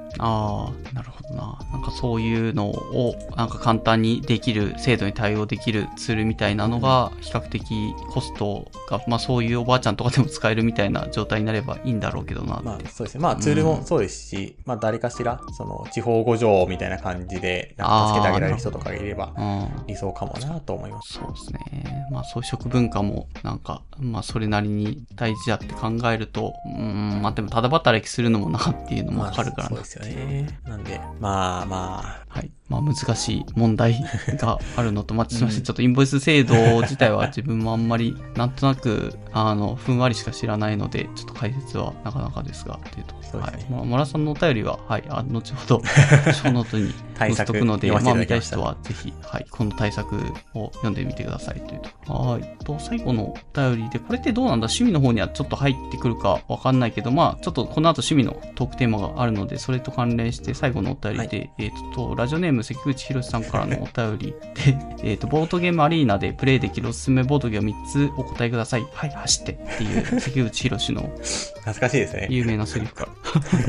ああ、なるほどな。なんかそういうのをなんか簡単にできる、精度に対応できるツールみたいなのが比較的コストが、まあそういうおばあちゃんとかでも使えるみたいな状態になればいいんだろうけどなって。 まあそうですね。まあツールもそうですし、うん、まあ誰かしら、その地方互助みたいな感じで、なんか助けてあげられる人とかがいれば理想かもなと思います。 そうですね。まあそういう食文化もなんか、まあそれなりに大事だって考えると、うん、まあでもただ働きするのもなっていうのもわかるからな、 まあ、そうですよね。なんで、まあまあ。 はい。まあ難しい問題があるのと、まあすみません、ちょっとインボイス制度自体は自分もあんまり、なんとなく、あの、ふんわりしか知らないので、ちょっと解説はなかなかですが、っていうと。 そうですね。 はい。まあ、村さんのお便りは、はい、あ後ほど、ショーノートに載せとくので、まあ見たい人はぜひ、はい、この対策を読んでみてくださいというと。はい。と、最後のお便りで、これってどうなんだ、趣味の方にはちょっと入ってくるかわかんないけど、まあ、ちょっとこの後趣味のトークテーマがあるので、それと関連して最後のお便りで、はい、えっと、ラジオネーム関口博さんからのお便りで、えっと、ボードゲームアリーナでプレイできるおすすめボードゲームみっつお答えください。はい、走ってっていう関口博の懐かしいですね。 有名なセリフから。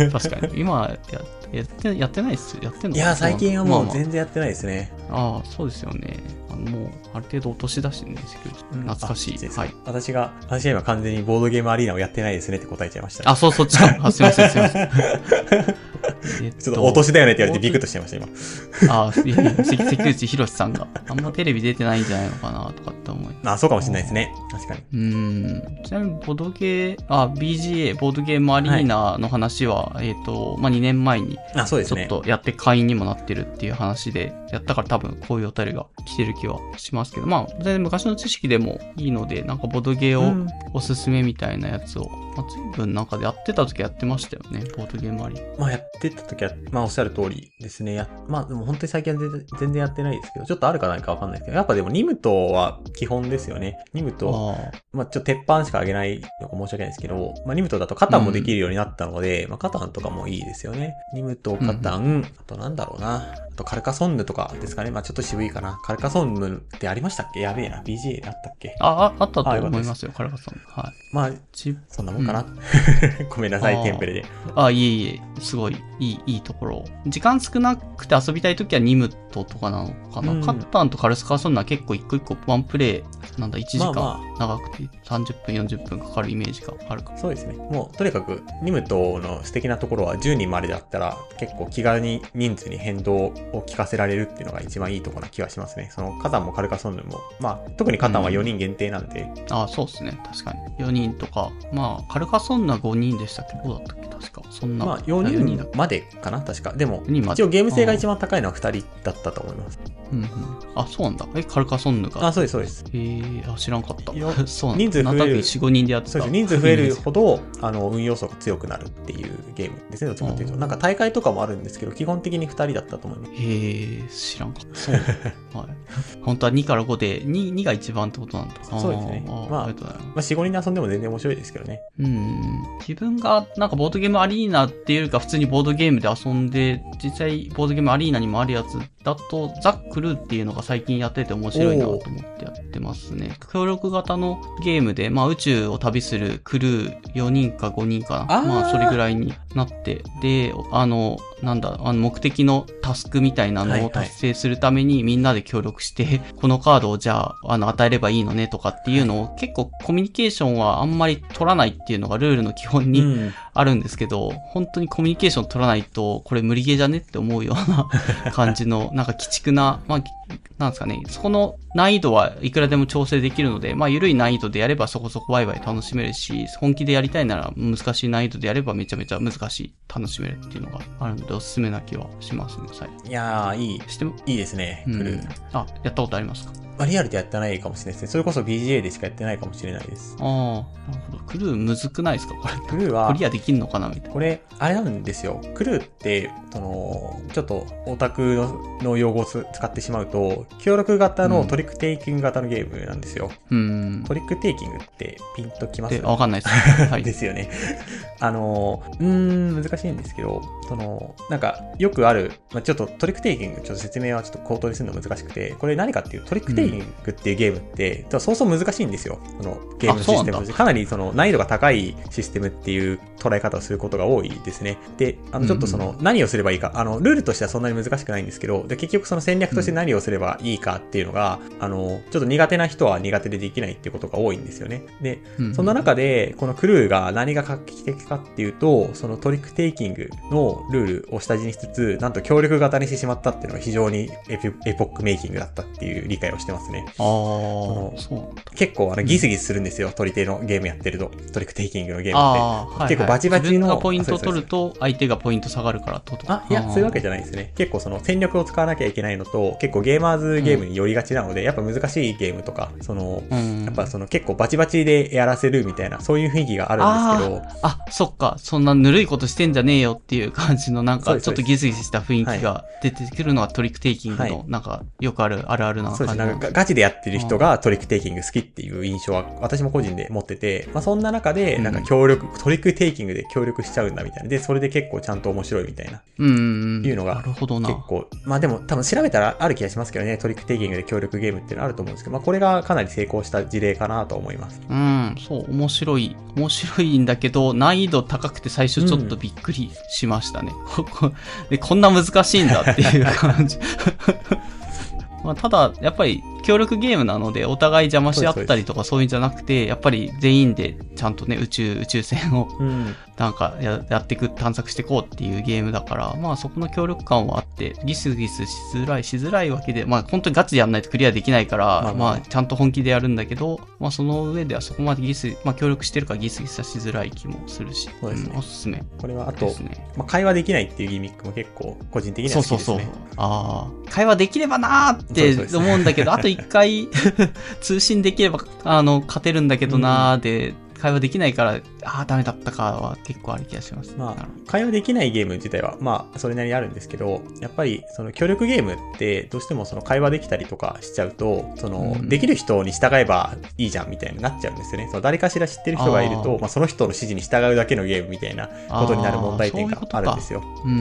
確かに。今や、やって、やってないっすやってんの？ いや、最近はもう全然やってないですね。 まあまあ、ああ、そうですよね。あの、もう、ある程度お年だしね、関口。懐かしい。はい。 私が、私が今完全にボードゲームアリーナをやってないですねって答えちゃいました。 あ、そう、そっちか。あ、すいません、すいません。 えっと、ちょっとお年だよねって言われてビクッとしちゃいました、 今。ああ、いやいや、関口博さんがあんまテレビ出てないんじゃないのかなとかって思い。 あ、そうかもしれないですね。確かに。 うん。ちなみに、ボードゲー、あ、ビージーエー、ボードゲームアリーナの話は、はい、えっと、まあ、にねんまえに、 あ、そうですね。 ちょっとやって会員にもなってるっていう話で、やったから多分こういうお便りが来てる気はしますけど、まあ、全然昔の知識でもいいので、なんかボードゲーをおすすめみたいなやつを、まあ、随分なんかでやってた時やってましたよね、ボードゲームアリーナ。 まあ、やってた時は、まあ、おっしゃる通りですね。や、まあ、でも本当に最近は全然やってないですけど、ちょっとあるかないかわかんないですけど、やっぱでもニムトは基本ですよね。ニムト、あまあ、ちょっと鉄板しか上げないのか申し訳ないですけど、まあ、ニムトだとカタンもできるようになったので、うん、まあ、カタンとかもいいですよね。ニムト、カタン、うん、あとなんだろうな。あとカルカソンヌとかですかね。まあ、ちょっと渋いかな。カルカソンヌってありましたっけ？やべえな。ビージーエー あったっけ？ あ、あ、あったと思いますよ、カルカソンヌ。はい。 まあ、そんなもんかな。うん、ごめんなさい、テンプレで。 あ、いえいえ、すごい、いい、いいところ。時間少なくて遊びたいときはニムトとかなのかな。うん、カッタンとカルスカソンヌは結構一個一個ワンプレイ、なんだ、いちじかん長くてさんじゅっぷん、よんじゅっぷんかかるイメージがあるか。 そうですね。もう、とにかく、ニムトの素敵なところはじゅうにんまでだったら、結構気軽に人数に変動を聞かせられるっていうのが一番いいところな気がしますね。その、カタンもカルカソンヌも、まあ、特にカタンはよにん限定なんで。 うん、ああ、そうですね。確かに。よにんとか、まあ、カルカソンヌはごにんでしたっけ？どうだったっけ？確か。そんな。 まあ、よにんまでかな確か。でも、一応ゲーム性が一番高いのはふたりだったと思います。 うんうん。あ、そうなんだ。え、カルカソンヌが。 あ、そうです、そうです。 へえ、あ、知らんかった。そうなんだ。 人数増える。 よん、ごにんでやってた。 そうです。人数増えるほど、あの、運要素が強くなるっていうゲームですね。どっちかっていうと。なんか大会とかもあるんですけど、基本的にふたりだったと思います。 へえ、知らんかった。そうなんだ。はい。本当はにからごで、に、にが一番ってことなんだ。 そうですね。あまあ、ありがとうございます。まあ、よん、ごにんで遊んでも全然面白いですけどね。 うん。自分が、なんかボードゲームアリーナっていうよりか普通にボードゲームで遊んで、実際ボードゲームアリーナにもあるやつだと、ザ・クルーっていうのが最近やってて面白いなと思ってやってますね。協力型のゲームで、まあ宇宙を旅するクルーよにんかごにんかな。あまあそれぐらいになって、で、あの、なんだ、あの目的のタスクみたいなのを達成するためにみんなで協力して、はいはい、このカードをじゃあ、あの、与えればいいのねとかっていうのを結構コミュニケーションはあんまり取らないっていうのがルールの基本にあるんですけど、うん、本当にコミュニケーション取らないとこれ無理ゲーじゃねって思うような感じの、なんか鬼畜な、まあ、なんですかね、そこの難易度はいくらでも調整できるので、まあ緩い難易度でやればそこそこワイワイ楽しめるし、本気でやりたいなら難しい難易度でやればめちゃめちゃ難しい楽しめるっていうのがあるのでおすすめな気はしますね、最近。 いやー、いい。してもいいですね、クルー。 あ、やったことありますか？ リアルでやってないかもしれないですね。それこそ ビージーエー でしかやってないかもしれないです。 ああ、なるほど。クルーむずくないですかこれ。 クルーは。 クリアできんのかなみたいな。 これ、あれなんですよ。クルーって、その、ちょっとオタクの、の用語を使ってしまうと、協力型のトリックテイキング型のゲームなんですよ。うん。トリックテイキングってピンときます？ わかんないです。 はい。ですよね。あの、うーん、難しいんですけど、その、なんか、よくある、まあ、ちょっとトリックテイキング、ちょっと説明はちょっと口頭にするの難しくて、これ何かっていうトリックテテイキングっていうゲームって、うん、そうそう難しいんですよ。そのゲームのシステムとして。かなりその難易度が高いシステムっていう捉え方をすることが多いですね。で、あのちょっとその何をすればいいか、あのルールとしてはそんなに難しくないんですけど、で結局その戦略として何をすればいいかっていうのが、うん、あのちょっと苦手な人は苦手でできないっていうことが多いんですよね。で、うん、そんな中でこのクルーが何が画期的かっていうと、そのトリックテイキングのルールを下地にしつつ、なんと協力型にしてしまったっていうのが非常にエポックメイキングだったっていう理解をしてますね。 ああ、そう結構あのギスギスするんですよ、うん、取り手のゲームやってると。トリックテイキングのゲームって。あ、はいはい、結構バチバチの。 自分がポイントを取ると相手がポイント下がるからってことあ、いや、そういうわけじゃないですね。結構その戦略を使わなきゃいけないのと、結構ゲーマーズゲームに寄りがちなので、うん、やっぱ難しいゲームとか、その、うん、やっぱその結構バチバチでやらせるみたいな、そういう雰囲気があるんですけど。 あ、あ、そっか。そんなぬるいことしてんじゃねえよっていう感じのなんか、ちょっとギスギスした雰囲気が出てくるのはトリックテイキングの、なんか、よくある、あるあるな感じ。 そうですね。なんかガチでやってる人がトリックテイキング好きっていう印象は、私も個人で持ってて、まあそんな中で、なんか協力、うん、トリックテイキングで協力しちゃうんだみたいな。で、それで結構ちゃんと面白いみたいな。うん。いうのが、結構、まあでも多分調べたらある気がしますけどね、トリックテイキングで協力ゲームっていうのあると思うんですけど、まあこれがかなり成功した事例かなと思います。 うん、そう、面白い。面白いんだけど、難易度高くて最初ちょっとびっくりしましたね。うん、でこんな難しいんだっていう感じ。まあ、ただ、やっぱり協力ゲームなので、お互い邪魔し合ったりとかそういうんじゃなくて、やっぱり全員でちゃんとね、宇宙、宇宙船を、なんかや、やっていく、探索していこうっていうゲームだから、まあそこの協力感はあって、ギスギスしづらい、しづらいわけで、まあ本当にガチでやんないとクリアできないから、まあ、まあ、ちゃんと本気でやるんだけど、まあその上ではそこまでギス、まあ協力してるからギスギスはしづらい気もするし、 そうですね。 うん、おすすめ。 これはあと、ね、まあ会話できないっていうギミックも結構個人的には好きですね。そうそうそう。 ああ、会話できればなーって思うんだけど、あと一回通信できれば、あの、勝てるんだけどなーで、うん、会話できないから、ああ、ダメだったかは結構ある気がします。 まあ、会話できないゲーム自体は、まあ、それなりにあるんですけど、やっぱり、その協力ゲームって、どうしてもその会話できたりとかしちゃうと、その、うん、できる人に従えばいいじゃんみたいになっちゃうんですよね。その誰かしら知ってる人がいると、あまあ、その人の指示に従うだけのゲームみたいなことになる問題点があるんですよ。 そういうことか。うん、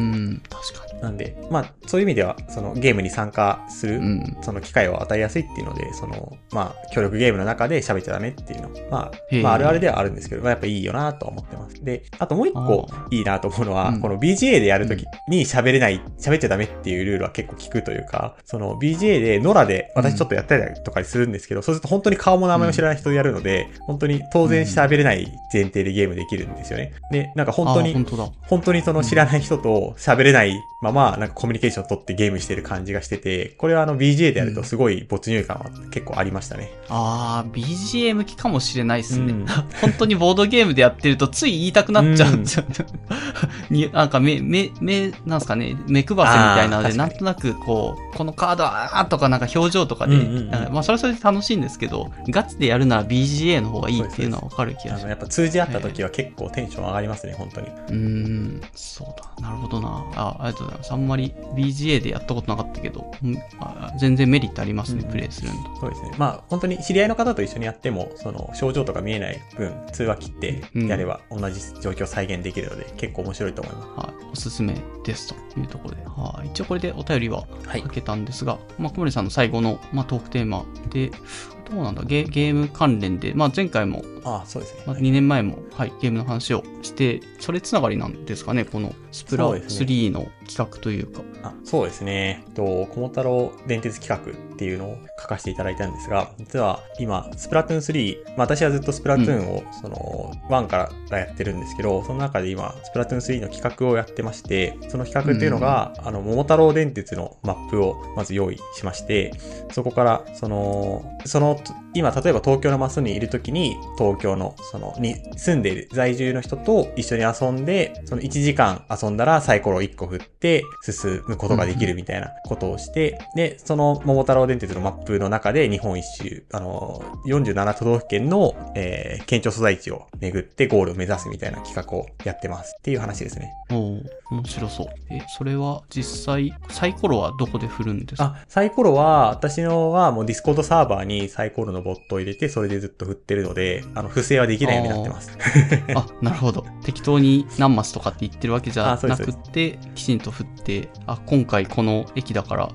確かに。 なんで、まあ、そういう意味では、そのゲームに参加する、うん、その機会を与えやすいっていうので、その、まあ、協力ゲームの中で喋っちゃダメっていうのは、まあ、まあ、あるあるではあるんですけど、まあ、やっぱいいよなとは思ってます。で、あともう一個いいなと思うのは、うん、この ビージーエー でやるときに喋れない、喋っちゃダメっていうルールは結構聞くというか、その ビージーエー でノラで私ちょっとやったりとかするんですけど、うん、そうすると本当に顔も名前も知らない人でやるので、うん、本当に当然喋れない前提でゲームできるんですよね。で、なんか本当に、本当だ。本当にその知らない人と喋れないまま、なんかコミュニケーションを取ってゲームしてる感じがしてて、これはあの ビージーエー でやるとすごい没入感は結構ありましたね。 うん、あー、ビージーエー 向きかもしれないですね。うん、本当にボードゲームでやってるとつい言いたくなっちゃうんですよ。うん、になんか目、目、目、なんすかね、目配せみたいなので、なんとなくこう、このカードはーとかなんか表情とかで、うんうんうん、まあそれはそれで楽しいんですけど、ガチでやるなら ビージーエー の方がいいっていうのはわかる気がします。 あのやっぱ通じ合った時は結構テンション上がりますね、本当に。 うーん、そうだ。なるほどな。あ、ありがとうございます。あんまり ビージーエー でやったことなかったけど、うん、あ全然メリットありますね、うん、プレイするんだ。 そうですね。まあ本当に知り合いの方と一緒にやっても、その症状とか見えない分、通話切ってやれば同じ状況を再現できるので、うん、結構面白いと思います。 はい。おすすめですというところで。はい。一応これでお便りは書けたんですが、はい、まあ小森さんの最後の、まあ、トークテーマで、どうなんだ ゲ, ゲーム関連で、まあ、前回も、 ああそうですね、 まあ、にねんまえも、はい、ゲームの話をして、それつながりなんですかね、このスプラスリーの企画というか。 あそうですね。と、桃太郎電鉄企画っていうのを書かせていただいたんですが、実は今、スプラトゥーンスリー、まあ、私はずっとスプラトゥーンを、うん、その、ワンからやってるんですけど、その中で今、スプラトゥーンスリーの企画をやってまして、その企画っていうのが、うん、あの、桃太郎電鉄のマップをまず用意しまして、そこから、その、その、今、例えば東京のマスにいるときに、東京の、その、に住んでいる在住の人と一緒に遊んで、そのいちじかん遊んだらサイコロをいっこ振って進むことができるみたいなことをして、うん、で、その桃太郎電鉄のマップの中で日本一周、あの、よんじゅうなな都道府県の、えー、県庁所在地を巡ってゴールを目指すみたいな企画をやってますっていう話ですね。 おー、面白そう。え、それは実際、サイコロはどこで振るんですか？ あ、サイコロは、私のはもうディスコードサーバーにサイコロのボットを入れて、それでずっと振ってるので、あの、不正はできないようになってます。 あ, あ、なるほど。適当に何マスとかって言ってるわけじゃなくって、きちんと振って、あ、今回この駅だから、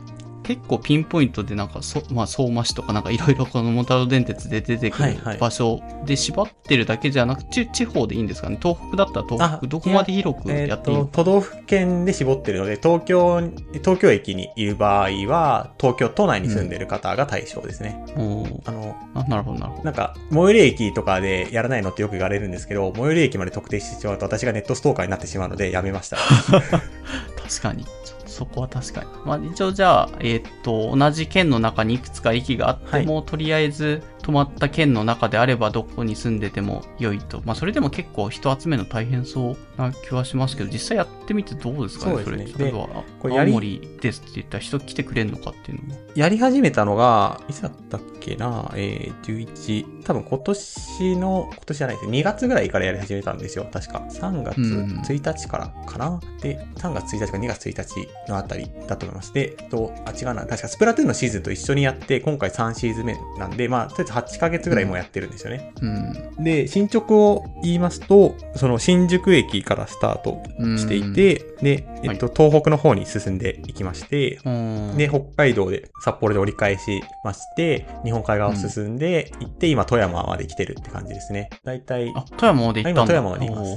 結構ピンポイントでなんかそ、まあ、相馬市とかなんかいろいろこの桃太郎電鉄で出てくる場所で縛ってるだけじゃなくて、地方でいいんですかね。東北だったら東北どこまで広くやっていい、 えー、と都道府県で絞ってるので、東京、東京駅にいる場合は、東京都内に住んでる方が対象ですね。 うん、 あのあ、なるほどなるほど。 なんか、最寄り駅とかでやらないのってよく言われるんですけど、最寄り駅まで特定してしまうと私がネットストーカーになってしまうのでやめました。 確かに。そこは確かに。まあ一応じゃあ、えっと、同じ県の中にいくつか駅があっても、はい、とりあえず泊まった県の中であればどこに住んでても良いと。まあそれでも結構人集めるの大変そうな気はしますけど、実際やってみてどうですかね、それ。それは、これ青森ですって言ったら人来てくれるのかっていうのも。 やり始めたのが、いつだったっけな、えー、じゅういち、多分今年の、今年じゃないですにがつぐらいからやり始めたんですよ、確か。さんがつついたちからかな、うん、で、さんがつついたちかにがつついたちのあたりだと思います。で、と、あ、違うな、確かスプラトゥーンのシーズンと一緒にやって、今回さんシーズン目なんで、まあ、とりあえずはちかげつぐらいもうやってるんですよね。 うんうん、で、進捗を言いますと、その新宿駅からスタートしていて、うん、で、えっと、はい、東北の方に進んでいきまして、うん、で、北海道で、札幌で折り返しまして、日本海側を進んで行って、うん、今富山まで来てるって感じですね。だいたい、 あ、富山まで行ったんだ。 今富山までいます。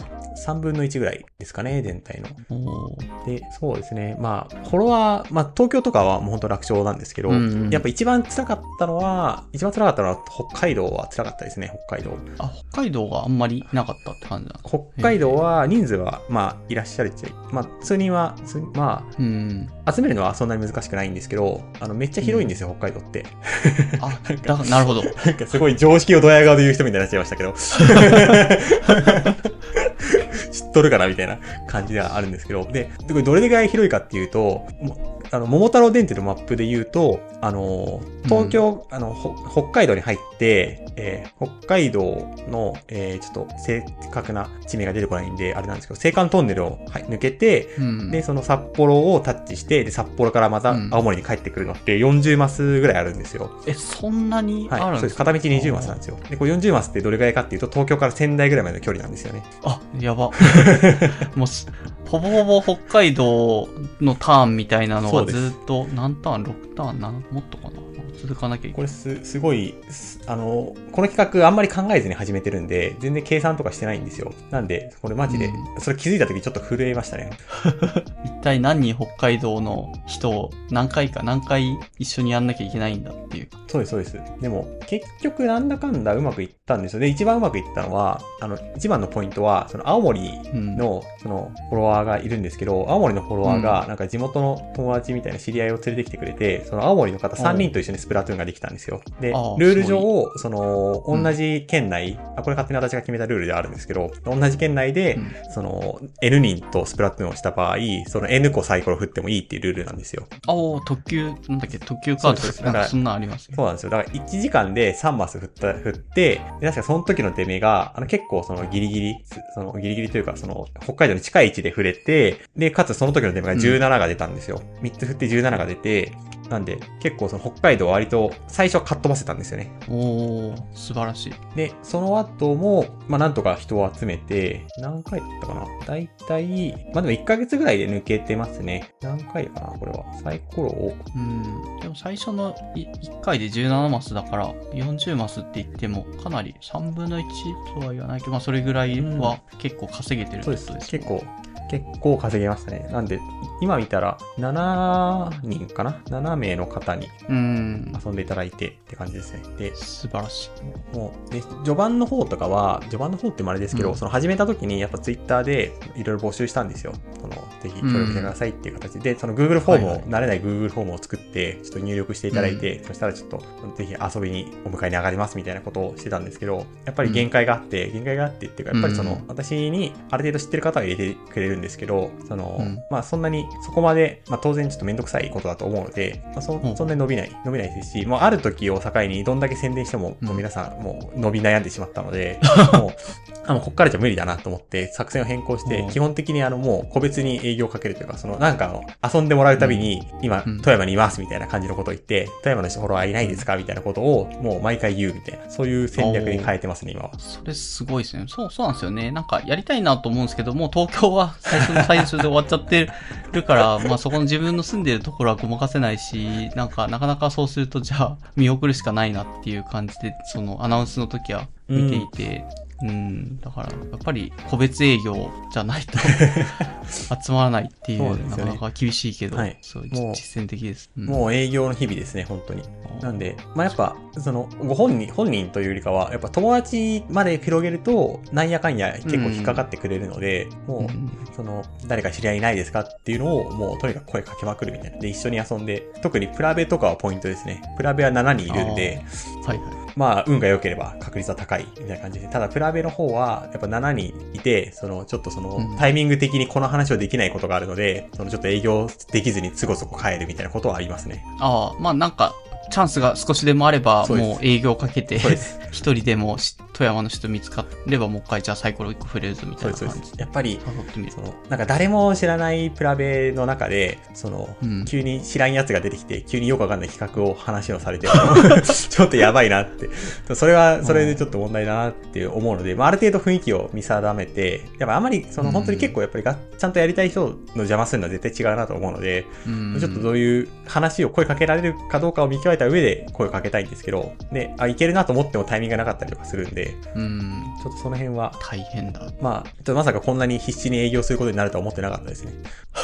さんぶんのいちぐらいですかね、全体の。で、そうですね。まあ、フォロワー、まあ、東京とかはもう本当楽勝なんですけど、うんうん、やっぱ一番辛かったのは、一番辛かったのは北海道は辛かったですね、北海道。 あ、北海道があんまりなかったって感じなんですか？ 北海道は人数は、まあ、いらっしゃるっちゃい、まあ、数人は、まあ、うん、集めるのはそんなに難しくないんですけど、あの、めっちゃ広いんですよ、うん、北海道って。 あ、だなるほど。 なんかすごい常識をドヤ顔で言う人みたいになっちゃいましたけど。知っとるかなみたいな感じではあるんですけど。で、どれぐらい広いかっていうと、あの、桃太郎電鉄のマップで言うと、あの、東京、うん、あの、北海道に入って、えー、北海道の、えー、ちょっと正確な地名が出てこないんで、あれなんですけど、青函トンネルを、はい、抜けて、うん、で、その札幌をタッチして、で、札幌からまた青森に帰ってくるのってよんじゅうマスぐらいあるんですよ。 え、そんなにあるんですか？ はい、そうです。片道にじゅうマスなんですよ。で、これよんじゅうマスってどれぐらいかっていうと、東京から仙台ぐらいまでの距離なんですよね。 あ、やば。もう、ほぼほぼ北海道のターンみたいなのがずっと、何ターン ?ろく ターンなもっとかな続かなきゃいけない。 これす、すごい、あの、この企画あんまり考えずに始めてるんで、全然計算とかしてないんですよ。なんで、これマジで、うん、それ気づいた時ちょっと震えましたね。 一体何人北海道の人を何回か何回一緒にやんなきゃいけないんだっていう。 そうです、そうです。でも、結局なんだかんだうまくいったんですよ。で、一番うまくいったのは、あの、一番のポイントは、その青森の、その、フォロワーがいるんですけど、青森のフォロワーが、なんか地元の友達みたいな知り合いを連れてきてくれて、その青森の方さんにんと一緒にスプラトゥーンができたんですよ。で、ルール上、その、同じ県内、うん、あ、これ勝手に私が決めたルールであるんですけど、同じ県内で、うん、その、N 人とスプラトゥーンをした場合、その N 個サイコロ振ってもいいっていうルールなんですよ。 ああ、特急、なんだっけ、特急カードです。なんかそんなありますね。 そうなんですよ。だからいちじかんでさんマス振った、振って、で確かその時の出目が、あの結構そのギリギリ、そのギリギリというか、その、北海道に近い位置で振れて、で、かつその時の出目がじゅうななが出たんですよ。うん、みっつ振ってじゅうななが出て、なんで、結構その北海道は割と最初かっ飛ばせたんですよね。 おー、素晴らしい。 で、その後も、まあなんとか人を集めて、何回だったかな？だいたい、まあでもいっかげつぐらいで抜けてますね。何回かなこれは。サイコロを。 うん。でも最初のいっかいでじゅうななマスだから、よんじゅうマスって言っても、かなりさんぶんのいちとは言わないけど、まあそれぐらいは結構稼げてるってことですね。 そうです。結構。結構稼げましたね。なんで、今見たらしちにんかな ?なな 名の方に遊んでいただいてって感じですね。で、 素晴らしい。もう、で、序盤の方とかは、序盤の方ってもあれですけど、うん、その始めた時にやっぱツイッターでいろいろ募集したんですよ。その、ぜひ協力してくださいっていう形で、うん、その Google フォームを、はいはい、慣れない Google フォームを作って、ちょっと入力していただいて、うん、そしたらちょっと、ぜひ遊びにお迎えに上がりますみたいなことをしてたんですけど、やっぱり限界があって、うん、限界があってっていうか、やっぱりその、うん、私にある程度知ってる方は入れてくれるんですけど、その、うん、まあそんなにそこまで、まあ当然ちょっとめんどくさいことだと思うので、まあ そ,、うん、そんなに伸びない、伸びないですし、もうある時を境にどんだけ宣伝しても、うん、もう皆さんもう伸び悩んでしまったので、もう、あの、こっからじゃ無理だなと思って作戦を変更して、うん、基本的にあのもう個別実に営業をかけるというか、そのなんか遊んでもらうたびに、うん、今、富山にいますみたいな感じのことを言って、富山の人フォロワーいないですかみたいなことをもう毎回言うみたいな、そういう戦略に変えてますね、今は。 それすごいですね。そう、そうなんですよね。なんかやりたいなと思うんですけど、もう東京は最初の最初で終わっちゃってるから、まあそこの自分の住んでるところはごまかせないし、なんかなかなかそうするとじゃあ見送るしかないなっていう感じで、そのアナウンスの時は見ていて、うん、うん、だからやっぱり個別営業じゃないと集まらないっていう、ね、なかなか厳しいけど、はい、そういう実践的です、 うん。もう営業の日々ですね、本当に。なんで、まあやっぱそのご本人本人というよりかはやっぱ友達まで広げるとなんやかんや結構引っかかってくれるので、うん、もうその誰か知り合いいないですかっていうのをもうとにかく声かけまくるみたいなで一緒に遊んで、特にプラベとかはポイントですね。プラベはしちにんいるんで、はいはい、まあ運が良ければ確率は高いみたいな感じで、ただプラベの方はやっぱしちにんいて、そのちょっとそのタイミング的にこの話をできないことがあるので、そのちょっと営業できずにつごそこ帰るみたいなことはありますね。 ああ、まあなんかチャンスが少しでもあれば、もう営業かけて、一人でも富山の人見つかれば、もう一回じゃあサイコロ一個振れるぞみたいな感じ。そうです。 やっぱり、その、なんか誰も知らないプラベの中で、その、うん、急に知らんやつが出てきて、急によくわかんない企画を話をされて、ちょっとやばいなって。それは、それでちょっと問題だなって思うので、まあ、ある程度雰囲気を見定めて、やっぱあまり、その、本当に結構やっぱりが、ちゃんとやりたい人の邪魔するのは絶対違うなと思うので、うん、ちょっとどういう話を声かけられるかどうかを見極めた上で声をかけたいんですけど、で、あ、いけるなと思ってもタイミングがなかったりとかするんで、うん、ちょっとその辺は大変だ。 まあ、まさかこんなに必死に営業することになるとは思ってなかったですね。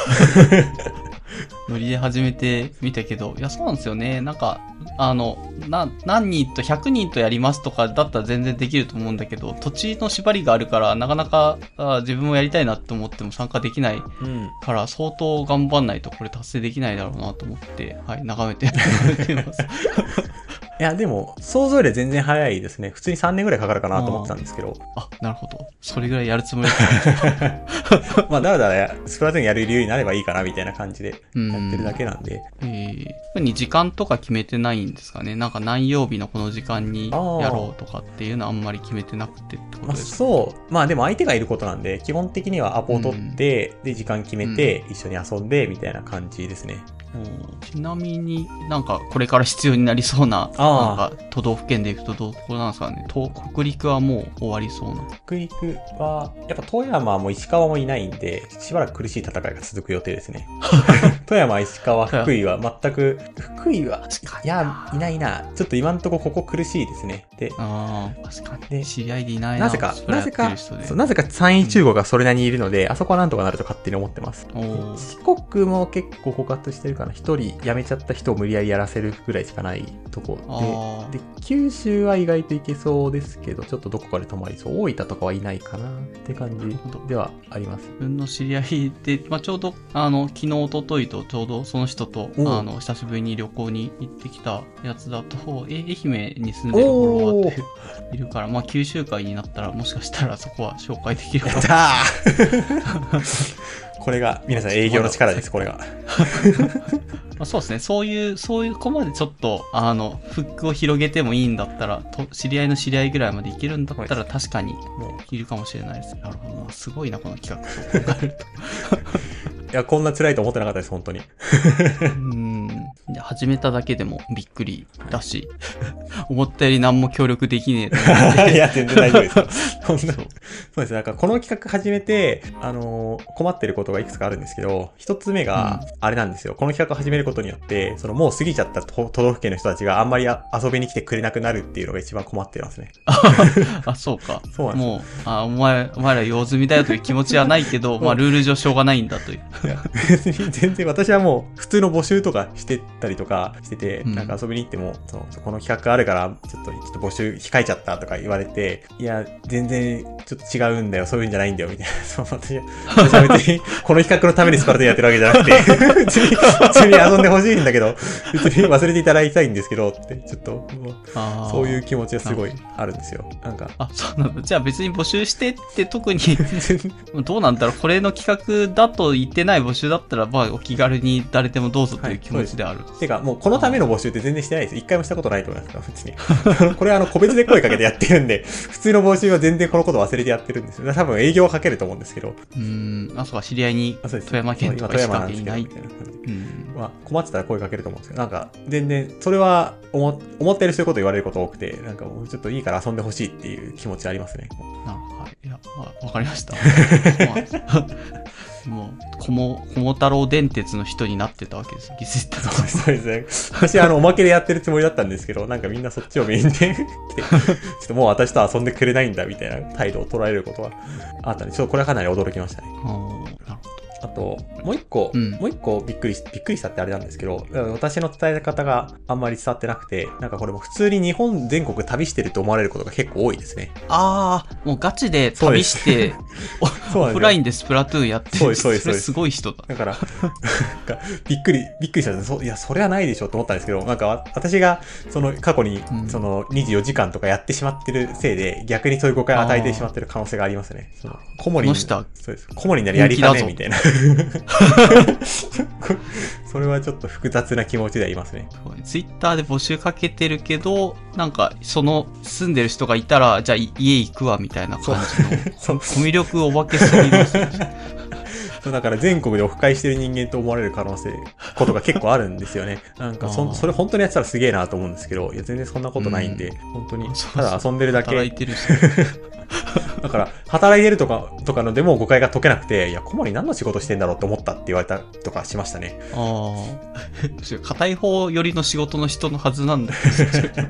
ノリで始めてみたけど、いや、そうなんですよね。なんか、あの、な、何人とひゃくにんとやりますとかだったら全然できると思うんだけど、土地の縛りがあるから、なかなかあ自分もやりたいなって思っても参加できないから、相当頑張んないとこれ達成できないだろうなと思って、はい、眺めて、眺めてます。 いや、でも、想像より全然早いですね。普通にさんねんぐらいかかるかなと思ってたんですけど。 あ、あなるほど。それぐらいやるつもりだった。 まあ、だらだらスプラトゥーンやれるようになればいいかな、みたいな感じでやってるだけなんで。 うん、えー、特に時間とか決めてないんですかね。なんか何曜日のこの時間にやろうとかっていうのはあんまり決めてなくてってことですか、 まあ、そう。まあ、でも相手がいることなんで、基本的にはアポを取って、うん、で、時間決めて、一緒に遊んで、みたいな感じですね。 ちなみになんかこれから必要になりそうな、なんか都道府県でいくとどこなんですかね。東北陸はもう終わりそうな。 北陸は、やっぱ富山も石川もいないんで、しばらく苦しい戦いが続く予定ですね。富山、石川、福井は全く、福井は、いや、いないな。ちょっと今んとこここ苦しいですね。で、 ああ、確かに。知り合いでいないな。 なぜか、なぜか、なぜか山陰中国がそれなりにいるので、うん、あそこはなんとかなると勝手に思ってます。四国も結構枯渇してるかな。一人辞めちゃった人を無理やりやらせるぐらいしかないとこで、で、九州は意外といけそうですけど、ちょっとどこかで止まりそう。大分とかはいないかなって感じではあります。 自分の知り合いで、まあ、ちょうど、あの、昨日、一昨日とちょうどその人と、あの、久しぶりに旅行に行ってきたやつだと、え、愛媛に住んでるフォロワーっているから、まあ、九州会になったら、もしかしたらそこは紹介できるかも。やったーこれが、皆さん営業の力です、これが。 まあ、そうですね。そういう、そういう子までちょっと、あの、フックを広げてもいいんだったら、と知り合いの知り合いぐらいまでいけるんだったら、確かに、もう、いるかもしれないです。なるほどな。すごいな、この企画と考えると。 いや、こんな辛いと思ってなかったです、本当に。 うんで始めただけでもびっくりだし、思ったより何も協力できねえ。いや、全然大丈夫ですよ。そうそうです。なんか、この企画始めて、あのー、困ってることがいくつかあるんですけど、一つ目が、あれなんですよ。この企画を始めることによって、その、もう過ぎちゃった都道府県の人たちがあんまり遊びに来てくれなくなるっていうのが一番困ってますね。 あ、そうか。 そうなんです。 もう、あ、お前、お前ら用済みだよという気持ちはないけど、まあ、ルール上しょうがないんだという。 いや別に全然私はもう普通の募集とかしてたりとかしてて、うん、なんか遊びに行っても、そのこの企画あるからちょっとちょっと募集控えちゃったとか言われて、いや全然ちょっと違うんだよ、そういうんじゃないんだよみたいな。そう私は私は別にこの企画のためにスパルタやってるわけじゃなくて、普通に普通に遊んでほしいんだけど、別に忘れていただきたいんですけどってちょっとそういう気持ちがすごいあるんですよ。なんかあそうなんだ。じゃあ別に募集してって特にどうなんだろう、これの企画だと言ってない募集だったら、まあ、お気軽に誰でもどうぞという気持ちである。はい、 てか、もうこのための募集って全然してないです。一回もしたことないと思いますから、別に。これはあの、個別で声かけてやってるんで、普通の募集は全然このこと忘れてやってるんですよ。多分営業はかけると思うんですけど。 うーん、あ、そうか、知り合いに富山県とかしかいない。うん、 まあ、困ってたら声かけると思うんですけど、なんか、全然、それは思、思ったよりそういうこと言われること多くて、なんかもうちょっといいから遊んでほしいっていう気持ちありますね。 なるほど。はい。いや、わかりました。もう、こも、こも太郎電鉄の人になってたわけです。気づいたら。 そうですね。私、あの、おまけでやってるつもりだったんですけど、なんかみんなそっちをメインでちょっともう私と遊んでくれないんだ、みたいな態度を捉えることはあったんで、ちょっとこれはかなり驚きましたね。 ああ、なるほど。 あと、もう一個、うん、もう一個びっくりし、びっくりしたってあれなんですけど、私の伝え方があんまり伝わってなくて、なんかこれも普通に日本全国旅してると思われることが結構多いですね。 ああ、もうガチで旅して、オフラインでスプラトゥーンやってる。 そうです、そうです。 それすごい人だ。 だから、びっくり、びっくりしたんです。いや、それはないでしょと思ったんですけど、なんか私が、その過去に、そのにじゅうよじかんとかやってしまってるせいで、逆にそういう誤解を与えてしまってる可能性がありますね。その、コモリに、そうです。コモリになりやりかねみたいな。それはちょっと複雑な気持ちではいますね。 ツイッターで募集かけてるけど、なんかその住んでる人がいたらじゃあ家行くわみたいな感じのコミュ力お化けすぎますね。 そうだから全国でオフ会してる人間と思われる可能性ことが結構あるんですよね。なんかそそれ本当にやってたらすげえなと思うんですけど、いや全然そんなことないんで、うん、本当にただ遊んでるだけ。 働いてるし。 だから、働いてるとか、とかのでも誤解が解けなくて、いや、コモリ何の仕事してんだろうって思ったって言われたとかしましたね。 ああ。片い方よりの仕事の人のはずなんだけど。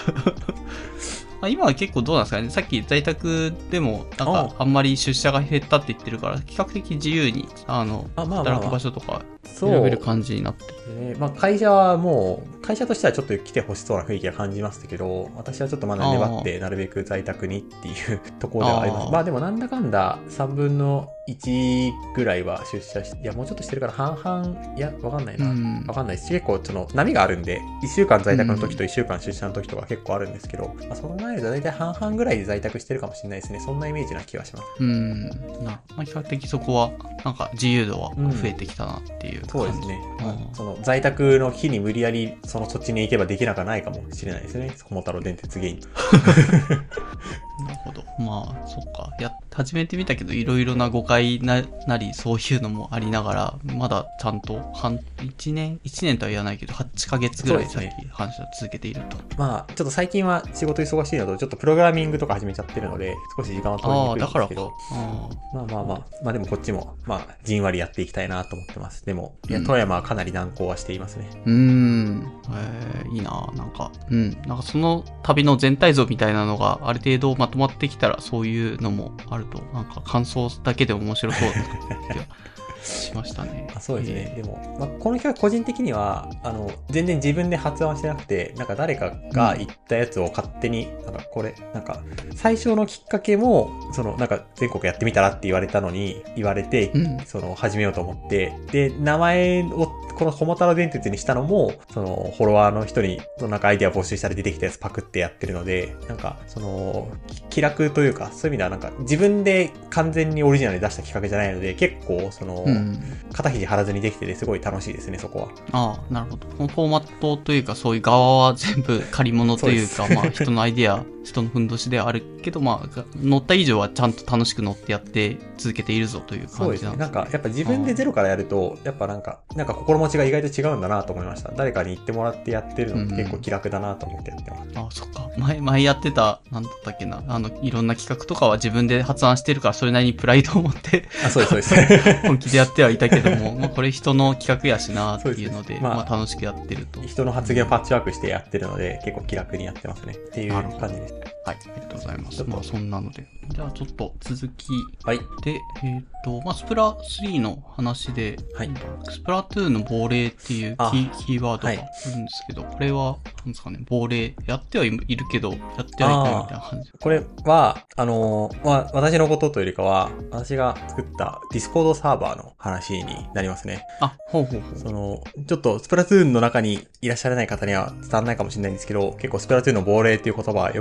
今は結構どうなんですかね。さっき在宅でも、なんか、あんまり出社が減ったって言ってるから、比較的自由に、あの、あまあまあまあ働く場所とか、選べる感じになってる。 ね、まあ会社はもう、会社としてはちょっと来てほしそうな雰囲気が感じましたけど、私はちょっとまだ粘って、なるべく在宅にっていうところではあります。あまあでもなんだかんださんぶんのいちぐらいは出社して、いやもうちょっとしてるから半々、いや、わかんないな。わ、うん、かんないし、結構その波があるんで、いっしゅうかん在宅の時といっしゅうかん出社の時とか結構あるんですけど、まあ、その前でだいたい半々ぐらいで在宅してるかもしれないですね。そんなイメージな気がします。 うん。なまあ、比較的そこは、なんか自由度は増えてきたなっていう感じ、うん、 そうですね。まあ、その在宅の日に無理やりそのそっちに行けばできなくはないかもしれないですね。コモ太郎電鉄ゲイン。 なるほど。まあ、そっか。や、始めてみたけど、いろいろな誤解な、なり、そういうのもありながら、まだちゃんと、半、一年、一年とは言わないけど、はちかげつぐらいさっき話を続けていると。 まあ、ちょっと最近は仕事忙しいのと、ちょっとプログラミングとか始めちゃってるので、少し時間は取りにくいんですけど。ああ、だからか。まあまあまあ、まあでもこっちも、まあ、じんわりやっていきたいなと思ってます。でも、いや、富山はかなり難航はしていますね。 うーん。えー、いいななんか、うん。なんかその旅の全体像みたいなのがある程度まとまってきたら、そういうのもあると、なんか感想だけでも面白そうな気がしましたね。 あそうですね。えー、でも、まあ、この企画個人的には、あの、全然自分で発案はしてなくて、なんか誰かが言ったやつを勝手に、なんかこれ、なんか、最初のきっかけも、その、なんか全国やってみたらって言われたのに、言われて、うん、その、始めようと思って、で、名前を、このコモ太郎電鉄にしたのも、その、フォロワーの人に、なんかアイデア募集したら出てきたやつパクってやってるので、なんか、その、気楽というか、そういう意味ではなんか、自分で完全にオリジナルで出した企画じゃないので、結構、その、うん、肩肘張らずにできててすごい楽しいですね、そこは。 ああ、なるほど。このフォーマットというか、そういう側は全部借り物というか、まあ、人のアイデア、人のふんどしではあるけど、まあ、乗った以上はちゃんと楽しく乗ってやって続けているぞという感じなんですね。 そうですね。なんか、やっぱ自分でゼロからやると、やっぱなんか、なんか心持ちが意外と違うんだなと思いました。誰かに言ってもらってやってるのって結構気楽だなと思ってやってます。 うん、ああ、そっか。前、前やってた、なんだったっけな、あの、いろんな企画とかは自分で発案してるから、それなりにプライドを持って、 あ、そうです、そうです。 本気でやってはいたけども、まあ、これ人の企画やしなっていうので、でまあ、まあ楽しくやってると。 人の発言をパッチワークしてやってるので、結構気楽にやってますね。っていう感じです。 はい、ありがとうございます。まあそんなので。じゃあちょっと続き。 はい。 で、えっと、まあスプラスリーの話で、はい。スプラトゥーンの亡霊っていうキー、キーワードがあるんですけど、はい、これは、なんですかね、亡霊、やってはいるけど、やってはいないみたいな感じ。 これは、あのー、まあ私のことというよりかは、私が作ったディスコードサーバーの話になりますね。 あ、ほうほうほう。 その、ちょっとスプラトゥーンの中にいらっしゃらない方には伝わらないかもしれないんですけど、結構スプラトゥーンの亡霊っていう言葉はよく使われ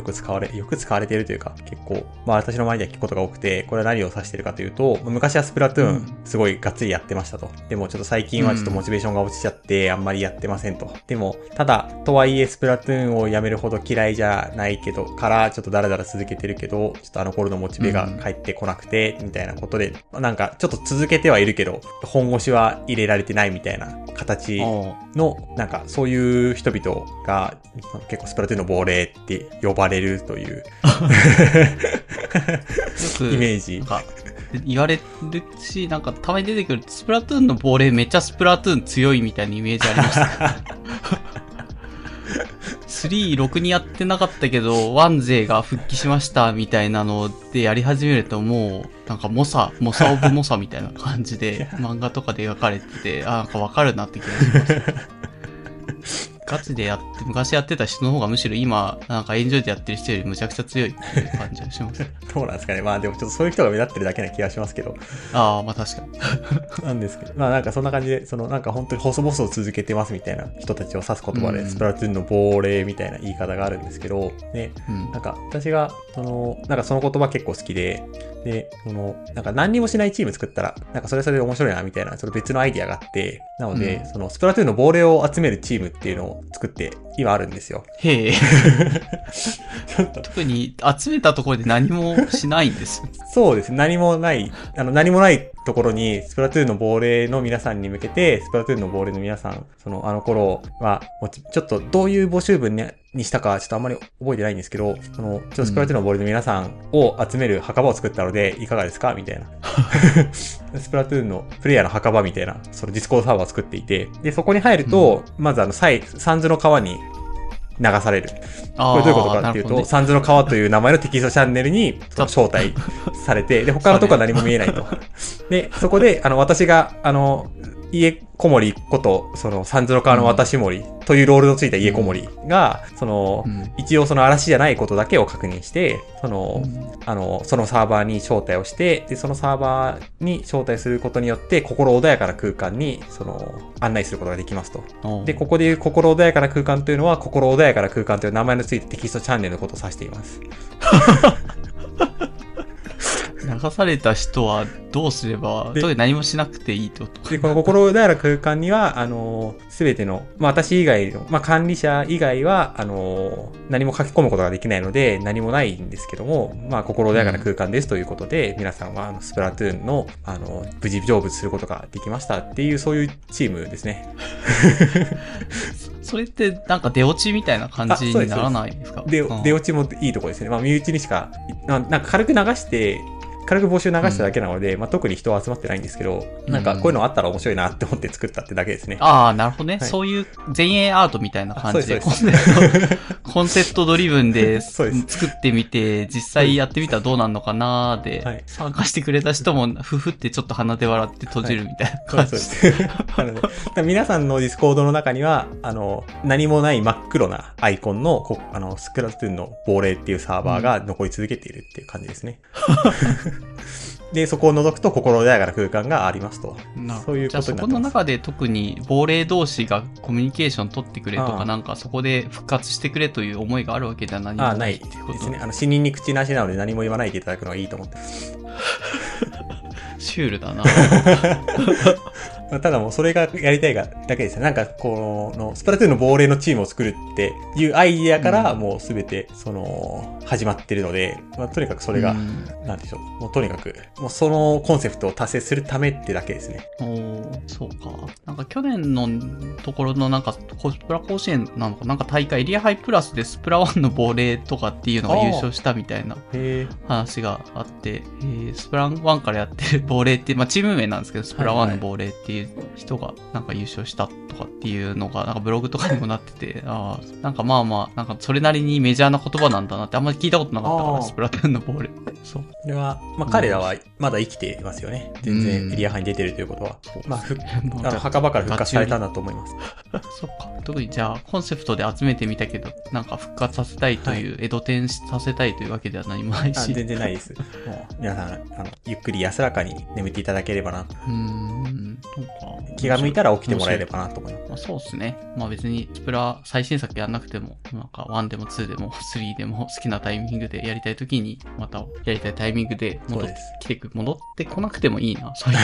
よく使われているというか、結構、まあ私の周りでは聞くことが多くて、これは何を指してるかというと、昔はスプラトゥーンすごいがっつりやってましたと。でもちょっと最近はちょっとモチベーションが落ちちゃって、あんまりやってませんと。でも、ただ、とはいえスプラトゥーンをやめるほど嫌いじゃないけど、からちょっとダラダラ続けてるけど、ちょっとあの頃のモチベが返ってこなくて、みたいなことで、なんかちょっと続けてはいるけど、本腰は入れられてないみたいな形の、なんかそういう人々が結構スプラトゥーンの亡霊って呼ばれるというイメージ。 なんか言われるし、なんかたまに出てくるスプラトゥーンの亡霊めっちゃスプラトゥーン強いみたいなイメージありました。スリーろくにやってなかったけど、ワン勢が復帰しましたみたいなのでやり始めるともう、なんかモサ、モサオブモサみたいな感じで漫画とかで描かれてて、あ、なんかわかるなって気がします。ガチでやって、昔やってた人の方がむしろ今、なんかエンジョイでやってる人よりむちゃくちゃ強いっていう感じがします。 どうなんですかね。まあでもちょっとそういう人が目立ってるだけな気がしますけど。 ああ、まあ確かに。 なんですけど。まあなんかそんな感じで、そのなんか本当に細々を続けてますみたいな人たちを指す言葉で、うん、スプラトゥーンの亡霊みたいな言い方があるんですけど、ね、うん、なんか私が、その、なんかその言葉結構好きで、で、その、なんか何にもしないチーム作ったら、なんかそれそれで面白いなみたいな、その別のアイディアがあって、なので、うん、そのスプラトゥーンの亡霊を集めるチームっていうのを作って今あるんですよ。 へえ。特に集めたところで何もしないんです。 そうです。何もない、あの何もないところにスプラトゥーンの亡霊の皆さんに向けて、スプラトゥーンの亡霊の皆さん、そのあの頃は、ちょっとどういう募集文に、にしたかちょっとあんまり覚えてないんですけど、その、ちょっとスプラトゥーンの亡霊の皆さんを集める墓場を作ったので、いかがですかみたいな。スプラトゥーンのプレイヤーの墓場みたいな、そのディスコードサーバーを作っていて、で、そこに入ると、うん、まずあの、サイ、サンズの川に流される。これどういうことかっていうと、ね、サンズの川という名前のテキストチャンネルに招待されて、で、他のとこは何も見えないと。で、そこで、あの、私が、あの、家こもりこと、その、サンズの川の私森というロールのついた家こもりが、うん、その、うん、一応その嵐じゃないことだけを確認して、その、うん、あの、そのサーバーに招待をして、で、そのサーバーに招待することによって、心穏やかな空間に、その、案内することができますと。で、ここでいう心穏やかな空間というのは、心穏やかな空間という名前のついたテキストチャンネルのことを指しています。 流された人はどうすれば、特に何もしなくていいってこと。 で、この心穏やかな空間には、あの、すべての、まあ私以外の、まあ管理者以外は、あの、何も書き込むことができないので、何もないんですけども、まあ心穏やかな空間ですということで、うん、皆さんはあのスプラトゥーンの、あの、無事成仏することができましたっていう、そういうチームですね。 それってなんか出落ちみたいな感じにならないですか？ で、うん、出落ちもいいところですね。まあ身内にしか、なんか軽く流して、軽く募集流しただけなので、うん、まあ特に人は集まってないんですけど、なんかこういうのあったら面白いなって思って作ったってだけですね。 ああ、なるほどね、はい。そういう前衛アートみたいな感じで、コンセプト、コンセプトドリブンで作ってみて、実際やってみたらどうなるのかなーで、はい、参加してくれた人も、ふふってちょっと鼻で笑って閉じるみたいな感じ。はい、そうです。なので、皆さんのディスコードの中には、あの、何もない真っ黒なアイコンの、あの、スプラトゥーンの亡霊っていうサーバーが残り続けているっていう感じですね。で、そこを除くと心穏やかな空間がありますと。そういうことになってます。じゃあそこの中で特に亡霊同士がコミュニケーション取ってくれとか、なんかそこで復活してくれという思いがあるわけでは何もないっていうことですね。 あの、死人に口なしなので何も言わないでいただくのがいいと思ってます。 シュールだな。 ただもうそれがやりたいがだけですよ。なんかこのスプラトゥーンの亡霊のチームを作るっていうアイディアからもうすべてその始まってるので、まあ、とにかくそれが、うん、なんでしょう。もうとにかくもうそのコンセプトを達成するためってだけですね。 おー、そうか。なんか去年のところのなんかコスプラ甲子園なのかなんか大会エリアハイプラスでスプラワンの亡霊とかっていうのが優勝したみたいな話があって、えー、スプラワンからやってる亡霊ってまあチーム名なんですけどスプラワンの亡霊っていう人がなんか優勝したとかっていうのがなんかブログとかにもなってて、ああなんかまあまあなんかそれなりにメジャーな言葉なんだなってあんまり聞いたことなかったからスプラトゥーンの亡霊。そう。 これはまあ彼らはまだ生きていますよね。全然エリア派に出てるということは、まあふあの墓場から復活されたんだと思います。 そっか。特にじゃあ、コンセプトで集めてみたけど、なんか復活させたいという、はい、江戸転させたいというわけでは何もないし。 全然ないです。もう、皆さん、あの、ゆっくり安らかに眠っていただければな。うーん、そうか。 気が向いたら起きてもらえればなと思います。 まあ、そうですね。まあ別に、スプラ最新作やんなくても、なんかいちでもにでもさんでも好きなタイミングでやりたいときに、またやりたいタイミングで戻ってきてく、戻ってこなくてもいいな、そういう。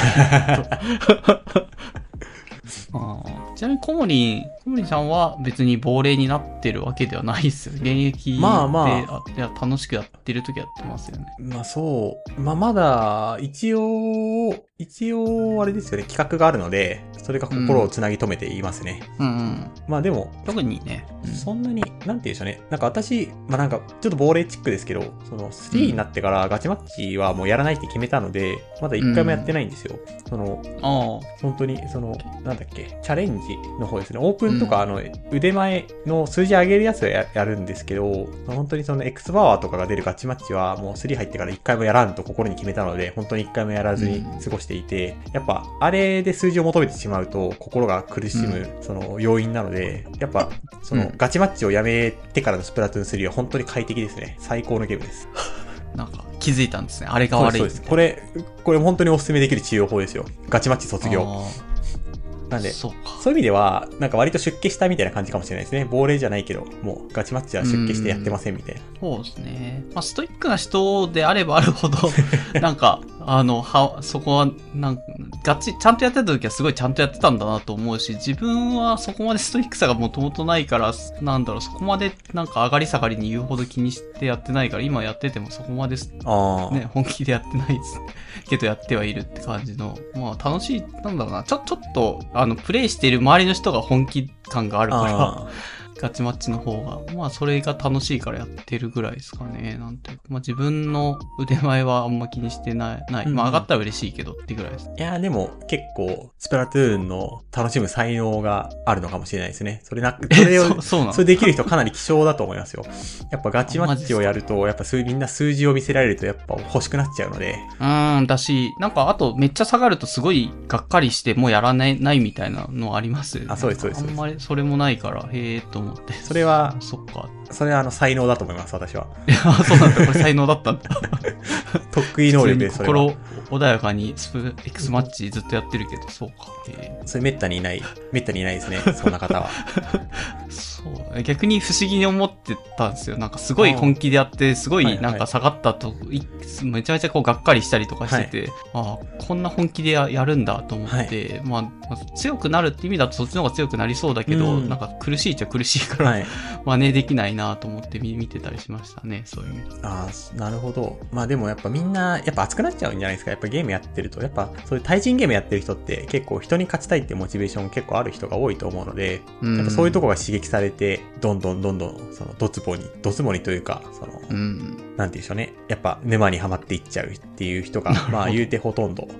あちなみにコモリン、コモリンさんは別に亡霊になってるわけではないですよね。現役で、まあまあ、いや楽しくやってるときやってますよね。 まあそう。まあまだ、一応、一応、あれですよね、企画があるので、それが心をつなぎ止めていますね。うん、うんうん。まあでも、 特にね、 うん、そんなに、なんて言うんでしょうね。なんか私、まあなんか、ちょっと亡霊チックですけど、その、スリーになってからガチマッチはもうやらないって決めたので、まだ一回もやってないんですよ。うん、その、あ本当に、その、なんだっけ、チャレンジの方ですね。オープンとか、あの、腕前の数字上げるやつは や, やるんですけど、本当にその X パワーとかが出るガチマッチはもうスリー入ってから一回もやらんと心に決めたので、本当に一回もやらずに過ごしていて、うん、やっぱ、あれで数字を求めてしまうと心が苦しむ、その要因なので、やっぱ、そのガチマッチをやめてからのスプラトゥーンスリーは本当に快適ですね。最高のゲームです。 なんか気づいたんですね。あれが悪い。 そうです。これ、これ本当にお勧めできる治療法ですよ。ガチマッチ卒業。なんで、そうか。そういう意味では、なんか割と出家したみたいな感じかもしれないですね。亡霊じゃないけど、もうガチマッチは出家してやってませんみたいな。 そうですね。まあ、ストイックな人であればあるほど、なんか、あの、は、そこは、なんか、ガチ、ちゃんとやってた時はすごいちゃんとやってたんだなと思うし、自分はそこまでストイックさがもともとないから、なんだろう、そこまでなんか上がり下がりに言うほど気にしてやってないから、今やっててもそこまで、ね、本気でやってないですけどやってはいるって感じの、まあ楽しい、なんだろうな、ちょ、ちょっと、あの、プレイしている周りの人が本気感があるから、ガチマッチの方が、まあそれが楽しいからやってるぐらいですかね。なんていうか、まあ自分の腕前はあんま気にしてない、ない。うん、まあ上がったら嬉しいけどってぐらいです。 いやーでも結構、スプラトゥーンの楽しむ才能があるのかもしれないですね。それなく、それを、そ, そうなのそれできる人かなり希少だと思いますよ。やっぱガチマッチをやると、やっぱみんな数字を見せられるとやっぱ欲しくなっちゃうので。 うーん、だし、なんかあとめっちゃ下がるとすごいがっかりしてもうやらない、ないみたいなのありますよね。 あ、そうです、そうです。 あんまりそれもないから、へえーと思って。 それは、 そっか。 それはあの才能だと思います、私は。 いや、そうなんだ。これ才能だったんだ。 得意能力でそれは。 心穏やかにスプ X マッチずっとやってるけど、そうか。 えー、それめったにいない、めったにいないですね、そんな方は。 そう。逆に不思議に思ってたんですよ。なんかすごい本気でやって、すごいなんか下がったと、はいはい、めちゃめちゃこうがっかりしたりとかしてて、はい、ああ、こんな本気で や, やるんだと思って、はい、まあ、強くなるって意味だとそっちの方が強くなりそうだけど、うん、なんか苦しいっちゃ苦しいから、はい、真似できないなと思って見てたりしましたね、そういう意味で。 ああ、なるほど。まあでもやっぱみんな、やっぱ熱くなっちゃうんじゃないですか。やっぱゲームやってると。やっぱそういう対人ゲームやってる人って結構人に勝ちたいってモチベーション結構ある人が多いと思うので、うん、やっぱそういうとこが刺激されて、どんどんどんどん、その、ドツボに、ドツボにというか、その、うん、なんて言うんでしょうね。やっぱ沼にはまっていっちゃうっていう人が、まあ言うてほとんど。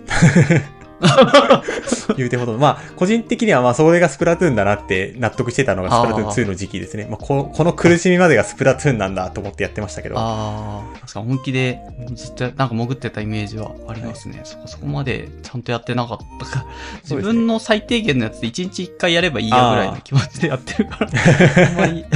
言うてほど。まあ、個人的にはまあ、それがスプラトゥーンだなって納得してたのがスプラトゥーンツーの時期ですね。まあ、こ、この苦しみまでがスプラトゥーンなんだと思ってやってましたけど。 ああ、確か本気でずっとなんか潜ってたイメージはありますね。はい、そこそこまでちゃんとやってなかったか。自分の最低限のやつでいちにちいっかいやればいいやぐらいの気持ちでやってるから。あんまり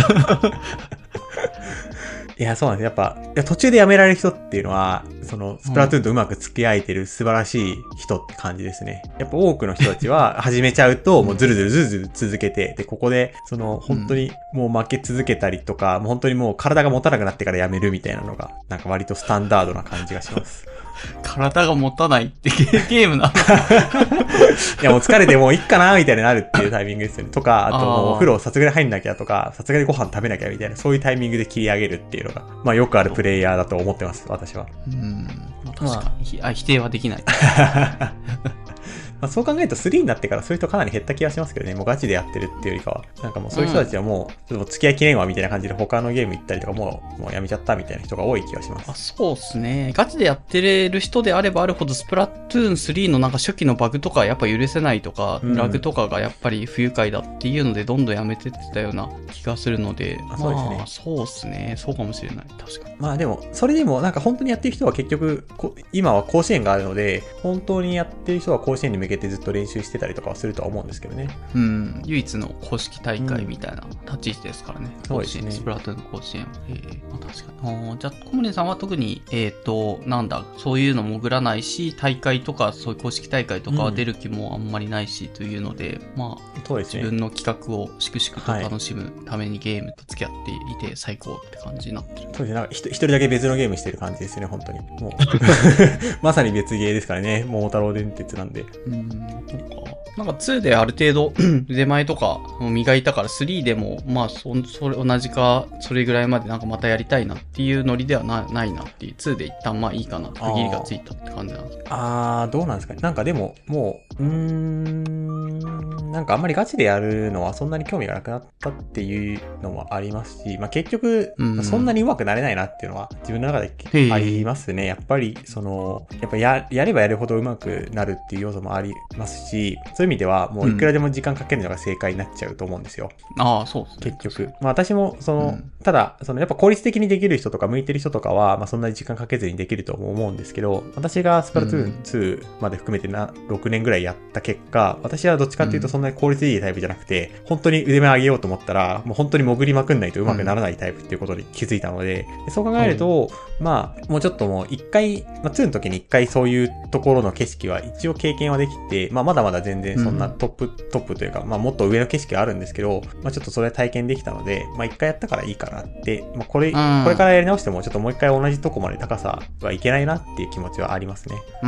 いや、そうなんです。やっぱ、いや途中でやめられる人っていうのは、その、スプラトゥーンとうまく付き合えてる素晴らしい人って感じですね。やっぱ多くの人たちは始めちゃうと、もうずるずるずるずる続けて、で、ここで、その、本当にもう負け続けたりとか、もう本当にもう体が持たなくなってからやめるみたいなのが、なんか割とスタンダードな感じがします。 体が持たないってゲームなのいやもう疲れてもういっかなみたいになるっていうタイミングですよね。とか、あともうお風呂さすがに入んなきゃとか、さすがにご飯食べなきゃみたいな、そういうタイミングで切り上げるっていうのが、まあよくあるプレイヤーだと思ってます、私は。 うん。確かに、まあ、否定はできない。 まあ、そう考えるとスリーになってからそういう人かなり減った気がしますけどね。もうガチでやってるっていうよりかは。なんかもうそういう人たちはもう、ちょっと付き合いきれんわみたいな感じで他のゲーム行ったりとかもう、もうやめちゃったみたいな人が多い気がします。 あ、そうですね。ガチでやってる人であればあるほどスプラトゥーンスリーのなんか初期のバグとかやっぱ許せないとか、うん、ラグとかがやっぱり不愉快だっていうのでどんどんやめてってたような気がするので。 あ、そうですね。 まあ、そうですね。そうかもしれない。確かに。 まあでも、それでもなんか本当にやってる人は結局、今は甲子園があるので、本当にやってる人は甲子園に向けけてずっと練習してたりとかはするとは思うんですけどね。 うん、唯一の公式大会みたいな立ち位置ですからね。 うん、そうですね。 スプラトゥーン甲子園。えー、まあ、確かに。じゃあ、小森さんは特に、えっと、なんだ、そういうの潜らないし、大会とか、そういう公式大会とかは出る気もあんまりないし、というので、うん、まあ、そうですね、自分の企画を粛々と楽しむためにゲームと付き合っていて最高って感じになってる。 そうですね。なんか一人だけ別のゲームしてる感じですね、本当に。もうまさに別ゲーですからね、桃太郎電鉄なんで。 うん、なんかツーである程度腕前とか磨いたからスリーでもまあそそれ同じかそれぐらいまでなんかまたやりたいなっていうノリでは な, ないなっていうツーで一旦まあいいかな区切りがついたって感じなんですか。 ああどうなんですかね。なんかでももううーんなんかあんまりガチでやるのはそんなに興味がなくなったっていうのもありますし、まあ結局、うん、そんなに上手くなれないなっていうのは自分の中でありますね。やっぱりそのやっぱ や, やればやるほど上手くなるっていう要素もありますし、そういう意味ではもういくらでも時間かけるのが正解になっちゃうと思うんですよ。 うん、ああそうですね。 結局、まあ私もその、うん、ただそのやっぱ効率的にできる人とか向いてる人とかはまあそんなに時間かけずにできると思うんですけど、私がスプラトゥーンツーまで含めてなろくねんぐらいやった結果、私はどっちかっていうとそんなに効率いいタイプじゃなくて、うん、本当に腕前上げようと思ったらもう本当に潜りまくんないと上手くならないタイプっていうことに気づいたので、うん、そう考えると、うん、まあもうちょっともう一回、まあツーの時に一回そういうところの景色は一応経験はできて、まあまだまだ全然そんなトップ、うん、トップというか、まあもっと上の景色はあるんですけど、まあちょっとそれは体験できたので、まあ一回やったからいいかなって、まあこれ、うん、これからやり直してもちょっともう一回同じとこまで高さはいけないなっていう気持ちはありますね。 うん、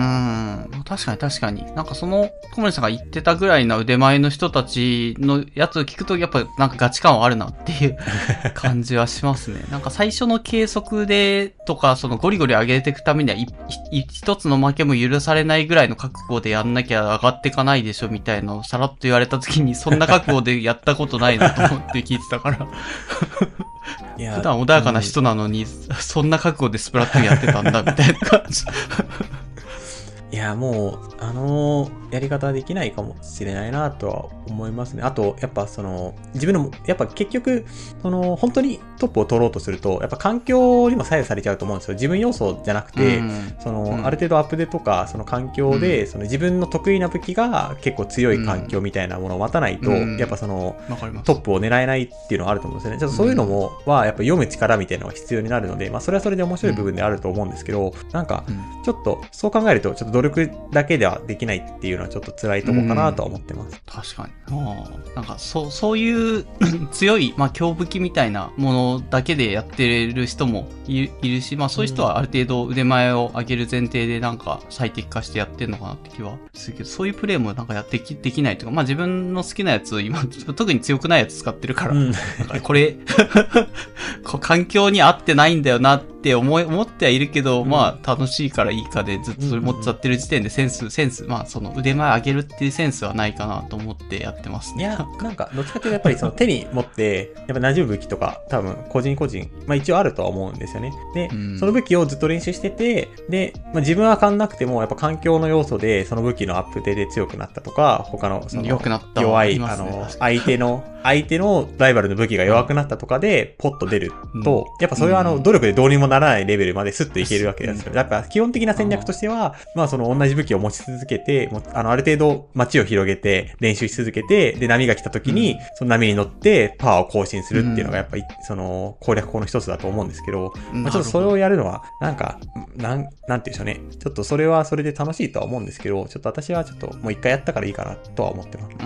確かに確かに。なんかその小森さんが言ってたぐらいの腕前の人たちのやつを聞くとやっぱなんかガチ感はあるなっていう感じはしますね。なんか最初の計測でとかそのゴリゴリ上げていくためには一つの負けも許されないぐらいの覚悟でやんなきゃ上がっていかないでしょみたいなのをさらっと言われた時にそんな覚悟でやったことないなと思って聞いてたからいや普段穏やかな人なのに、うん、そんな覚悟でスプラトゥーンやってたんだみたいな感じいやもうあのやり方はできないかもしれないなとは思いますね。あとやっぱその自分のやっぱ結局その本当にトップを取ろうとするとやっぱ環境にも左右されちゃうと思うんですよ。自分要素じゃなくて、うん、その、うん、ある程度アップデートとかその環境で、うん、その自分の得意な武器が結構強い環境みたいなものを待たないと、うん、やっぱそのトップを狙えないっていうのはあると思うんですよね。ちょっとそういうのもはやっぱ読む力みたいなのが必要になるので、まあそれはそれで面白い部分であると思うんですけど、なんかちょっとそう考えるとちょっと努力だけではできないっていうのはちょっと辛いとこかなとは思ってます。 確かに。なんかそうそういう強いまあ強武器みたいなものだけでやってる人もいるし、まあそういう人はある程度腕前を上げる前提でなんか最適化してやってるのかなって気はするけど、そういうプレイもなんかやってきできないというか、まあ自分の好きなやつを今特に強くないやつ使ってるから、うん、なんかこれ環境に合ってないんだよなって思い思ってはいるけど、うん、まあ楽しいからいいかでずっとそれ持っちゃってる時点でセンスセンスまあその腕前上げるっていうセンスはないかなと思ってやってますね。 いやなんかどっちかというとやっぱりその手に持ってやっぱ馴染む武器とか多分個人個人まあ一応あるとは思うんですよね。で、うん、その武器をずっと練習しててで、まあ、自分は変わんなくてもやっぱ環境の要素でその武器のアップデーで強くなったとか他のその良くなった弱いあの相手の相手のライバルの武器が弱くなったとかでポッと出ると、うん、やっぱそれはあの努力でどうにもならないレベルまでスッといけるわけですよ。やっぱ基本的な戦略としてはまあその同じ武器を持ち続けてあのある程度街を広げて練習し続けてで波が来た時にその波に乗ってパワーを更新するっていうのがやっぱりその攻略法の一つだと思うんですけど、まあ、ちょっとそれをやるのはなんかなんなんて言うんでしょうね。ちょっとそれはそれで楽しいとは思うんですけど、ちょっと私はちょっともう一回やったからいいかなとは思ってます。 うん。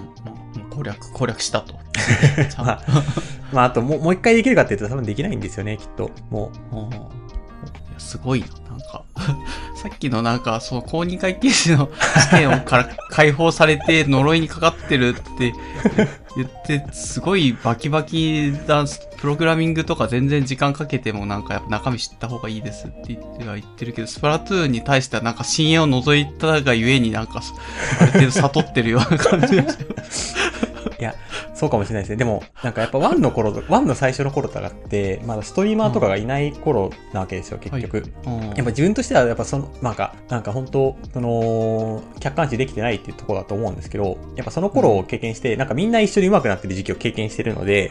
攻略攻略したと。 まあ、まあ、あともうもう一回できるかって言ったら多分できないんですよね、きっと。もう。 いやすごいな。なんかさっきのなんかその公認会計士の試験から解放されて呪いにかかってるって言ってすごいバキバキなプログラミングとか全然時間かけてもなんかやっぱ中身知った方がいいですって言っては言ってるけど、スプラトゥーンに対してはなんか深淵を覗いたがゆえになんかある程度悟ってるような感じですよ。 いや、そうかもしれないですね。でも、なんかやっぱワンの頃、ワンの最初の頃とかって、まだストリーマーとかがいない頃なわけですよ、結局。はい、やっぱ自分としては、やっぱその、なんか、なんか本当、その、客観視できてないっていうところだと思うんですけど、やっぱその頃を経験して、なんかみんな一緒に上手くなってる時期を経験してるので、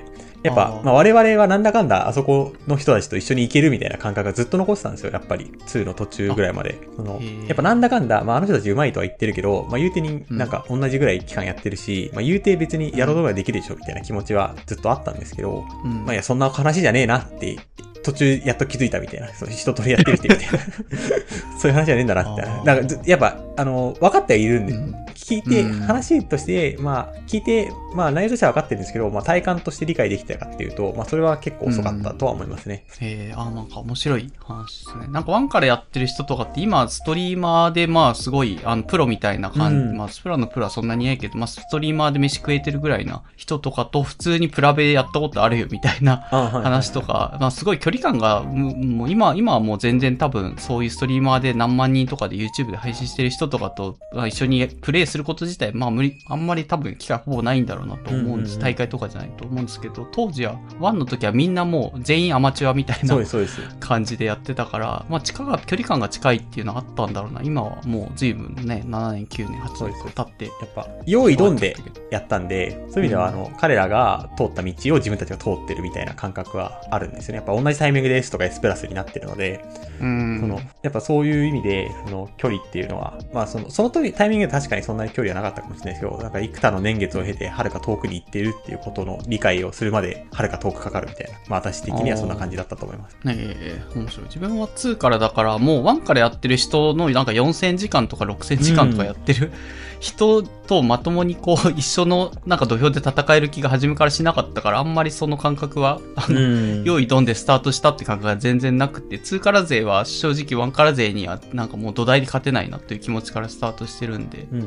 やっぱ、まあ我々はなんだかんだあそこの人たちと一緒に行けるみたいな感覚がずっと残ってたんですよ、やっぱり。にの途中ぐらいまで。そのやっぱなんだかんだ、まああの人たち上手いとは言ってるけど、まあ言うてになんか同じぐらい期間やってるし、うん、まあ言うて別にやろうとかできるでしょみたいな気持ちはずっとあったんですけど、うん、まあいやそんな話じゃねえなって途中やっと気づいたみたいな、そう一通りやってみてみたいなそういう話じゃねえんだなみたいな。だからやっぱあの分かってはいるんで、うん、聞いて、うん、話としてまあ聞いてまあ内容としては分かってるんですけど、まあ体感として理解できたかっていうと、まあそれは結構遅かったとは思いますね。 うん、えー、あなんか面白い話ですね。なんかワンからやってる人とかって今ストリーマーでまあすごいあのプロみたいな感じ、うん、まあプロのプロはそんなにないけど、まあストリーマーで飯食えてるぐらいな人とかと普通にプラベやったことあるよみたいな話とか、まあすごい距離感がもう今今はもう全然多分そういうストリーマーで何万人とかで YouTube で配信してる人とかと一緒にプレイすること自体まあ無理あんまり多分機会ほぼないんだろうなと思うんです、うんうんうん、大会とかじゃないと思うんですけど、当時はワンの時はみんなもう全員アマチュアみたいな感じでやってたから、まあ近が距離感が近いっていうのはあったんだろうな。今はもう随分ねななねんきゅうねんはちねん経ってやっぱ用意どんでやったんで、そういう意味ではあの、うん、彼らが通った道を自分たちが通ってるみたいな感覚はあるんですよね。やっぱ同じタイミングで S とか S プラスになってるので、うん、そのやっぱそういう意味でその距離っていうのはまあそのその時タイミングで確かにそんなに距離はなかったかもしれないですけど、なんか幾多の年月を経てはるか遠くに行っているっていうことの理解をするまではるか遠くかかるみたいな、まあ私的にはそんな感じだったと思います。 ねえー、面白い。自分はにからだからもうワンからやってる人のなんかよんせんじかんとかろくせんじかんとかやってる、うん、人とまともにこう一緒のなんか土俵で戦える気が初めからしなかったから、あんまりその感覚はあの、うん、用意ドンでスタートしたって感覚が全然なくて、にから勢は正直ワンから勢にはなんかもう土台で勝てないなっていう気持ちからスタートしてるんで、うんうんうん、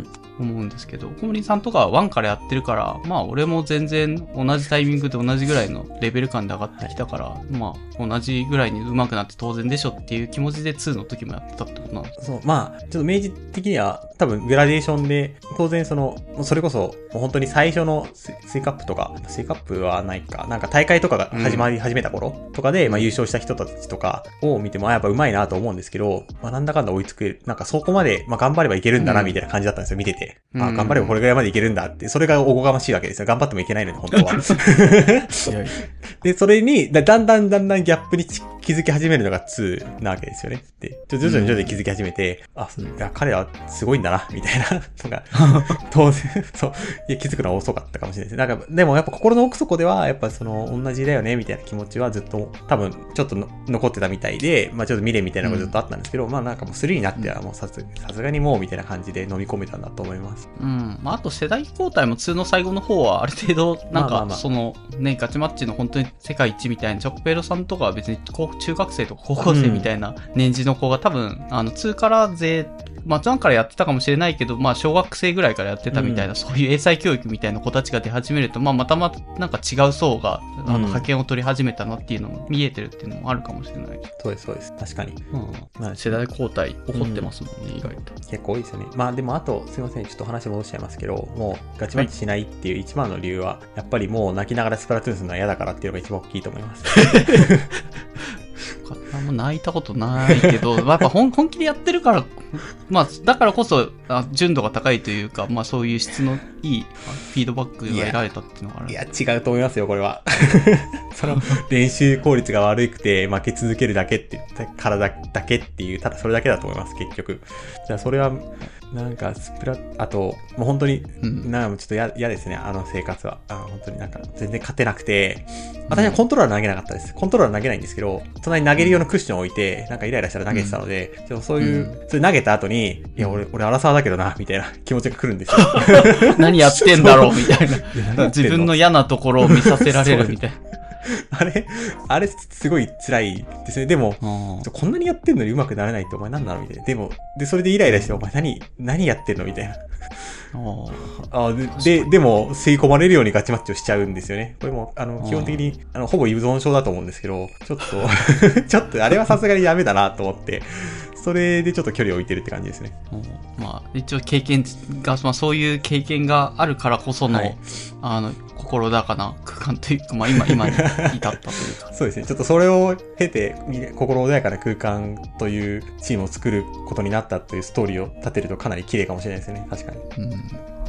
思うんですけど、小森さんとかはワンからやってるから、まあ俺も全然同じタイミングで同じぐらいのレベル感で上がってきたから、はい、まあ同じぐらいに上手くなって当然でしょっていう気持ちでにの時もやってたってことなんですか？ そう、まあちょっと明示的には多分グラデーションで、当然そのそれこそもう本当に最初のスイカップとか、スイカップはないか、なんか大会とかが始まり始めた頃とかで、うん、まあ優勝した人たちとかを見てもやっぱ上手いなと思うんですけど、まあなんだかんだ追いつく、なんかそこまでまあ頑張ればいけるんだなみたいな感じだったんですよ、見てて。うん、あ、頑張ればこれぐらいまでいけるんだって、それがおこがましいわけですよ。頑張ってもいけないので本当は。で、それにだんだんだんだんギャップに気づき始めるのがになわけですよね。で、徐々に徐々に気づき始めて、うん、あ、いや彼はすごいんだなみたいなのが当然そういや気づくのは遅かったかもしれないです。なんかでもやっぱ心の奥底ではやっぱその同じだよねみたいな気持ちはずっと多分ちょっとの残ってたみたいで、まあちょっと未練みたいなのがずっとあったんですけど、うん、まあなんかもうスリーになってはもうさすさすがにもうみたいな感じで飲み込めたんだと思います。 うん。まああと世代交代もにの最後の方はある程度なんかそのねガチマッチの本当に世界一みたいなチョコペロさんとかは別に中学生とか高校生みたいな年次の子が多分あのにから勢まあ、ワンからやってたかもしれないけど、まあ、小学生ぐらいからやってたみたいな、うん、そういう英才教育みたいな子たちが出始めると、まあ、またまたなんか違う層が、あの、派遣を取り始めたなっていうのも見えてるっていうのもあるかもしれない。 そうです、そうです。確かに。 うん。まあ、世代交代起こってますもんね、うん、意外と。 結構多いですよね。まあ、でもあと、すいません、ちょっと話戻しちゃいますけど、もう、ガチマッチしないっていう一番の理由は、はい、やっぱりもう泣きながらスプラトゥーンするのは嫌だからっていうのが一番大きいと思います。 あんま泣いたことないけど、やっぱ 本, 本気でやってるから、まあ、だからこそ、あ純度が高いというか、まあそういう質のいいフィードバックが得られたっていうのがある。 いや、いや違うと思いますよ、これは。その練習効率が悪くて負け続けるだけって、体だけっていう、ただそれだけだと思います、結局。じゃあそれは、なんかスプラあともう本当に、うん、なんかちょっと嫌ですね、あの生活は。あの本当になんか全然勝てなくて、私はコントローラー投げなかったです。コントローラー投げないんですけど、隣に投げる用のクッションを置いて、なんかイライラしたら投げてたので、うん、ちょっとそういう、うん、それ投げた後に、いや俺俺アラサーだけどなみたいな気持ちが来るんですよ。 何やってんだろうみたいな。自分の嫌なところを見させられるみたいな。 あれあれすごい辛いですね。でも、こんなにやってんのに上手くなれないってお前何なのみたいな。でも、で、それでイライラしてお前何、何やってんのみたいな。あで、で、でも吸い込まれるようにガチマッチをしちゃうんですよね。これも、あの、基本的に、あの、ほぼ依存症だと思うんですけど、ちょっと、ちょっとあれはさすがにダメだなと思って、それでちょっと距離を置いてるって感じですね。 まあ、一応経験が、まあそういう経験があるからこその、はい、あの、心高な空間というか、まあ今、今に至ったというか。 そうですね。ちょっとそれを経て、心穏やかな空間というチームを作ることになったというストーリーを立てるとかなり綺麗かもしれないですね。確かに。うん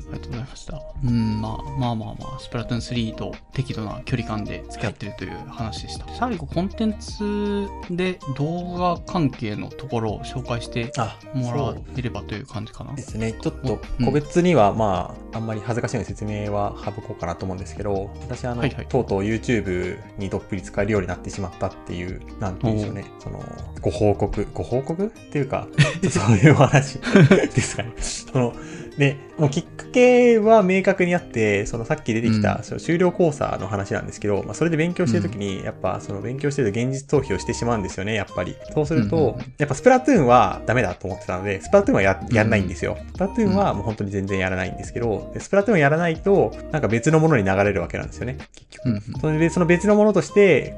ありがとうございました。うん、まあまあまあまあ、スプラトゥーンスリーと適度な距離感で付き合ってるという話でした。はい、最後、コンテンツで動画関係のところを紹介してもらえればという感じかな。 ですね。ちょっと個別には、まあ、あんまり恥ずかしいので説明は省こうかなと思うんですけど、私はあの、はいはい、とうとう YouTube にどっぷり使えるようになってしまったっていう、なんて言うんでしょうね。その、ご報告、ご報告っていうか、そういう話ですかね。その、で、もうきっかけは明確にあって、そのさっき出てきた、うん、その修了講座の話なんですけど、まあそれで勉強してるときに、やっぱその勉強してると現実逃避をしてしまうんですよね、やっぱり。そうすると、うん、やっぱスプラトゥーンはダメだと思ってたので、スプラトゥーンはや、やらないんですよ。スプラトゥーンはもう本当に全然やらないんですけど、スプラトゥーンやらないと、なんか別のものに流れるわけなんですよね、結局。うん、それで、その別のものとして、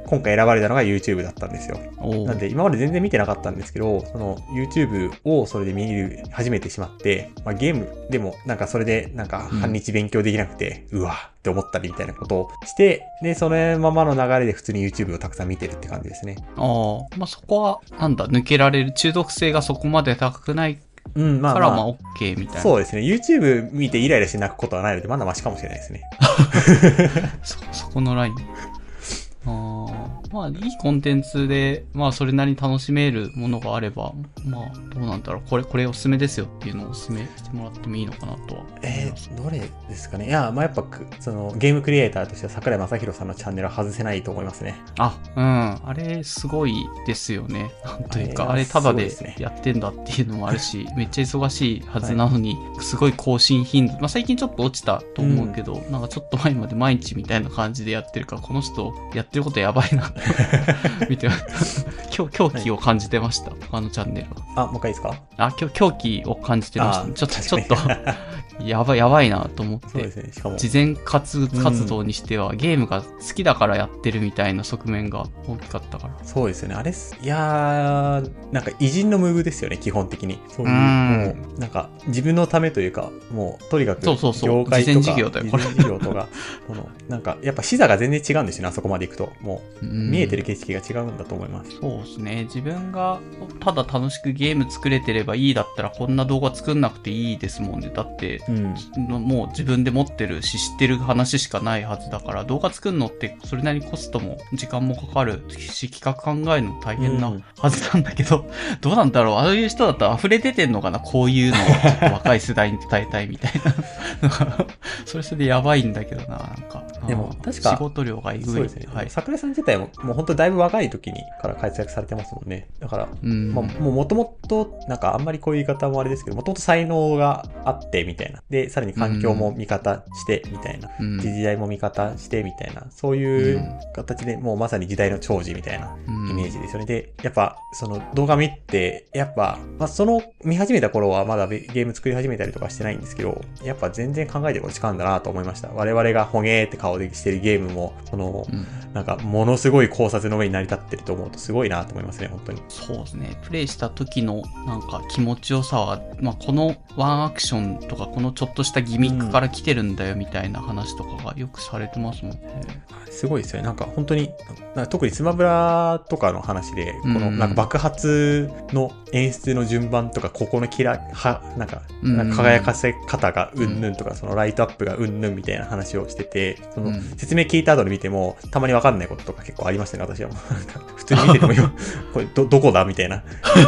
今回選ばれたのが YouTube だったんですよ。なんで、今まで全然見てなかったんですけど、その YouTube をそれで見る、始めてしまって、まあゲームでもなんかそれでなんか半日勉強できなくて、うん、うわって思ったりみたいなことをして、で、そのままの流れで普通に YouTube をたくさん見てるって感じですね。 ああ、まあそこは、なんだ、抜けられる、中毒性がそこまで高くないうん、まあ、 まあ、からまあ OK みたいな。 そうですね。YouTube 見てイライラして泣くことはないので、まだマシかもしれないですね。 そ、そこのライン。あまあ、いいコンテンツで、まあ、それなりに楽しめるものがあれば、まあ、どうなんだろう。これ、これおすすめですよっていうのをおすすめしてもらってもいいのかなとは。 えー、どれですかね。いや、まあ、やっぱ、その、ゲームクリエイターとしては桜井正宏さんのチャンネルは外せないと思いますね。 あ、うん。あれ、すごいですよね。なんというか、あれ、ただでやってんだっていうのもあるし、めっちゃ忙しいはずなのに、はい、すごい更新頻度。まあ、最近ちょっと落ちたと思うけど、うん、なんかちょっと前まで毎日みたいな感じでやってるから、この人、やってることやばいな。見てました狂気を感じてました、はい、あのチャンネルは。あ、もう一回いいですか？ あ、狂気を感じてました。ちょっとちょっとやばいやばいなと思って。 そうですね。しかも慈善活活動にしては、うん、ゲームが好きだからやってるみたいな側面が大きかったから。 そうですよね。あれいやーなんか偉人のムーブですよね、基本的に。そういう、うん、もうなんか自分のためというか、もうとにかく業界とかそうそうそう慈善事業だよこれ。 慈善事業とかこのなんかやっぱ視座が全然違うんですよね、あそこまで行くともう、うん、見えてる景色が違うんだと思います。 そうですね。自分がただ楽しくゲーム作れてればいいだったらこんな動画作んなくていいですもんね。だって、うん、もう自分で持ってるし知ってる話しかないはずだから、動画作るのってそれなりにコストも時間もかかるし、企画考えるの大変なはずなんだけど、うん、どうなんだろう、ああいう人だったら溢れ出てんのかな、こういうのをちょっと若い世代に伝えたいみたいなそれそれでやばいんだけどな、なんかでも確か仕事量がいぐい。 そうですね、はい、桜井さん自体ももう本当だいぶ若い時にから活躍されてますもんね。だから、うん、まあ、もうもともとなんかあんまりこういう言い方もあれですけど、もともと才能があってみたいな、でさらに環境も味方してみたいな、うん、時代も味方してみたいな、そういう形でもうまさに時代の寵児みたいなイメージですよね。でやっぱその動画見てやっぱ、まあ、その見始めた頃はまだゲーム作り始めたりとかしてないんですけど、やっぱ全然考えてること違うんだなと思いました。我々がほげーって顔でしてるゲームもその、うん、なんかものすごい考察の上に成り立ってると思うとすごいなと思いますね、本当に。 そうですね。プレイした時のなんか気持ちよさは、まあ、このワンアクションとかこのちょっとしたギミックから来てるんだよみたいな話とかがよくされてますもんね。 うん、すごいですよね。なんか本当になんか特にスマブラとかの話で、このなんか爆発の演出の順番とか、ここのキラはなんか、なんか輝かせ方がうんぬんとか、そのライトアップがうんぬんみたいな話をしてて、その説明聞いた後で見てもたまにわかんないこととか結構ありましたね、私は。普通に見てても今これ ど, どこだみたいな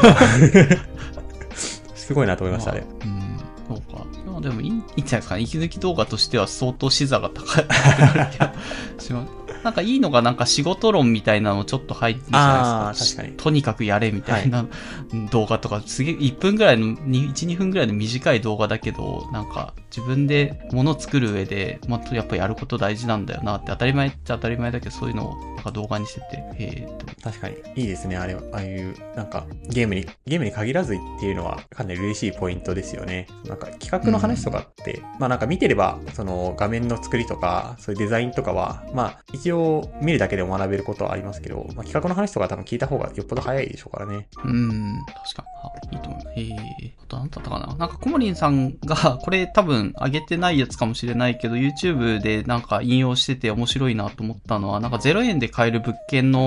すごいなと思いました、まあ、あれ。うん、 そうか。でもいい、いいんじゃないですかね。息抜き動画としては相当視座が高い気がします。なんかいいのがなんか仕事論みたいなのちょっと入ってるじゃないですか。確かに。とにかくやれみたいな動画とか、すげえいっぷんぐらいの、いち、にふんぐらいの短い動画だけど、なんか自分で物作る上で、まあ、やっぱやること大事なんだよなって当たり前っちゃ当たり前だけど、そういうのをなんか動画にしてて、へーって。 確かに。いいですね。あれは、ああいう、なんかゲームに、ゲームに限らずっていうのはかなり嬉しいポイントですよね。なんか企画の話とかって、うん、まあなんか見てれば、その画面の作りとか、そういうデザインとかは、まあ一応見るだけでも学べることはありますけど、まあ、企画の話とか多分聞いた方がよっぽど早いでしょうからね。 うん、確かに。いいと思う。へえ。あと何だったかな。なんかコモリンさんが、これ多分上げてないやつかもしれないけど、YouTube でなんか引用してて面白いなと思ったのは、なんかゼロえんで買える物件の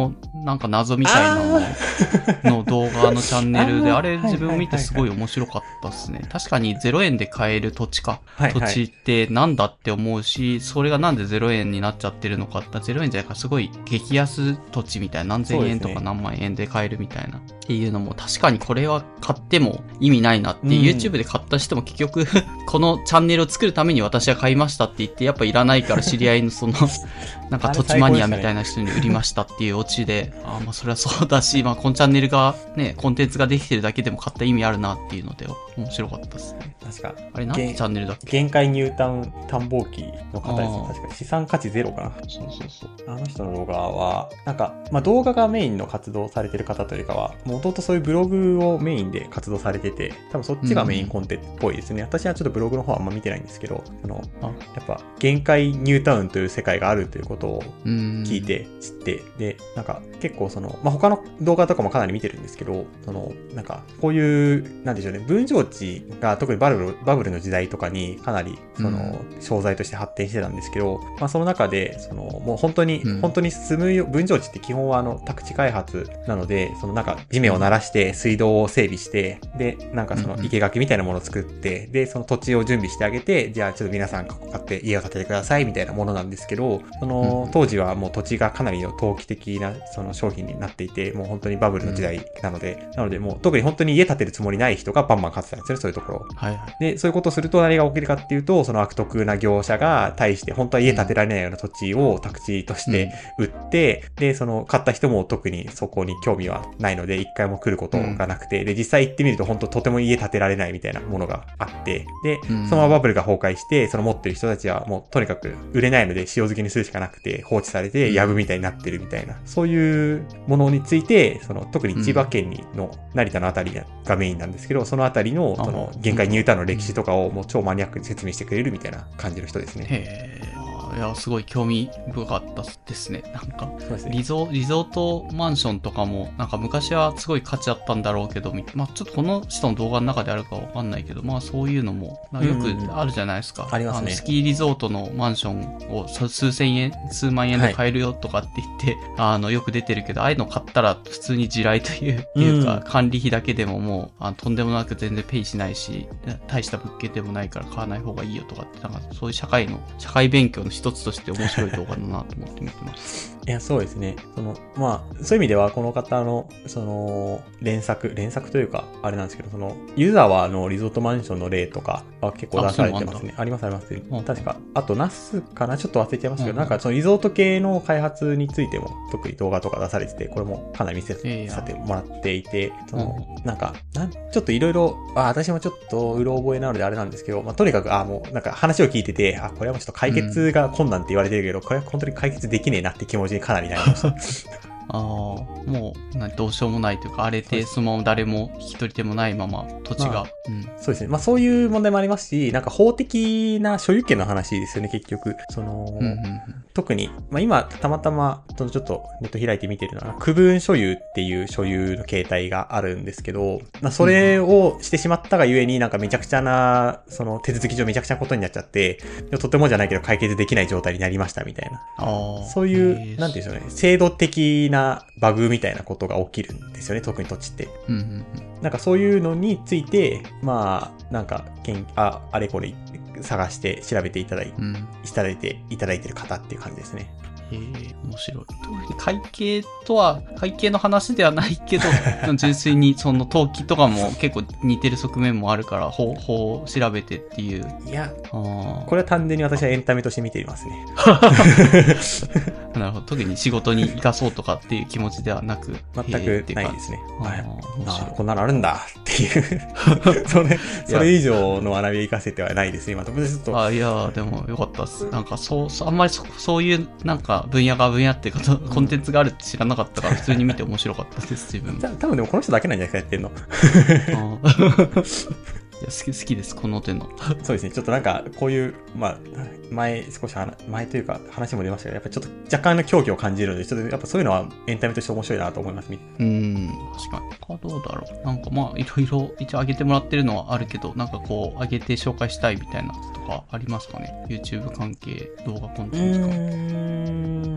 なんか謎みたいなのの動画のチャンネルで、あれ自分見てすごい面白かったですね。確かにゼロえんで買える土地か。土地ってなんだって思うし、それがなんでゼロえんになっちゃってるのかって、ゼロえんじゃないか、すごい激安土地みたいな、何千円とか何万円で買えるみたいな。っていうのも確かにこれは買っても意味ないなって、うん、YouTube で買った人も結局このチャンネルを作るために私は買いましたって言ってやっぱいらないから知り合いのそのなんか土地マニアみたいな人に売りましたっていうオチで、ああまあそれはそうだし、まあこのチャンネルがねコンテンツができてるだけでも買った意味あるなっていうので面白かったですね。 確かあれなんてチャンネルだっけ？ 限界ニュータウン探訪機の方ですね。確か資産価値ゼロかな。 そうそうそう。 あの人の動画はなんかまあ動画がメインの活動されてる方というかはもともとそういうブログをメインで活動されてて、多分そっちがメインコンテンツっぽいですね。うん、私はちょっとブログの方はあんま見てないんですけど、あのあやっぱ限界ニュータウンという世界があるということを聞いて知って、でなんか結構そのまあ他の動画とかもかなり見てるんですけど、そのなんかこういうなんでしょうね、分譲地が特にバブルバブルの時代とかにかなりその商材として発展してたんですけど、うん、まあその中でそのもう本当に、うん、本当に住むよ分譲地って基本はあの宅地開発なので、そのなんか地面を鳴らして水道を整備して、でなんかその生垣みたいなものを作って、でその土地を準備してあげて、じゃあちょっと皆さんここ買って家を建ててくださいみたいなものなんですけど、その当時はもう土地がかなりの投機的なその商品になっていて、もう本当にバブルの時代なので、なのでもう特に本当に家建てるつもりない人がバンバン買ってたんですよね、そういうところ。 はいはい。 でそういうことをすると何が起きるかっていうと、その悪徳な業者が対して本当は家建てられないような土地を宅地として売って、うん、でその買った人も特にそこに興味はないので一回も来ることがなくて、うん、で実際行ってみると本当とても家建てられないみたいなものがあって、で、うん、そのままバブルが崩壊して、その持ってる人たちはもうとにかく売れないので塩漬けにするしかなくて放置されて藪みたいになってるみたいな、うん、そういうものについて、その特に千葉県にの成田のあたりがメインなんですけど、そのあたりのその限界ニュータウンの歴史とかをもう超マニアックに説明してくれるみたいな感じの人ですね。 へー。いや、すごい興味深かったですね。なんか、 そうですね、 リゾ、リゾートマンションとかも、なんか昔はすごい価値あったんだろうけど、まあちょっとこの人の動画の中であるかわかんないけど、まあそういうのも、よくあるじゃないですか。うんうん、 ありますね。 あの、スキーリゾートのマンションを数千円、数万円で買えるよとかって言って、はい、あの、よく出てるけど、ああいうの買ったら普通に地雷という、うん、いうか、管理費だけでももう、あのとんでもなく全然ペイしないし、大した物件でもないから買わない方がいいよとかって、なんかそういう社会の、社会勉強の一つとして面白い動画だなと思って見てます。 いや、そうですね。その、まあ、そういう意味では、この方の、その、連作、連作というか、あれなんですけど、その、湯沢のリゾートマンションの例とかは結構出されてますね。あ, ありますあります。うん、確か。あと、ナスかなちょっと忘れちゃいましたけど、うん、なんかそのリゾート系の開発についても、特に動画とか出されてて、これもかなり見せさせてもらっていて、その、うん、なんか、なんちょっといろいろ、あ、私もちょっとうろ覚えなのであれなんですけど、まあ、とにかく、あ、もう、なんか話を聞いてて、あ、これはもうちょっと解決が困難って言われてるけど、うん、これは本当に解決できねえなって気持ちにかなりなりました。 ああ、もうなどうしようもないというか、荒れてそのまま誰も引き取り手もないまま土地が、まあうん、そうですね。まあそういう問題もありますし、なんか法的な所有権の話ですよね、結局。その、うんうんうん、特に、まあ今たまたまちょっとネット開いて見てるのは、区分所有っていう所有の形態があるんですけど、まあそれをしてしまったがゆえになんかめちゃくちゃな、その手続き上めちゃくちゃなことになっちゃって、とてもじゃないけど解決できない状態になりましたみたいな。あそういう、なんていうんでしょうね、制度的なバグみたいなことが起きるんですよね、特に土地って。うんうんうん、なんかそういうのについて、まあ、なんか、けんあ、あれこれ探して調べていただいて、うん、いただいて、いただいてる方っていう感じですね。 へえ、面白い。特に会計とは、会計の話ではないけど、純粋にその登記とかも結構似てる側面もあるから、方法を調べてっていう。 いや、これは単純に私はエンタメとして見ていますね。 なるほど。特に仕事に生かそうとかっていう気持ちではなく。 全くないですね。はい。あこんなのあるんだっていうそれ。それ以上の学びを生かせてはないですね、今。ちょっと。 あ、いや、でもよかったです。なんかそう、あんまり そ, そういう、なんか分野が分野っていうか、コンテンツがあるって知らなかったから、普通に見て面白かったです、自分も。 多分でもこの人だけなんじゃないですか、やってんの。 いや好き、好きです、この手の。 そうですね。ちょっとなんか、こういう、まあ、前、少し話、前というか話も出ましたけど、やっぱりちょっと若干の狂気を感じるので、ちょっとやっぱそういうのはエンタメとして面白いなと思います、 うん、確かに。どうだろう。なんかまあ、いろいろ一応上げてもらってるのはあるけど、なんかこう、上げて紹介したいみたいなとかありますかね？ YouTube 関係動画コンテンツか。うーん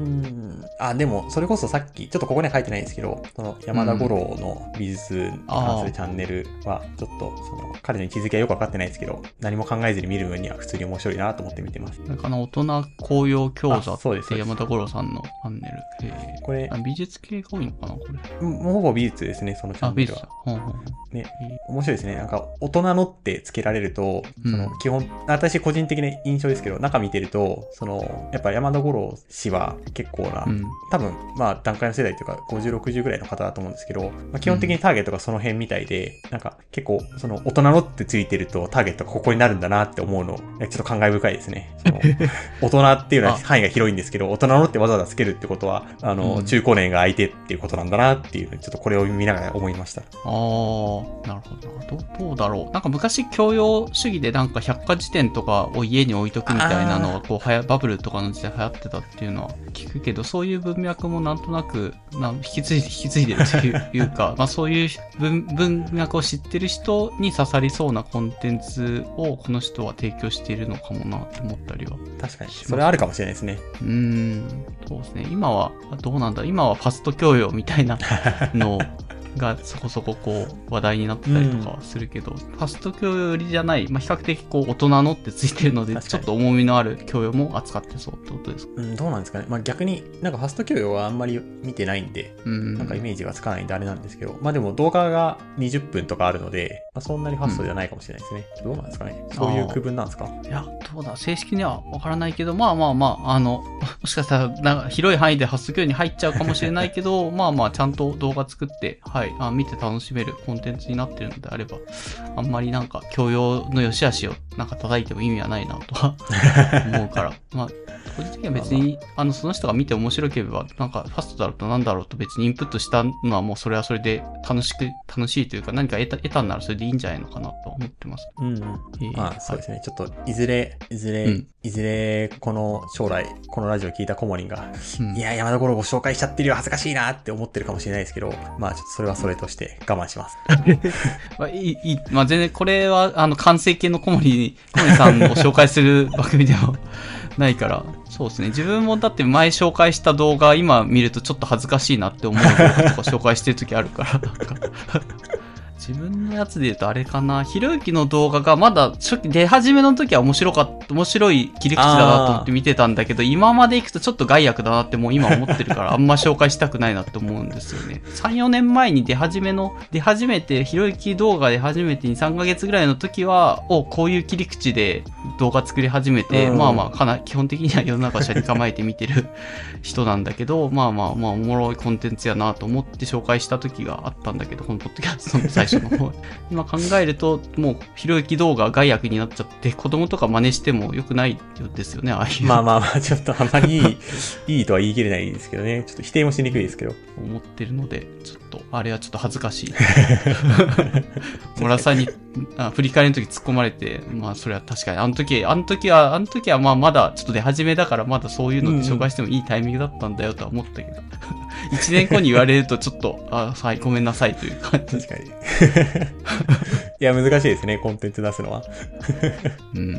ん。あ、でも、それこそさっき、ちょっとここには書いてないんですけど、その山田五郎の美術に関するチャンネルは、ちょっと、その、彼の位置づけはよくわかってないですけど、何も考えずに見る分には普通に面白いなと思って見てます。 なんかあの、大人紅葉教座って山田五郎さんのチャンネル。えー、 これ、 美術系が多いのかなこれ。 もうほぼ美術ですね、そのチャンネルは。 あ、美術。ほうほうね、面白いですね。なんか、大人のってつけられると、その、基本、うん、私個人的な印象ですけど、中見てると、その、やっぱ山田五郎氏は結構な、うん、多分、まあ、段階の世代というか、ごじゅう、ろくじゅうぐらいの方だと思うんですけど、まあ、基本的にターゲットがその辺みたいで、うん、なんか、結構、その、大人のってついてると、ターゲットがここになるんだなって思うの、ちょっと感慨深いですね。その大人っていうのは範囲が広いんですけど、大人のってわざわざつけるってことは、あの、うん、中高年が相手っていうことなんだなっていう、ちょっとこれを見ながら思いました。 あー、なるほど。ど, どうだろう。なんか昔教養主義でなんか百科事典とかを家に置いとくみたいなのがこうはやバブルとかの時代流行ってたっていうのは聞くけど、そういう文脈もなんとなくな引き継いで引き継いでるというか、まあそういう 文, 文脈を知ってる人に刺さりそうなコンテンツをこの人は提供しているのかもなと思ったりは。 確かにそれはあるかもしれないですね。 うーん、そうですね。今はどうなんだ。今はファスト教養みたいなのがそこそここう話題になってたりとかはするけど、うん、ファスト教養よりじゃない、まあ、比較的こう大人のってついてるのでちょっと重みのある教養も扱ってそうってことですか？ うん、どうなんですかね。まあ逆になんかファスト教養はあんまり見てないんで、うん、なんかイメージがつかないんであれなんですけど、まあでも動画がにじゅっぷんとかあるので、まあ、そんなにファストではないかもしれないですね。うん、どうなんですかね。そういう区分なんですか？ いや、どうだ、正式にはわからないけど、まあまあまあ、あの、もしかしたらなんか広い範囲でファスト教養に入っちゃうかもしれないけど、まあまあちゃんと動画作って、はい、あ見て楽しめるコンテンツになってるのであれば、あんまりなんか教養の良し悪しをなんか叩いても意味はないなとは思うから、まあ個人的には別にあのその人が見て面白ければ、なんかファストだろうとなんだろうと別にインプットしたのはもうそれはそれで楽しく楽しいというか、何か得た得たんならそれでいいんじゃないのかなと思ってます。 うん、うん、えー、まあそうですね。はい、ちょっといずれいずれ、うん、いずれこの将来このラジオ聞いたコモリンが、うん、いや山田五郎ご紹介しちゃってるよ恥ずかしいなって思ってるかもしれないですけど、まあちょっとそれはそれとして我慢します。 まあ、いい、いい、まあ、全然これは、あの、完成形のコモリ、コモリさんを紹介する番組ではないから、そうですね。自分もだって前紹介した動画、今見るとちょっと恥ずかしいなって思う動画とか紹介してる時あるから、なんか自分のやつで言うとあれかな、ひろゆきの動画がまだ初期出始めの時は面白かった、面白い切り口だなと思って見てたんだけど、今まで行くとちょっと害悪だなってもう今思ってるからあんま紹介したくないなって思うんですよね。さん、よねんまえに出始めの、出始めて、ひろゆき動画出始めてに、さんかげつぐらいの時は、お、こういう切り口で動画作り始めて、まあまあかな、基本的には世の中車に構えて見てる人なんだけど、まあまあまあおもろいコンテンツやなと思って紹介した時があったんだけど、このポッドキャストの最初の方今考えるともうひろゆき動画害悪になっちゃって子供とか真似しても良くないですよね、ああいうまあまあまあちょっとあんまりいいいいとは言い切れないですけどね、ちょっと否定もしにくいですけど思ってるので、ちょっとあれはちょっと恥ずかしい村さんにあ振り返りの時突っ込まれて、まあそれは確かにあの時あの時はあの時はまあまだちょっと出始めだからまだそういうので紹介してもいいタイミングだったんだよとは思ったけど、うんうん、いちねんごに言われるとちょっとあはいごめんなさいという感じ。 確かにいや難しいですね、コンテンツ出すのはうん、はい、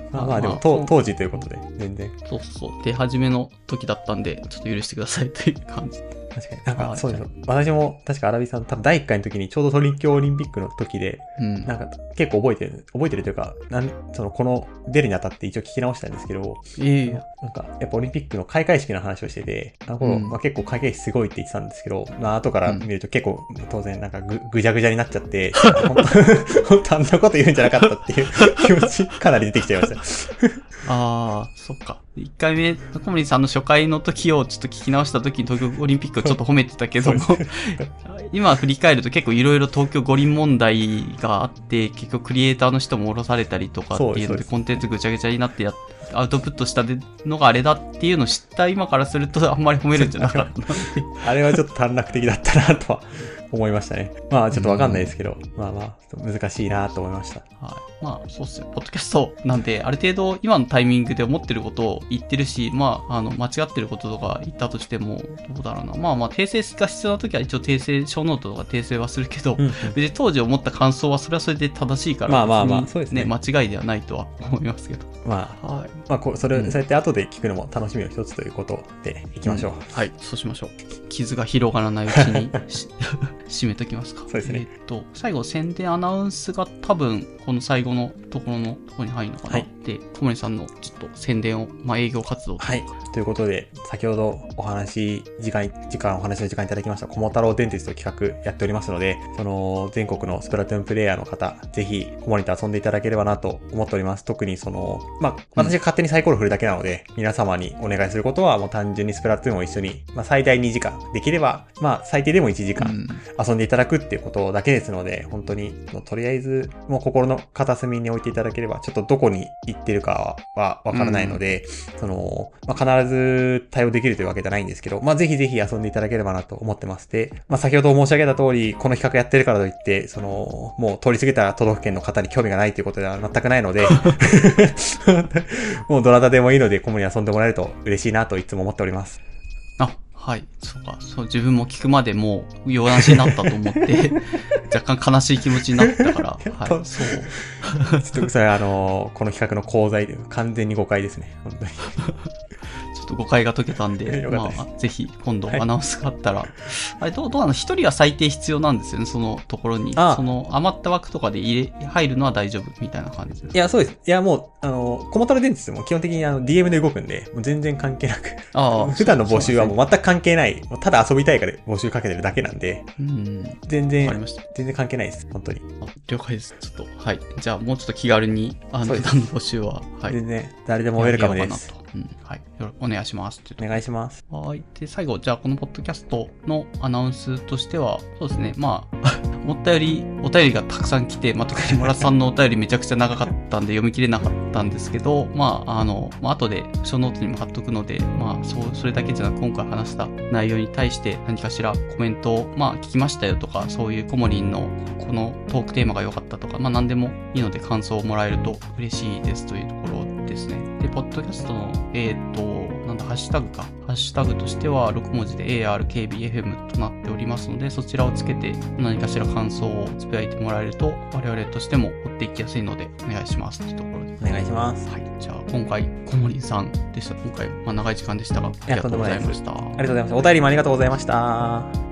まあまあでも、まあ、当時ということで全然そうそう出始めの時だったんでちょっと許してくださいという感じ。 確かに。なんか、そうです。私も、確かアラビさん、多分だいいっかいの時に、ちょうど東京オリンピックの時で、うん、なんか、結構覚えてる、覚えてるというか、なん、その、この、出るにあたって一応聞き直したんですけど、 えー、 なんか、やっぱオリンピックの開会式の話をしてて、あの頃、うん、まあ結構開会式すごいって言ってたんですけど、まあ後から見ると結構、当然なんかぐ、ぐじゃぐじゃになっちゃって、本当あんなこと言うんじゃなかったっていう気持ち、かなり出てきちゃいました。 ああ、そっか。いっかいめ、小森さんの初回の時をちょっと聞き直した時に東京オリンピックをちょっと褒めてたけども、今振り返ると結構いろいろ東京五輪問題があって、結局クリエイターの人も降ろされたりとかっていうのでコンテンツぐちゃぐちゃになってやアウトプットしたのがあれだっていうのを知った今からするとあんまり褒めるんじゃなかったなってあれはちょっと短絡的だったなとは思いましたね。まあちょっとわかんないですけど、うん、まあまあ難しいなと思いました。 はい。まあそうっすよ。ポッドキャストなんである程度今のタイミングで思ってることを言ってるし、まああの間違ってることとか言ったとしてもどうだろうな。まあまあ訂正が必要な時は一応訂正、小ノートとか訂正はするけど、うんうん、別に当時思った感想はそれはそれで正しいから、 まあまあまあそうですね。 間違いではないとは思いますけど。 まあ、 はい。 まあこう、それ、うん、そうやって後で聞くのも楽しみの一つということでいきましょう、うん。 はい、そうしましょう。傷が広がらないうちに締めときますか。 そうですね。 えっと、最後、宣伝アナウンスが多分、この最後のところのところに入るのかな、はい、で、小森さんのちょっと宣伝を、まあ営業活動とはい。ということで、先ほどお話、時間、時間、お話の時間いただきました、桃太郎電鉄という企画やっておりますので、その、全国のスプラトゥーンプレイヤーの方、ぜひ、小森と遊んでいただければなと思っております。特にその、まあ、私が勝手にサイコロ振るだけなので、うん、皆様にお願いすることは、もう単純にスプラトゥーンを一緒に、まあ、最大にじかん、できれば、まあ、最低でもいちじかん遊んでいただくっていうことだけですので、本当に、とりあえず、もう心の片隅に置いていただければ、ちょっとどこに行ってるかはわからないので、うん、その、まあ、必ず対応できるというわけじゃないんですけど、まあ、ぜひぜひ遊んでいただければなと思ってます。で、まあ、先ほど申し上げた通り、この企画やってるからといって、その、もう通り過ぎた都道府県の方に興味がないということでは全くないので、もうどなたでもいいので、コムに遊んでもらえると嬉しいなといつも思っております。 あ、はい。そうか。そう、自分も聞くまでもう、用なしになったと思って、若干悲しい気持ちになったから、はい。そう。 ちょっとそれあの、この企画の功罪で、完全に誤解ですね。本当に。 ちょっと誤解が解けたんで、まあ、ぜひ今度アナウンスがあったら、はい、あれどう、どうなの？一人は最低必要なんですよね、そのところに。その余った枠とかで入れ、入るのは大丈夫みたいな感じです。 いや、そうです。いや、もう、あの、コモタロ電鉄も基本的にあの ディーエム で動くんで、もう全然関係なく。ああ。普段の募集はもう全く関係ない。もうただ遊びたいから募集かけてるだけなんで。うん。全然、わかりました。全然関係ないです。本当に。 あ、了解です。ちょっと、はい。じゃあもうちょっと気軽に、あの、普段の募集は、はい。 全然、誰でもウェルカムです。 うん、はい。お願いします。 お願いします。 はい。で、最後、じゃあ、このポッドキャストのアナウンスとしては、そうですね。まあ、思ったよりお便りがたくさん来て、まあ、特に村田さんのお便りめちゃくちゃ長かったんで読み切れなかったんですけど、まあ、あの、まあ、後で、ショーノートにも貼っとくので、まあ、そう、それだけじゃなく、今回話した内容に対して何かしらコメントを、まあ、聞きましたよとか、そういうコモリンのこのトークテーマが良かったとか、まあ、何でもいいので感想をもらえると嬉しいですというところですね。で、ポッドキャストの、えっと、なんだ、ハッシュタグか。ハッシュタグとしてはろく文字で エーアールケービーエフエム となっておりますので、そちらをつけて何かしら感想をつぶやいてもらえると、我々としても追っていきやすいので、お願いしますというところで。 お願いします。 はい。じゃあ、今回、小森さんでした。今回、まあ、長い時間でしたが、ありがとうございました。ありがとうございました。お便りもありがとうございました。